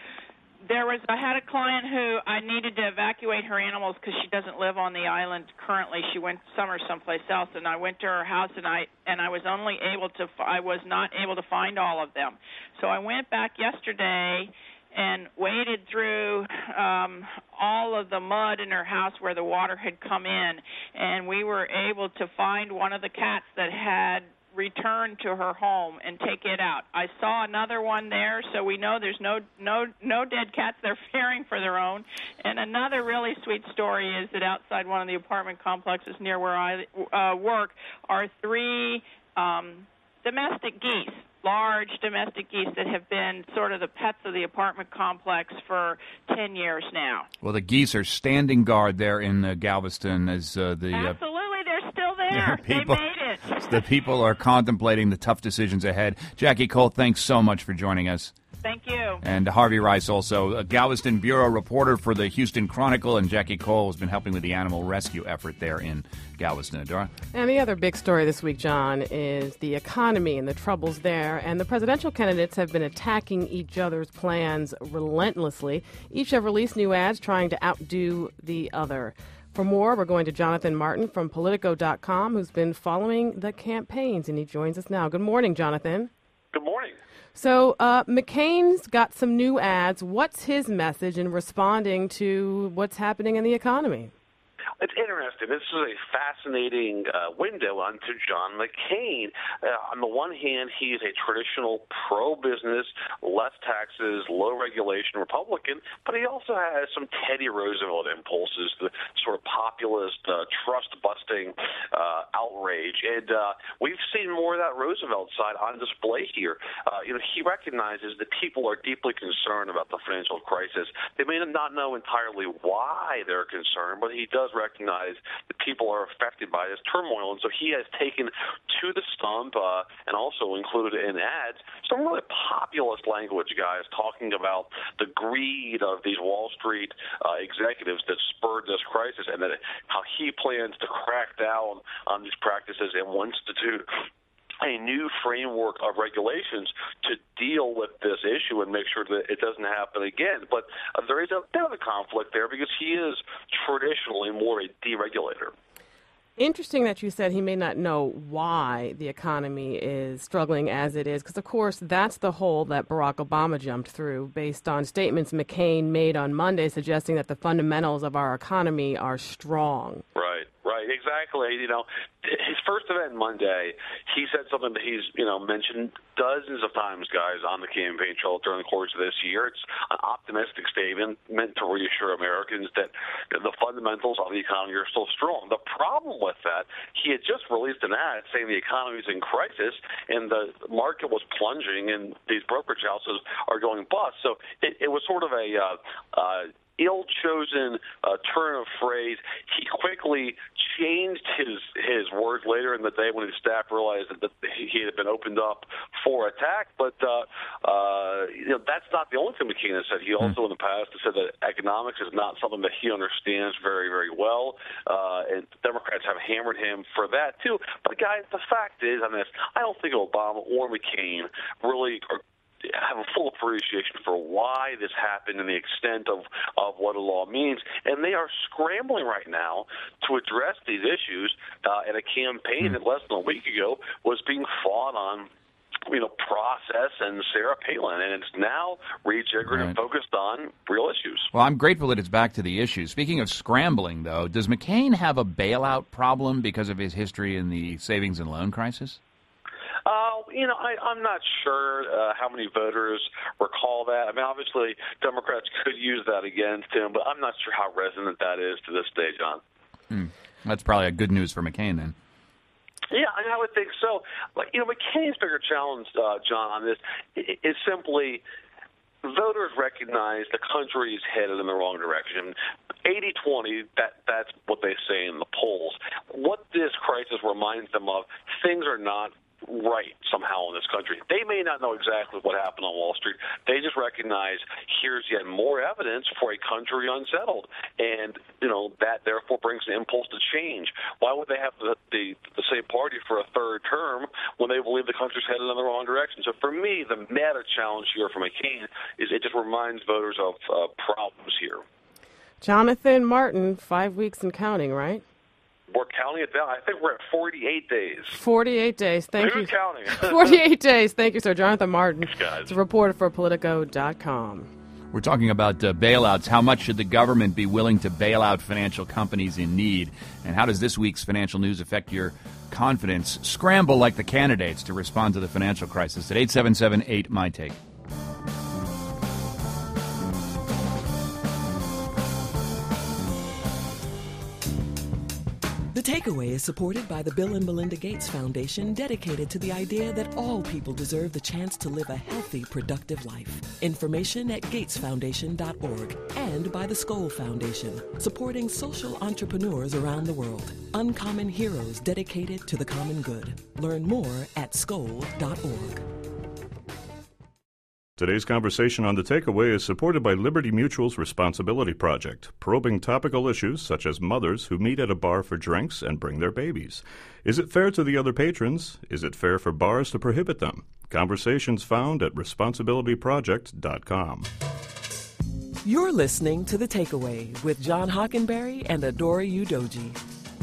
There was, I had a client who I needed to evacuate her animals because she doesn't live on the island currently. She went summer someplace else, and I went to her house, and I and I was only able to, I was not able to find all of them. So I went back yesterday and waded through um, all of the mud in her house where the water had come in, and we were able to find one of the cats that had returned to her home and take it out. I saw another one there, so we know there's no no no dead cats. They're fearing for their own. And another really sweet story is that outside one of the apartment complexes near where I uh, work are three um, domestic geese, large domestic geese that have been sort of the pets of the apartment complex for ten years now. Well, the geese are standing guard there in uh, Galveston as uh, the... Uh, Absolutely, they're still there. people, they made it. The people are contemplating the tough decisions ahead. Jackie Cole, thanks so much for joining us. Thank you. And Harvey Rice, also a Galveston bureau reporter for the Houston Chronicle, and Jackie Cole has been helping with the animal rescue effort there in Galveston. Adora? And the other big story this week, John, is the economy and the troubles there. And the presidential candidates have been attacking each other's plans relentlessly. Each have released new ads trying to outdo the other. For more, we're going to Jonathan Martin from Politico dot com, who's been following the campaigns, and he joins us now. Good morning, Jonathan. Good morning. So uh, McCain's got some new ads. What's his message in responding to what's happening in the economy? It's interesting. This is a fascinating uh, window onto John McCain. Uh, on the one hand, he's a traditional pro-business, less taxes, low regulation Republican, but he also has some Teddy Roosevelt impulses, the sort of populist, uh, trust-busting uh, outrage. And uh, we've seen more of that Roosevelt side on display here. Uh, you know, he recognizes that people are deeply concerned about the financial crisis. They may not know entirely why they're concerned, but he does recognize that people are affected by this turmoil, and so he has taken to the stump uh, and also included in ads some really populist language, guys, talking about the greed of these Wall Street uh, executives that spurred this crisis, and that how he plans to crack down on these practices and will institute a new framework of regulations to deal with this issue and make sure that it doesn't happen again. But uh, there is a bit of a conflict there because he is traditionally more a deregulator. Interesting that you said he may not know why the economy is struggling as it is, because, of course, that's the hole that Barack Obama jumped through based on statements McCain made on Monday suggesting that the fundamentals of our economy are strong. Right, right, exactly. You know, his first event Monday, he said something that he's, you know, mentioned dozens of times, guys, on the campaign trail during the course of this year. It's an optimistic statement meant to reassure Americans that the fundamentals of the economy are still strong. The problem with that, he had just released an ad saying the economy is in crisis and the market was plunging and these brokerage houses are going bust. So it, it was sort of a uh, uh, ill-chosen uh, turn of phrase. He quickly changed his his words later in the day when his staff realized that, that he had been opened up for attack. But uh, uh, you know, that's not the only thing McCain has said. He also in the past has said that economics is not something that he understands very, very well, uh, and Democrats have hammered him for that too. But guys, the fact is on this, I don't think Obama or McCain really are have a full appreciation for why this happened and the extent of, of what a law means. And they are scrambling right now to address these issues uh, in a campaign that less than a week ago was being fought on, you know, process and Sarah Palin. And it's now rejiggered Right. and focused on real issues. Well, I'm grateful that it's back to the issue. Speaking of scrambling, though, does McCain have a bailout problem because of his history in the savings and loan crisis? Uh, you know, I, I'm not sure uh, how many voters recall that. I mean, obviously, Democrats could use that against him, but I'm not sure how resonant that is to this day, John. Hmm. That's probably a good news for McCain, then. Yeah, I would think so. But, you know, McCain's bigger challenge, uh, John, on this is simply voters recognize the country is headed in the wrong direction. eighty twenty, that, that's what they say in the polls. What this crisis reminds them of, things are not right somehow in this country. They may not know exactly what happened on Wall Street. They just recognize here's yet more evidence for a country unsettled. And, you know, that therefore brings an impulse to change. Why would they have the, the, the same party for a third term when they believe the country's headed in the wrong direction? So for me, the meta challenge here for McCain is it just reminds voters of uh, problems here. Jonathan Martin, five weeks and counting, right? We're counting it down. I think we're at forty-eight days. forty-eight days. Thank Who's you. counting? forty-eight days. Thank you, sir. Jonathan Martin. Thanks, guys. It's a reporter for Politico dot com. We're talking about uh, bailouts. How much should the government be willing to bail out financial companies in need? And how does this week's financial news affect your confidence? Scramble like the candidates to respond to the financial crisis at eight seven seven eight M Y Take. The Takeaway is supported by the Bill and Melinda Gates Foundation, dedicated to the idea that all people deserve the chance to live a healthy, productive life. Information at gates foundation dot org. And by the Skoll Foundation, supporting social entrepreneurs around the world. Uncommon heroes dedicated to the common good. Learn more at skoll dot org. Today's conversation on The Takeaway is supported by Liberty Mutual's Responsibility Project, probing topical issues such as mothers who meet at a bar for drinks and bring their babies. Is it fair to the other patrons? Is it fair for bars to prohibit them? Conversations found at responsibility project dot com. You're listening to The Takeaway with John Hockenberry and Adora Udoji.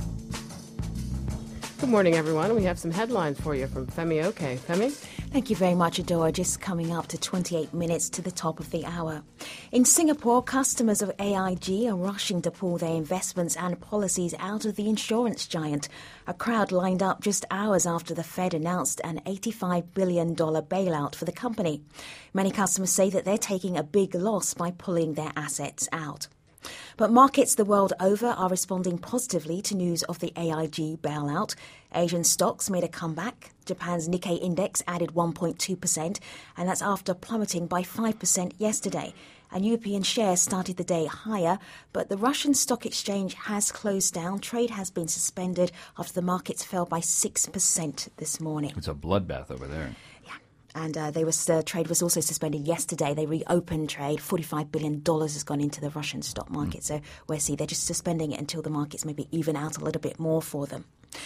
Good morning, everyone. We have some headlines for you from Femi Oke. Femi? Thank you very much, Adora. Just coming up to twenty-eight minutes to the top of the hour. In Singapore, customers of A I G are rushing to pull their investments and policies out of the insurance giant. A crowd lined up just hours after the Fed announced an eighty-five billion dollars bailout for the company. Many customers say that they're taking a big loss by pulling their assets out. But markets the world over are responding positively to news of the A I G bailout. Asian stocks made a comeback. Japan's Nikkei index added one point two percent, and that's after plummeting by five percent yesterday. And European shares started the day higher, but the Russian stock exchange has closed down. Trade has been suspended after the markets fell by six percent this morning. It's a bloodbath over there. And uh, they was, uh, trade was also suspended yesterday. They reopened trade. forty-five billion dollars has gone into the Russian stock market. Mm. So we'll see. They're just suspending it until the markets maybe even out a little bit more for them.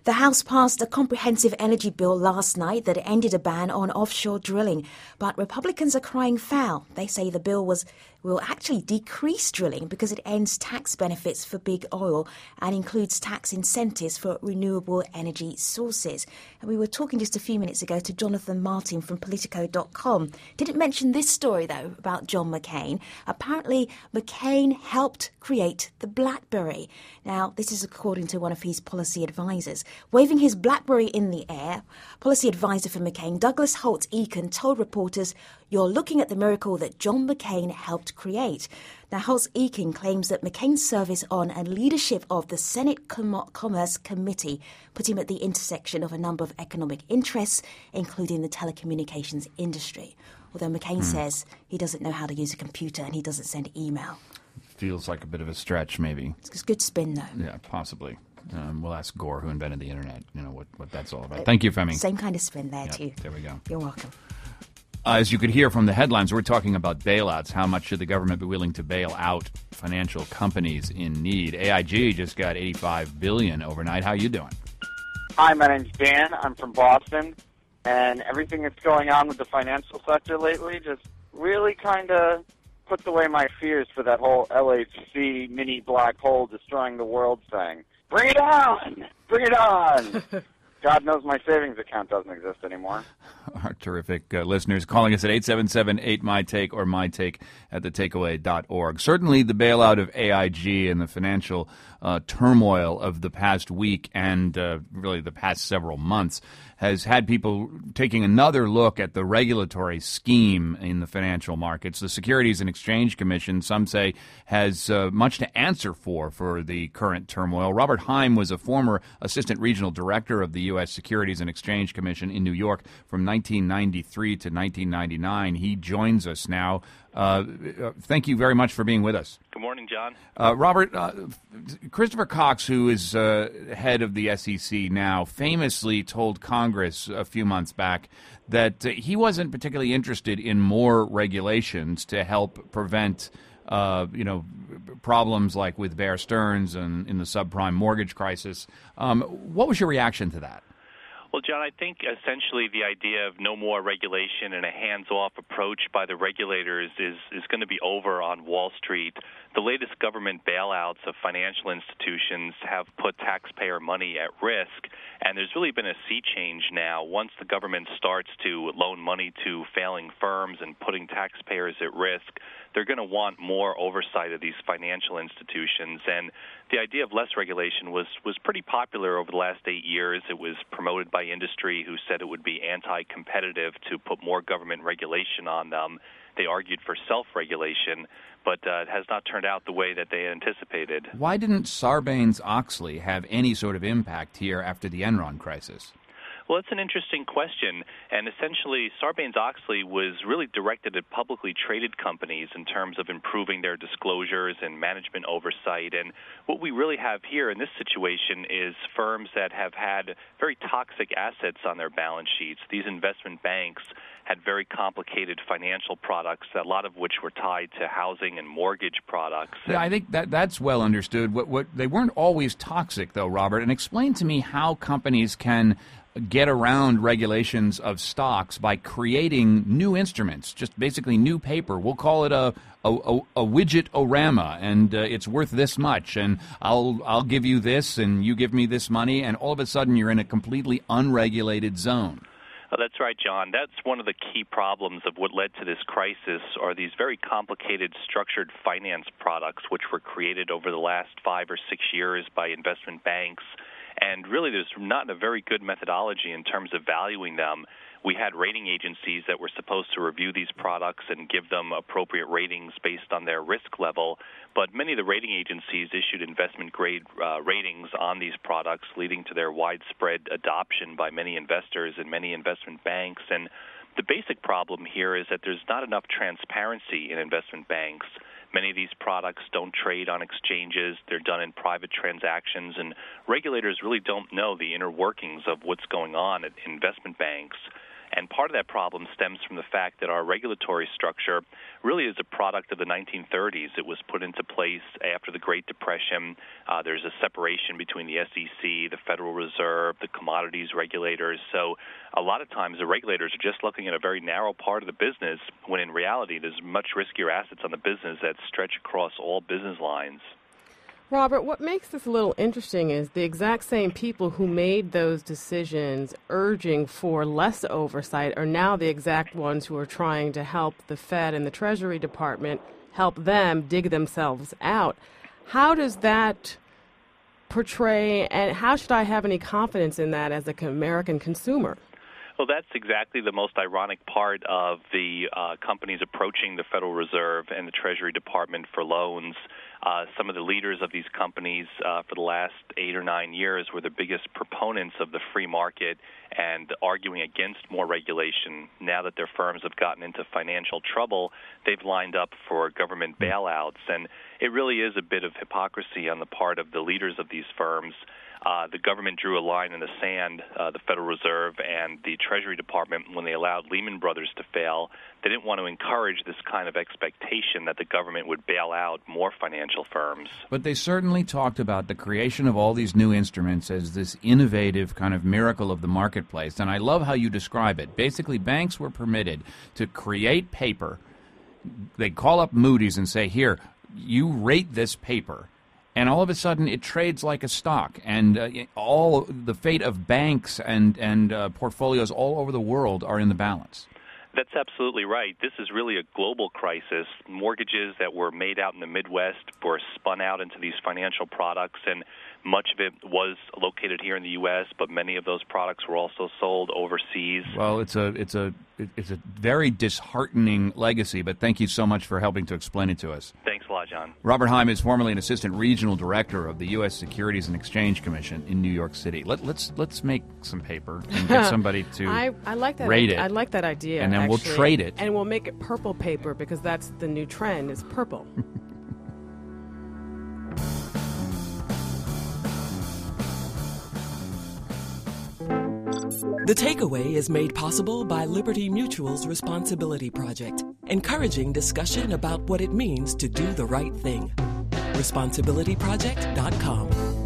The House passed a comprehensive energy bill last night that ended a ban on offshore drilling, but Republicans are crying foul. They say the bill was will actually decrease drilling because it ends tax benefits for big oil and includes tax incentives for renewable energy sources. And we were talking just a few minutes ago to Jonathan Martin from Politico dot com. Didn't mention this story, though, about John McCain. Apparently, McCain helped create the BlackBerry. Now, this is according to one of his policy advisors. Waving his BlackBerry in the air, policy advisor for McCain, Douglas Holtz-Eakin, told reporters, "You're looking at the miracle that John McCain helped create." Now, Holtz-Eakin claims that McCain's service on and leadership of the Senate Com- Commerce Committee put him at the intersection of a number of economic interests, including the telecommunications industry. Although McCain hmm. says he doesn't know how to use a computer and he doesn't send email. Feels like a bit of a stretch, maybe. It's a good spin, though. Yeah, possibly. Um, we'll ask Gore, who invented the internet, you know, what, what that's all about. Uh, Thank you, Femi. Same kind of spin there, yep, too. There we go. You're welcome. Uh, as you could hear from the headlines, we're talking about bailouts. How much should the government be willing to bail out financial companies in need? A I G just got eighty-five billion dollars overnight. How you doing? Hi, my name's Dan. I'm from Boston. And everything that's going on with the financial sector lately just really kind of puts away my fears for that whole L H C mini black hole destroying the world thing. Bring it on! Bring it on! God knows my savings account doesn't exist anymore. Our terrific uh, listeners calling us at eight seven seven eight M Y Take or mytake at the takeaway dot org. Certainly the bailout of A I G and the financial uh, turmoil of the past week and uh, really the past several months has had people taking another look at the regulatory scheme in the financial markets. The Securities and Exchange Commission, some say, has uh, much to answer for for the current turmoil. Robert Heim was a former assistant regional director of the U S Securities and Exchange Commission in New York from nineteen ninety-three to nineteen ninety-nine. He joins us now. Uh, thank you very much for being with us. Good morning, John. Uh, Robert, uh, Christopher Cox, who is uh, head of the S E C now, famously told Congress a few months back that uh, he wasn't particularly interested in more regulations to help prevent Uh, you know, problems like with Bear Stearns and in the subprime mortgage crisis. Um, what was your reaction to that? Well, John, I think essentially the idea of no more regulation and a hands-off approach by the regulators is, is going to be over on Wall Street. The latest government bailouts of financial institutions have put taxpayer money at risk, and there's really been a sea change now. Once the government starts to loan money to failing firms and putting taxpayers at risk, they're going to want more oversight of these financial institutions. And the idea of less regulation was, was pretty popular over the last eight years. It was promoted by industry, who said it would be anti-competitive to put more government regulation on them. They argued for self-regulation, but uh, it has not turned out the way that they anticipated. Why didn't Sarbanes-Oxley have any sort of impact here after the Enron crisis? Well, it's an interesting question, and essentially Sarbanes-Oxley was really directed at publicly traded companies in terms of improving their disclosures and management oversight. And what we really have here in this situation is firms that have had very toxic assets on their balance sheets. These investment banks had very complicated financial products, a lot of which were tied to housing and mortgage products. Yeah, I think that that's well understood. What, what they weren't always toxic, though, Robert. And explain to me how companies can get around regulations of stocks by creating new instruments, just basically new paper. We'll call it a a, a, a widget-orama, and uh, it's worth this much, and I'll I'll give you this, and you give me this money, and all of a sudden you're in a completely unregulated zone. Oh, that's right, John. That's one of the key problems of what led to this crisis, are these very complicated structured finance products which were created over the last five or six years by investment banks. And really, there's not a very good methodology in terms of valuing them. We had rating agencies that were supposed to review these products and give them appropriate ratings based on their risk level, but many of the rating agencies issued investment-grade uh, ratings on these products, leading to their widespread adoption by many investors and many investment banks. And the basic problem here is that there's not enough transparency in investment banks. Many of these products don't trade on exchanges. They're done in private transactions, and regulators really don't know the inner workings of what's going on at investment banks. And part of that problem stems from the fact that our regulatory structure really is a product of the nineteen thirties. It was put into place after the Great Depression. Uh, there's a separation between the S E C, the Federal Reserve, the commodities regulators. So a lot of times the regulators are just looking at a very narrow part of the business, when in reality there's much riskier assets on the business that stretch across all business lines. Robert, what makes this a little interesting is the exact same people who made those decisions urging for less oversight are now the exact ones who are trying to help the Fed and the Treasury Department help them dig themselves out. How does that portray, and how should I have any confidence in that as an American consumer? Well, that's exactly the most ironic part of the uh, companies approaching the Federal Reserve and the Treasury Department for loans. Uh, some of the leaders of these companies uh, for the last eight or nine years were the biggest proponents of the free market and arguing against more regulation. Now that their firms have gotten into financial trouble, they've lined up for government bailouts. And it really is a bit of hypocrisy on the part of the leaders of these firms. Uh, the government drew a line in the sand, uh, the Federal Reserve and the Treasury Department, when they allowed Lehman Brothers to fail. They didn't want to encourage this kind of expectation that the government would bail out more financial firms. But they certainly talked about the creation of all these new instruments as this innovative kind of miracle of the marketplace. And I love how you describe it. Basically, banks were permitted to create paper. They'd call up Moody's and say, here, you rate this paper. And all of a sudden, it trades like a stock, and uh, all the fate of banks and and uh, portfolios all over the world are in the balance. That's absolutely right. This is really a global crisis. Mortgages that were made out in the Midwest were spun out into these financial products, and much of it was located here in the U S, but many of those products were also sold overseas. Well, it's a it's a it's a very disheartening legacy, but thank you so much for helping to explain it to us. Thanks a lot, John. Robert Heim is formerly an assistant regional director of the U S Securities and Exchange Commission in New York City. Let, let's let's make some paper and get somebody to I, I like that rate I, it. I like that idea. And then actually. we'll trade it. And we'll make it purple paper because that's the new trend is purple. The Takeaway is made possible by Liberty Mutual's Responsibility Project, encouraging discussion about what it means to do the right thing. responsibility project dot com.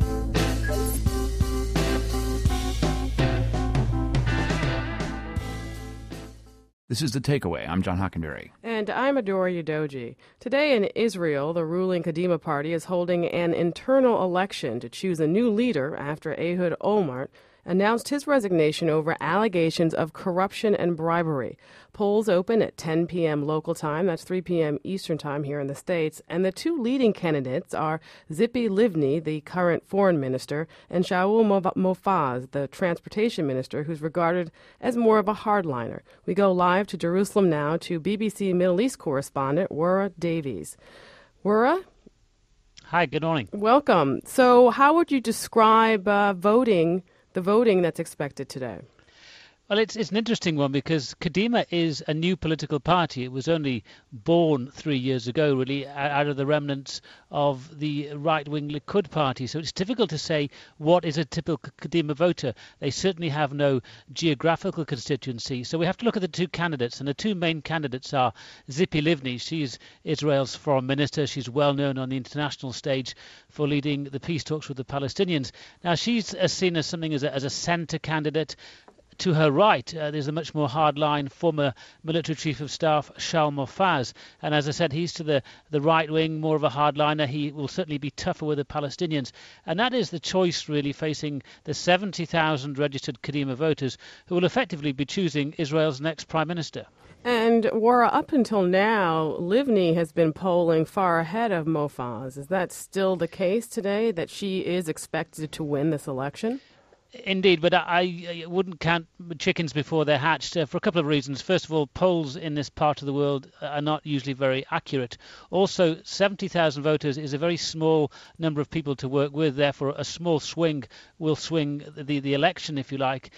This is The Takeaway. I'm John Hockenberry. And I'm Adora Udoji. Today in Israel, the ruling Kadima party is holding an internal election to choose a new leader after Ehud Olmert announced his resignation over allegations of corruption and bribery. Polls open at ten p.m. local time, that's three p.m. Eastern time here in the States, and the two leading candidates are Tzipi Livni, the current foreign minister, and Shaul Mofaz, the transportation minister, who's regarded as more of a hardliner. We go live to Jerusalem now to B B C Middle East correspondent Wura Davies. Wura? Hi, good morning. Welcome. So how would you describe uh, voting the voting that's expected today? Well, it's it's an interesting one because Kadima is a new political party. It was only born three years ago, really, out of the remnants of the right-wing Likud party. So it's difficult to say what is a typical Kadima voter. They certainly have no geographical constituency. So we have to look at the two candidates, and the two main candidates are Tzipi Livni. She's Israel's foreign minister. She's well known on the international stage for leading the peace talks with the Palestinians. Now, she's seen as something as a, as a centre candidate. To her right, uh, there's a much more hardline former military chief of staff, Shaul Mofaz. And as I said, he's to the, the right wing, more of a hardliner. He will certainly be tougher with the Palestinians. And that is the choice, really, facing the seventy thousand registered Kadima voters who will effectively be choosing Israel's next prime minister. And, Wara, up until now, Livni has been polling far ahead of Mofaz. Is that still the case today, that she is expected to win this election? Indeed, but I, I wouldn't count chickens before they're hatched uh, for a couple of reasons. First of all, polls in this part of the world are not usually very accurate. Also, seventy thousand voters is a very small number of people to work with. Therefore, a small swing will swing the, the election, if you like.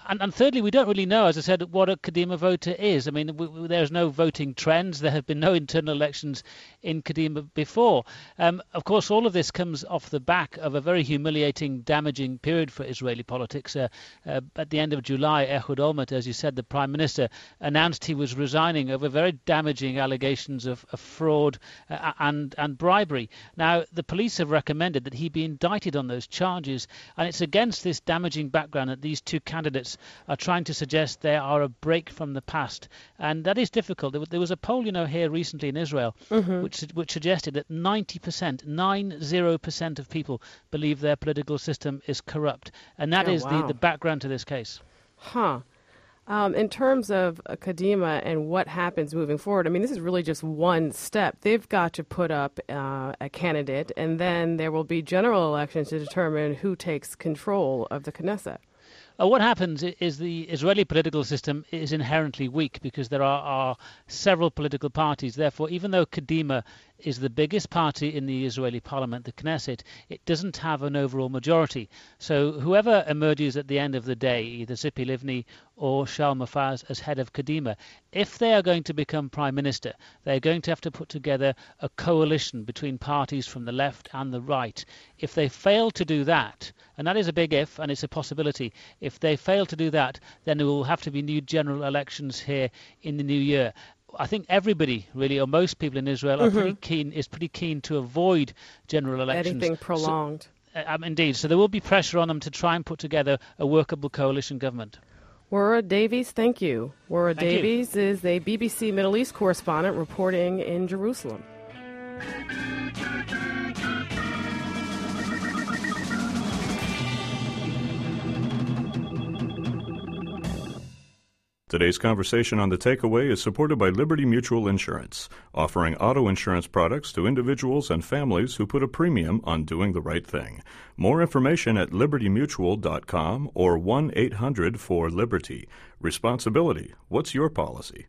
And, and thirdly, we don't really know, as I said, what a Kadima voter is. I mean, w- w- there's no voting trends. There have been no internal elections in Kadima before. Um, of course, all of this comes off the back of a very humiliating, damaging period for Israeli politics. Uh, uh, at the end of July, Ehud Olmert, as you said, the Prime Minister, announced he was resigning over very damaging allegations of, of fraud uh, and, and bribery. Now, the police have recommended that he be indicted on those charges, and it's against this damaging background that these two candidates are trying to suggest they are a break from the past, and that is difficult. There was a poll, you know, here recently in Israel, mm-hmm. which which suggested that ninety percent, nine zero percent of people believe their political system is corrupt, and that oh, is wow. the, the background to this case. Huh. Um, in terms of uh, Kadima and what happens moving forward, I mean, this is really just one step. They've got to put up uh, a candidate, and then there will be general elections to determine who takes control of the Knesset. Uh, what happens is the Israeli political system is inherently weak because there are, are several political parties. Therefore, even though Kadima is the biggest party in the Israeli parliament, the Knesset, it doesn't have an overall majority. So whoever emerges at the end of the day, either Tzipi Livni or Shaul Mofaz as head of Kadima, if they are going to become prime minister, they're going to have to put together a coalition between parties from the left and the right. If they fail to do that, and that is a big if, and it's a possibility, if they fail to do that, then there will have to be new general elections here in the new year. I think everybody, really, or most people in Israel, are mm-hmm. pretty keen is pretty keen to avoid general elections. Anything prolonged. So, uh, indeed. So there will be pressure on them to try and put together a workable coalition government. Wara Davies, thank you. Wara thank Davies you. is a B B C Middle East correspondent reporting in Jerusalem. Today's conversation on The Takeaway is supported by Liberty Mutual Insurance, offering auto insurance products to individuals and families who put a premium on doing the right thing. More information at liberty mutual dot com or one eight hundred four liberty. Responsibility. What's your policy?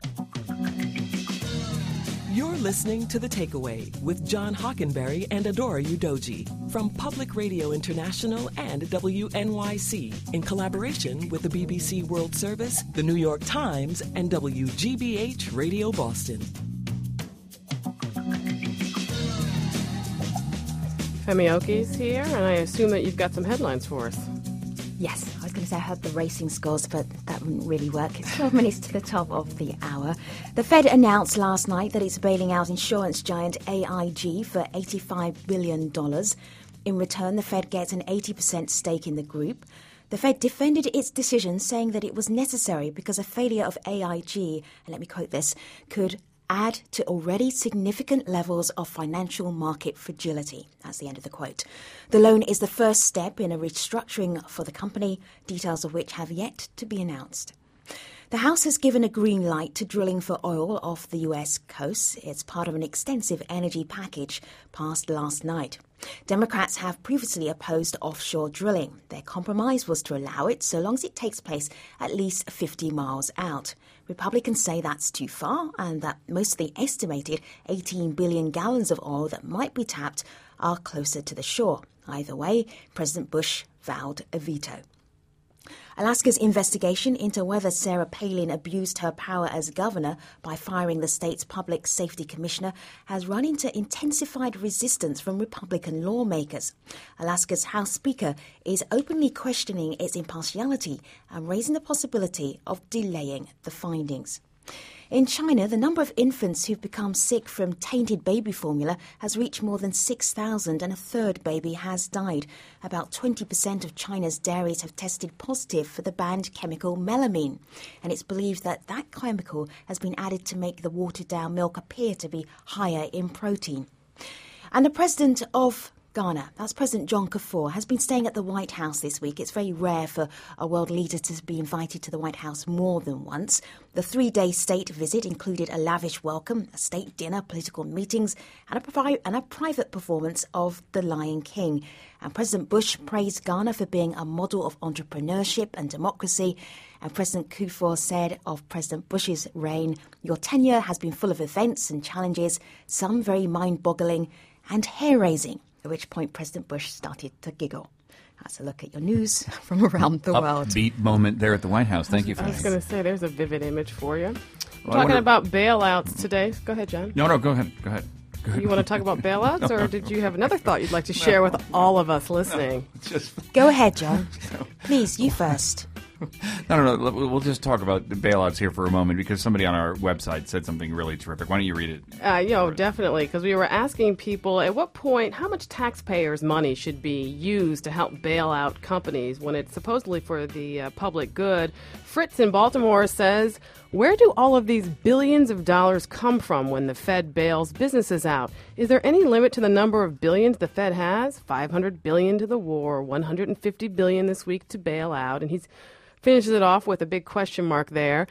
You're listening to The Takeaway with John Hockenberry and Adora Udoji from Public Radio International and W N Y C in collaboration with the B B C World Service, the New York Times, and W G B H Radio Boston. Femi Oki's here, and I assume that you've got some headlines for us. Yes, I was going to say I heard the racing scores, but that wouldn't really work. It's twelve minutes to the top of the hour. The Fed announced last night that it's bailing out insurance giant A I G for eighty-five billion dollars. In return, the Fed gets an eighty percent stake in the group. The Fed defended its decision, saying that it was necessary because a failure of A I G, and let me quote this, could add to already significant levels of financial market fragility. That's the end of the quote. The loan is the first step in a restructuring for the company, details of which have yet to be announced. The House has given a green light to drilling for oil off the U S coast. It's part of an extensive energy package passed last night. Democrats have previously opposed offshore drilling. Their compromise was to allow it so long as it takes place at least fifty miles out. Republicans say that's too far and that most of the estimated eighteen billion gallons of oil that might be tapped are closer to the shore. Either way, President Bush vowed a veto. Alaska's investigation into whether Sarah Palin abused her power as governor by firing the state's public safety commissioner has run into intensified resistance from Republican lawmakers. Alaska's House Speaker is openly questioning its impartiality and raising the possibility of delaying the findings. In China, the number of infants who've become sick from tainted baby formula has reached more than six thousand and a third baby has died. About twenty percent of China's dairies have tested positive for the banned chemical melamine, and it's believed that that chemical has been added to make the watered-down milk appear to be higher in protein. And the president of Ghana, that's President John Kufuor, has been staying at the White House this week. It's very rare for a world leader to be invited to the White House more than once. The three-day state visit included a lavish welcome, a state dinner, political meetings, and a, provi- and a private performance of The Lion King. And President Bush praised Ghana for being a model of entrepreneurship and democracy. And President Kufuor said of President Bush's reign, "Your tenure has been full of events and challenges, some very mind-boggling and hair-raising." At which point President Bush started to giggle. That's a look at your news from around the world. Upbeat moment there at the White House. Thank you, I was Fanny. going to say, there's a vivid image for you. We're Well, I talking wonder- about bailouts today. Go ahead, John. No, no, go ahead. Go ahead. Go ahead. You want to talk about bailouts, or did you have another thought you'd like to share with all of us listening? Just Go ahead, John. Please, you first. No, no, no. We'll just talk about the bailouts here for a moment because somebody on our website said something really terrific. Why don't you read it? Uh, you know, definitely, because we were asking people at what point, how much taxpayers' money should be used to help bail out companies when it's supposedly for the uh, public good. Fritz in Baltimore says, where do all of these billions of dollars come from when the Fed bails businesses out? Is there any limit to the number of billions the Fed has? five hundred billion dollars to the war, one hundred fifty billion dollars this week to bail out, and he's finishes it off with a big question mark there.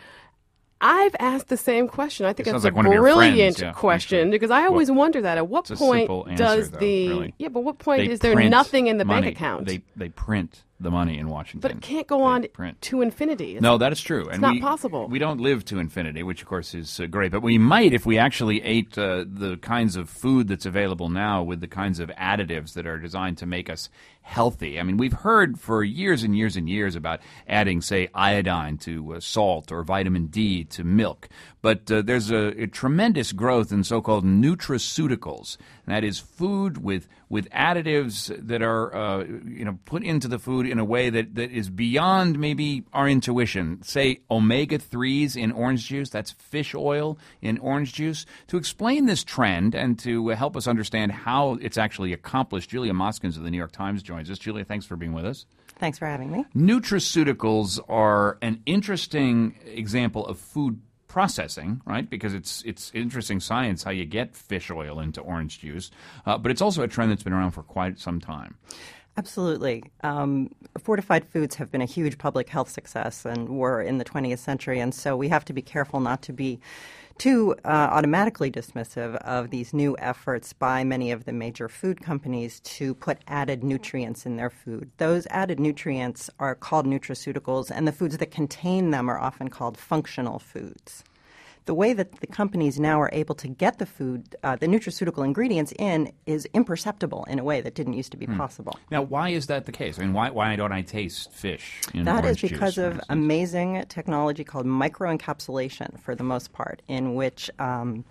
I've asked the same question. I think It it's sounds a like one of your brilliant friends, yeah, question because I always wonder that. At what It's a point simple answer, does though, the really. yeah? But what point They is there print nothing in the money. bank account? They they print the money in Washington. but it can't go on print. to infinity. It's, No, that is true. It's and not we, possible. We don't live to infinity, which of course is uh, great. But we might if we actually ate uh, the kinds of food that's available now with the kinds of additives that are designed to make us healthy. I mean, we've heard for years and years and years about adding, say, iodine to uh, salt or vitamin D to milk. But uh, there's a, a tremendous growth in so-called nutraceuticals. And that is food with with additives that are uh, you know put into the food in a way that, that is beyond maybe our intuition. Say omega threes in orange juice, that's fish oil in orange juice. To explain this trend and to uh, help us understand how it's actually accomplished, Julia Moskins of the New York Times joins us. Julia, thanks for being with us. Thanks for having me. Nutraceuticals are an interesting example of food processing, right? Because it's it's interesting science how you get fish oil into orange juice, uh, but it's also a trend that's been around for quite some time. Absolutely. Um, fortified foods have been a huge public health success and were in the twentieth century, and so we have to be careful not to be too uh, automatically dismissive of these new efforts by many of the major food companies to put added nutrients in their food. Those added nutrients are called nutraceuticals, and the foods that contain them are often called functional foods. The way that the companies now are able to get the food, uh, the nutraceutical ingredients in, is imperceptible in a way that didn't used to be Hmm. possible. Now, why is that the case? I mean, why why don't I taste fish in That is orange juice, because for of instance? amazing technology called microencapsulation, for the most part, in which um,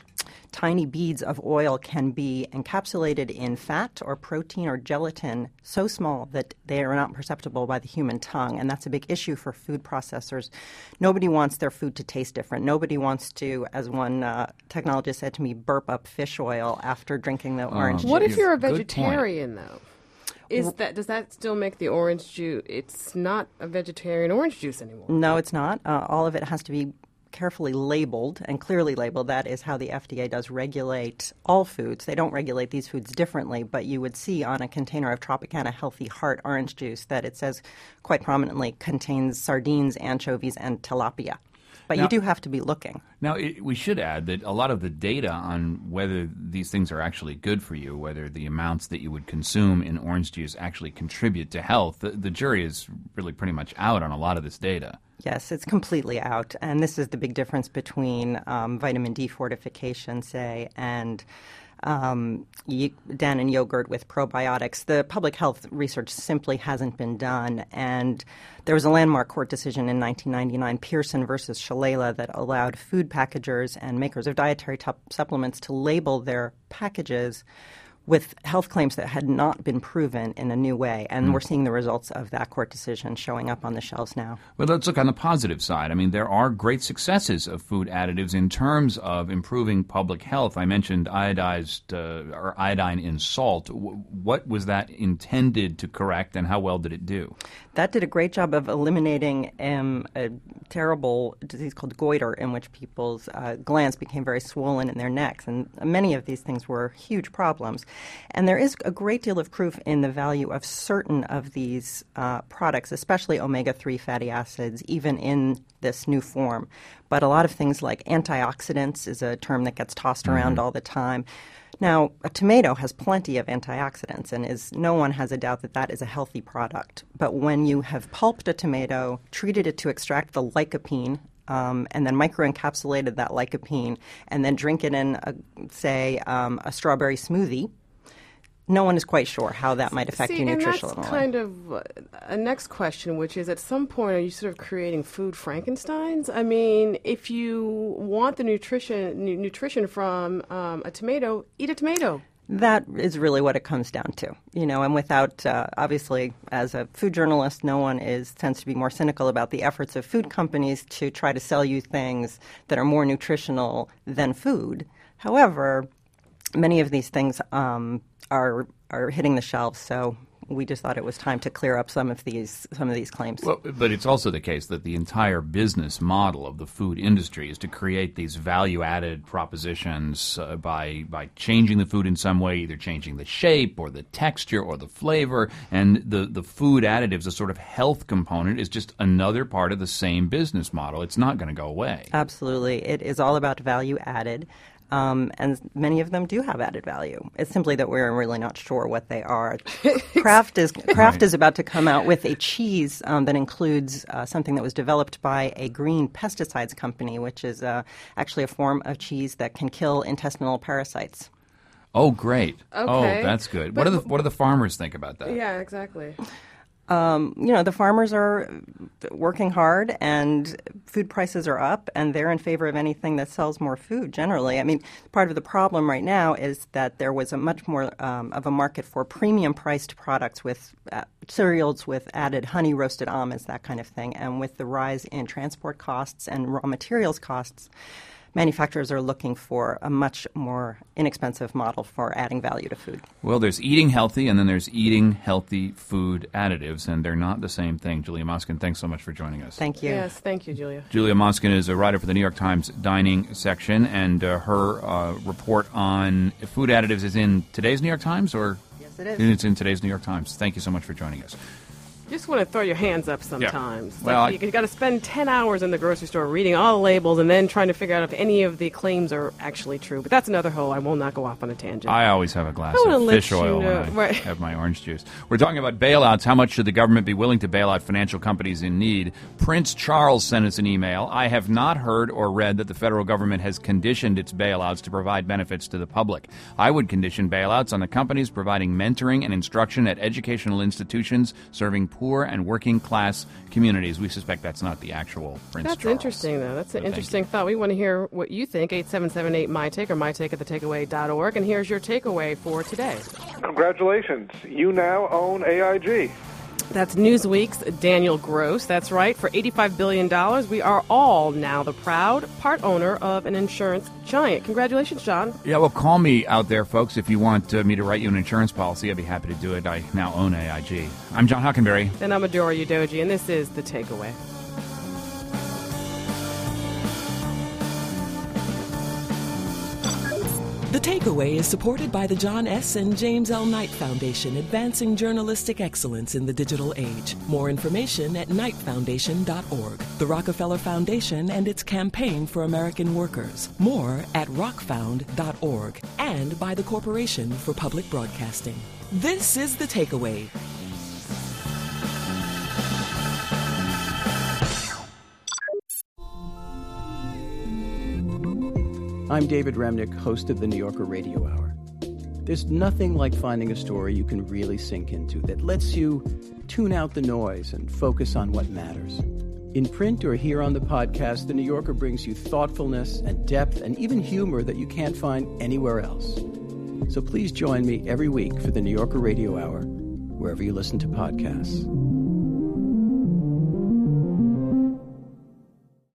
tiny beads of oil can be encapsulated in fat or protein or gelatin so small that they are not perceptible by the human tongue. And that's a big issue for food processors. Nobody wants their food to taste different. Nobody wants to, as one uh, technologist said to me, burp up fish oil after drinking the orange juice. What if you're a vegetarian, though? Is that does that still make the orange juice? It's not a vegetarian orange juice anymore. No, it's not. Uh, all of it has to be carefully labeled and clearly labeled. That is how the F D A does regulate all foods. They don't regulate these foods differently, but you would see on a container of Tropicana Healthy Heart orange juice that it says quite prominently contains sardines, anchovies, and tilapia. But Now- you do have to be looking. Now, it, we should add that a lot of the data on whether these things are actually good for you, whether the amounts that you would consume in orange juice actually contribute to health, the, the jury is really pretty much out on a lot of this data. Yes, it's completely out. And this is the big difference between um, vitamin D fortification, say, and um, y- Dannon yogurt with probiotics. The public health research simply hasn't been done. And there was a landmark court decision in nineteen ninety-nine, Pearson versus Shalala, that allowed food packagers and makers of dietary tup- supplements to label their packages with health claims that had not been proven in a new way. And Mm. we're seeing the results of that court decision showing up on the shelves now. But let's look on the positive side. I mean, there are great successes of food additives in terms of improving public health. I mentioned iodized uh, or iodine in salt. W- what was that intended to correct, and how well did it do? That did a great job of eliminating um, a terrible disease called goiter, in which people's uh, glands became very swollen in their necks. And many of these things were huge problems. And there is a great deal of proof in the value of certain of these uh, products, especially omega three fatty acids, even in this new form. But a lot of things like antioxidants is a term that gets tossed around Mhm. all the time. Now, a tomato has plenty of antioxidants, and is no one has a doubt that that is a healthy product. But when you have pulped a tomato, treated it to extract the lycopene, um, and then microencapsulated that lycopene, and then drink it in, a, say, um, a strawberry smoothie, no one is quite sure how that might affect See, you and nutritionally. that's kind of uh, a next question, which is, at some point, are you sort of creating food Frankensteins? I mean, if you want the nutrition nu- nutrition from um, a tomato, eat a tomato. That is really what it comes down to, you know, and without, uh, obviously, as a food journalist, no one is tends to be more cynical about the efforts of food companies to try to sell you things that are more nutritional than food. However, many of these things um, are are hitting the shelves, so we just thought it was time to clear up some of these some of these claims. Well, but it's also the case that the entire business model of the food industry is to create these value-added propositions uh, by by changing the food in some way, either changing the shape or the texture or the flavor, and the, the food additives, a sort of health component, is just another part of the same business model. It's not going to go away. Absolutely. It is all about value added. Um, and many of them do have added value. It's simply that we're really not sure what they are. Kraft is Kraft Right. is about to come out with a cheese um, that includes uh, something that was developed by a green pesticides company, which is uh, actually a form of cheese that can kill intestinal parasites. Oh, great. Okay. Oh, that's good. What But- do the what do the farmers think about that? Yeah, exactly. Um, you know, the farmers are working hard and food prices are up, and they're in favor of anything that sells more food generally. I mean, part of the problem right now is that there was a much more um, of a market for premium priced products with uh, cereals with added honey roasted almonds, that kind of thing. And with the rise in transport costs and raw materials costs, manufacturers are looking for a much more inexpensive model for adding value to food. Well, there's eating healthy, and then there's eating healthy food additives, and they're not the same thing. Julia Moskin, thanks so much for joining us. Thank you. Yes, thank you, Julia. Julia Moskin is a writer for the New York Times dining section, and uh, her uh, report on food additives is in today's New York Times, or yes, it is. It's in today's New York Times. Thank you so much for joining us. You just want to throw your hands up sometimes. Well, like you, you got to spend ten hours in the grocery store reading all the labels and then trying to figure out if any of the claims are actually true. But that's another whole. I will not go off on a tangent. I always have a glass I wanna of let fish you oil know- when I right. have my orange juice. We're talking about bailouts. How much should the government be willing to bail out financial companies in need? Prince Charles sent us an email. I have not heard or read that the federal government has conditioned its bailouts to provide benefits to the public. I would condition bailouts on the companies providing mentoring and instruction at educational institutions serving poor and working class communities. We suspect that's not the actual Prince That's Charles. interesting, though. That's an thank interesting thought. We want to hear what you think. eight seven seven eight my take or my take at the takeaway dot org. And here's your takeaway for today. Congratulations. You now own A I G. That's Newsweek's Daniel Gross. That's right. For eighty-five billion dollars, we are all now the proud part owner of an insurance giant. Congratulations, John. Yeah, well, call me out there, folks. If you want uh, me to write you an insurance policy, I'd be happy to do it. I now own A I G. I'm John Hockenberry. And I'm Adora Udoji, and this is The Takeaway. The Takeaway is supported by the John S. and James L. Knight Foundation, advancing journalistic excellence in the digital age. More information at knight foundation dot org. The Rockefeller Foundation and its campaign for American workers. More at rock found dot org. And by the Corporation for Public Broadcasting. This is The Takeaway. I'm David Remnick, host of the New Yorker Radio Hour. There's nothing like finding a story you can really sink into that lets you tune out the noise and focus on what matters. In print or here on the podcast, The New Yorker brings you thoughtfulness and depth and even humor that you can't find anywhere else. So please join me every week for the New Yorker Radio Hour, wherever you listen to podcasts.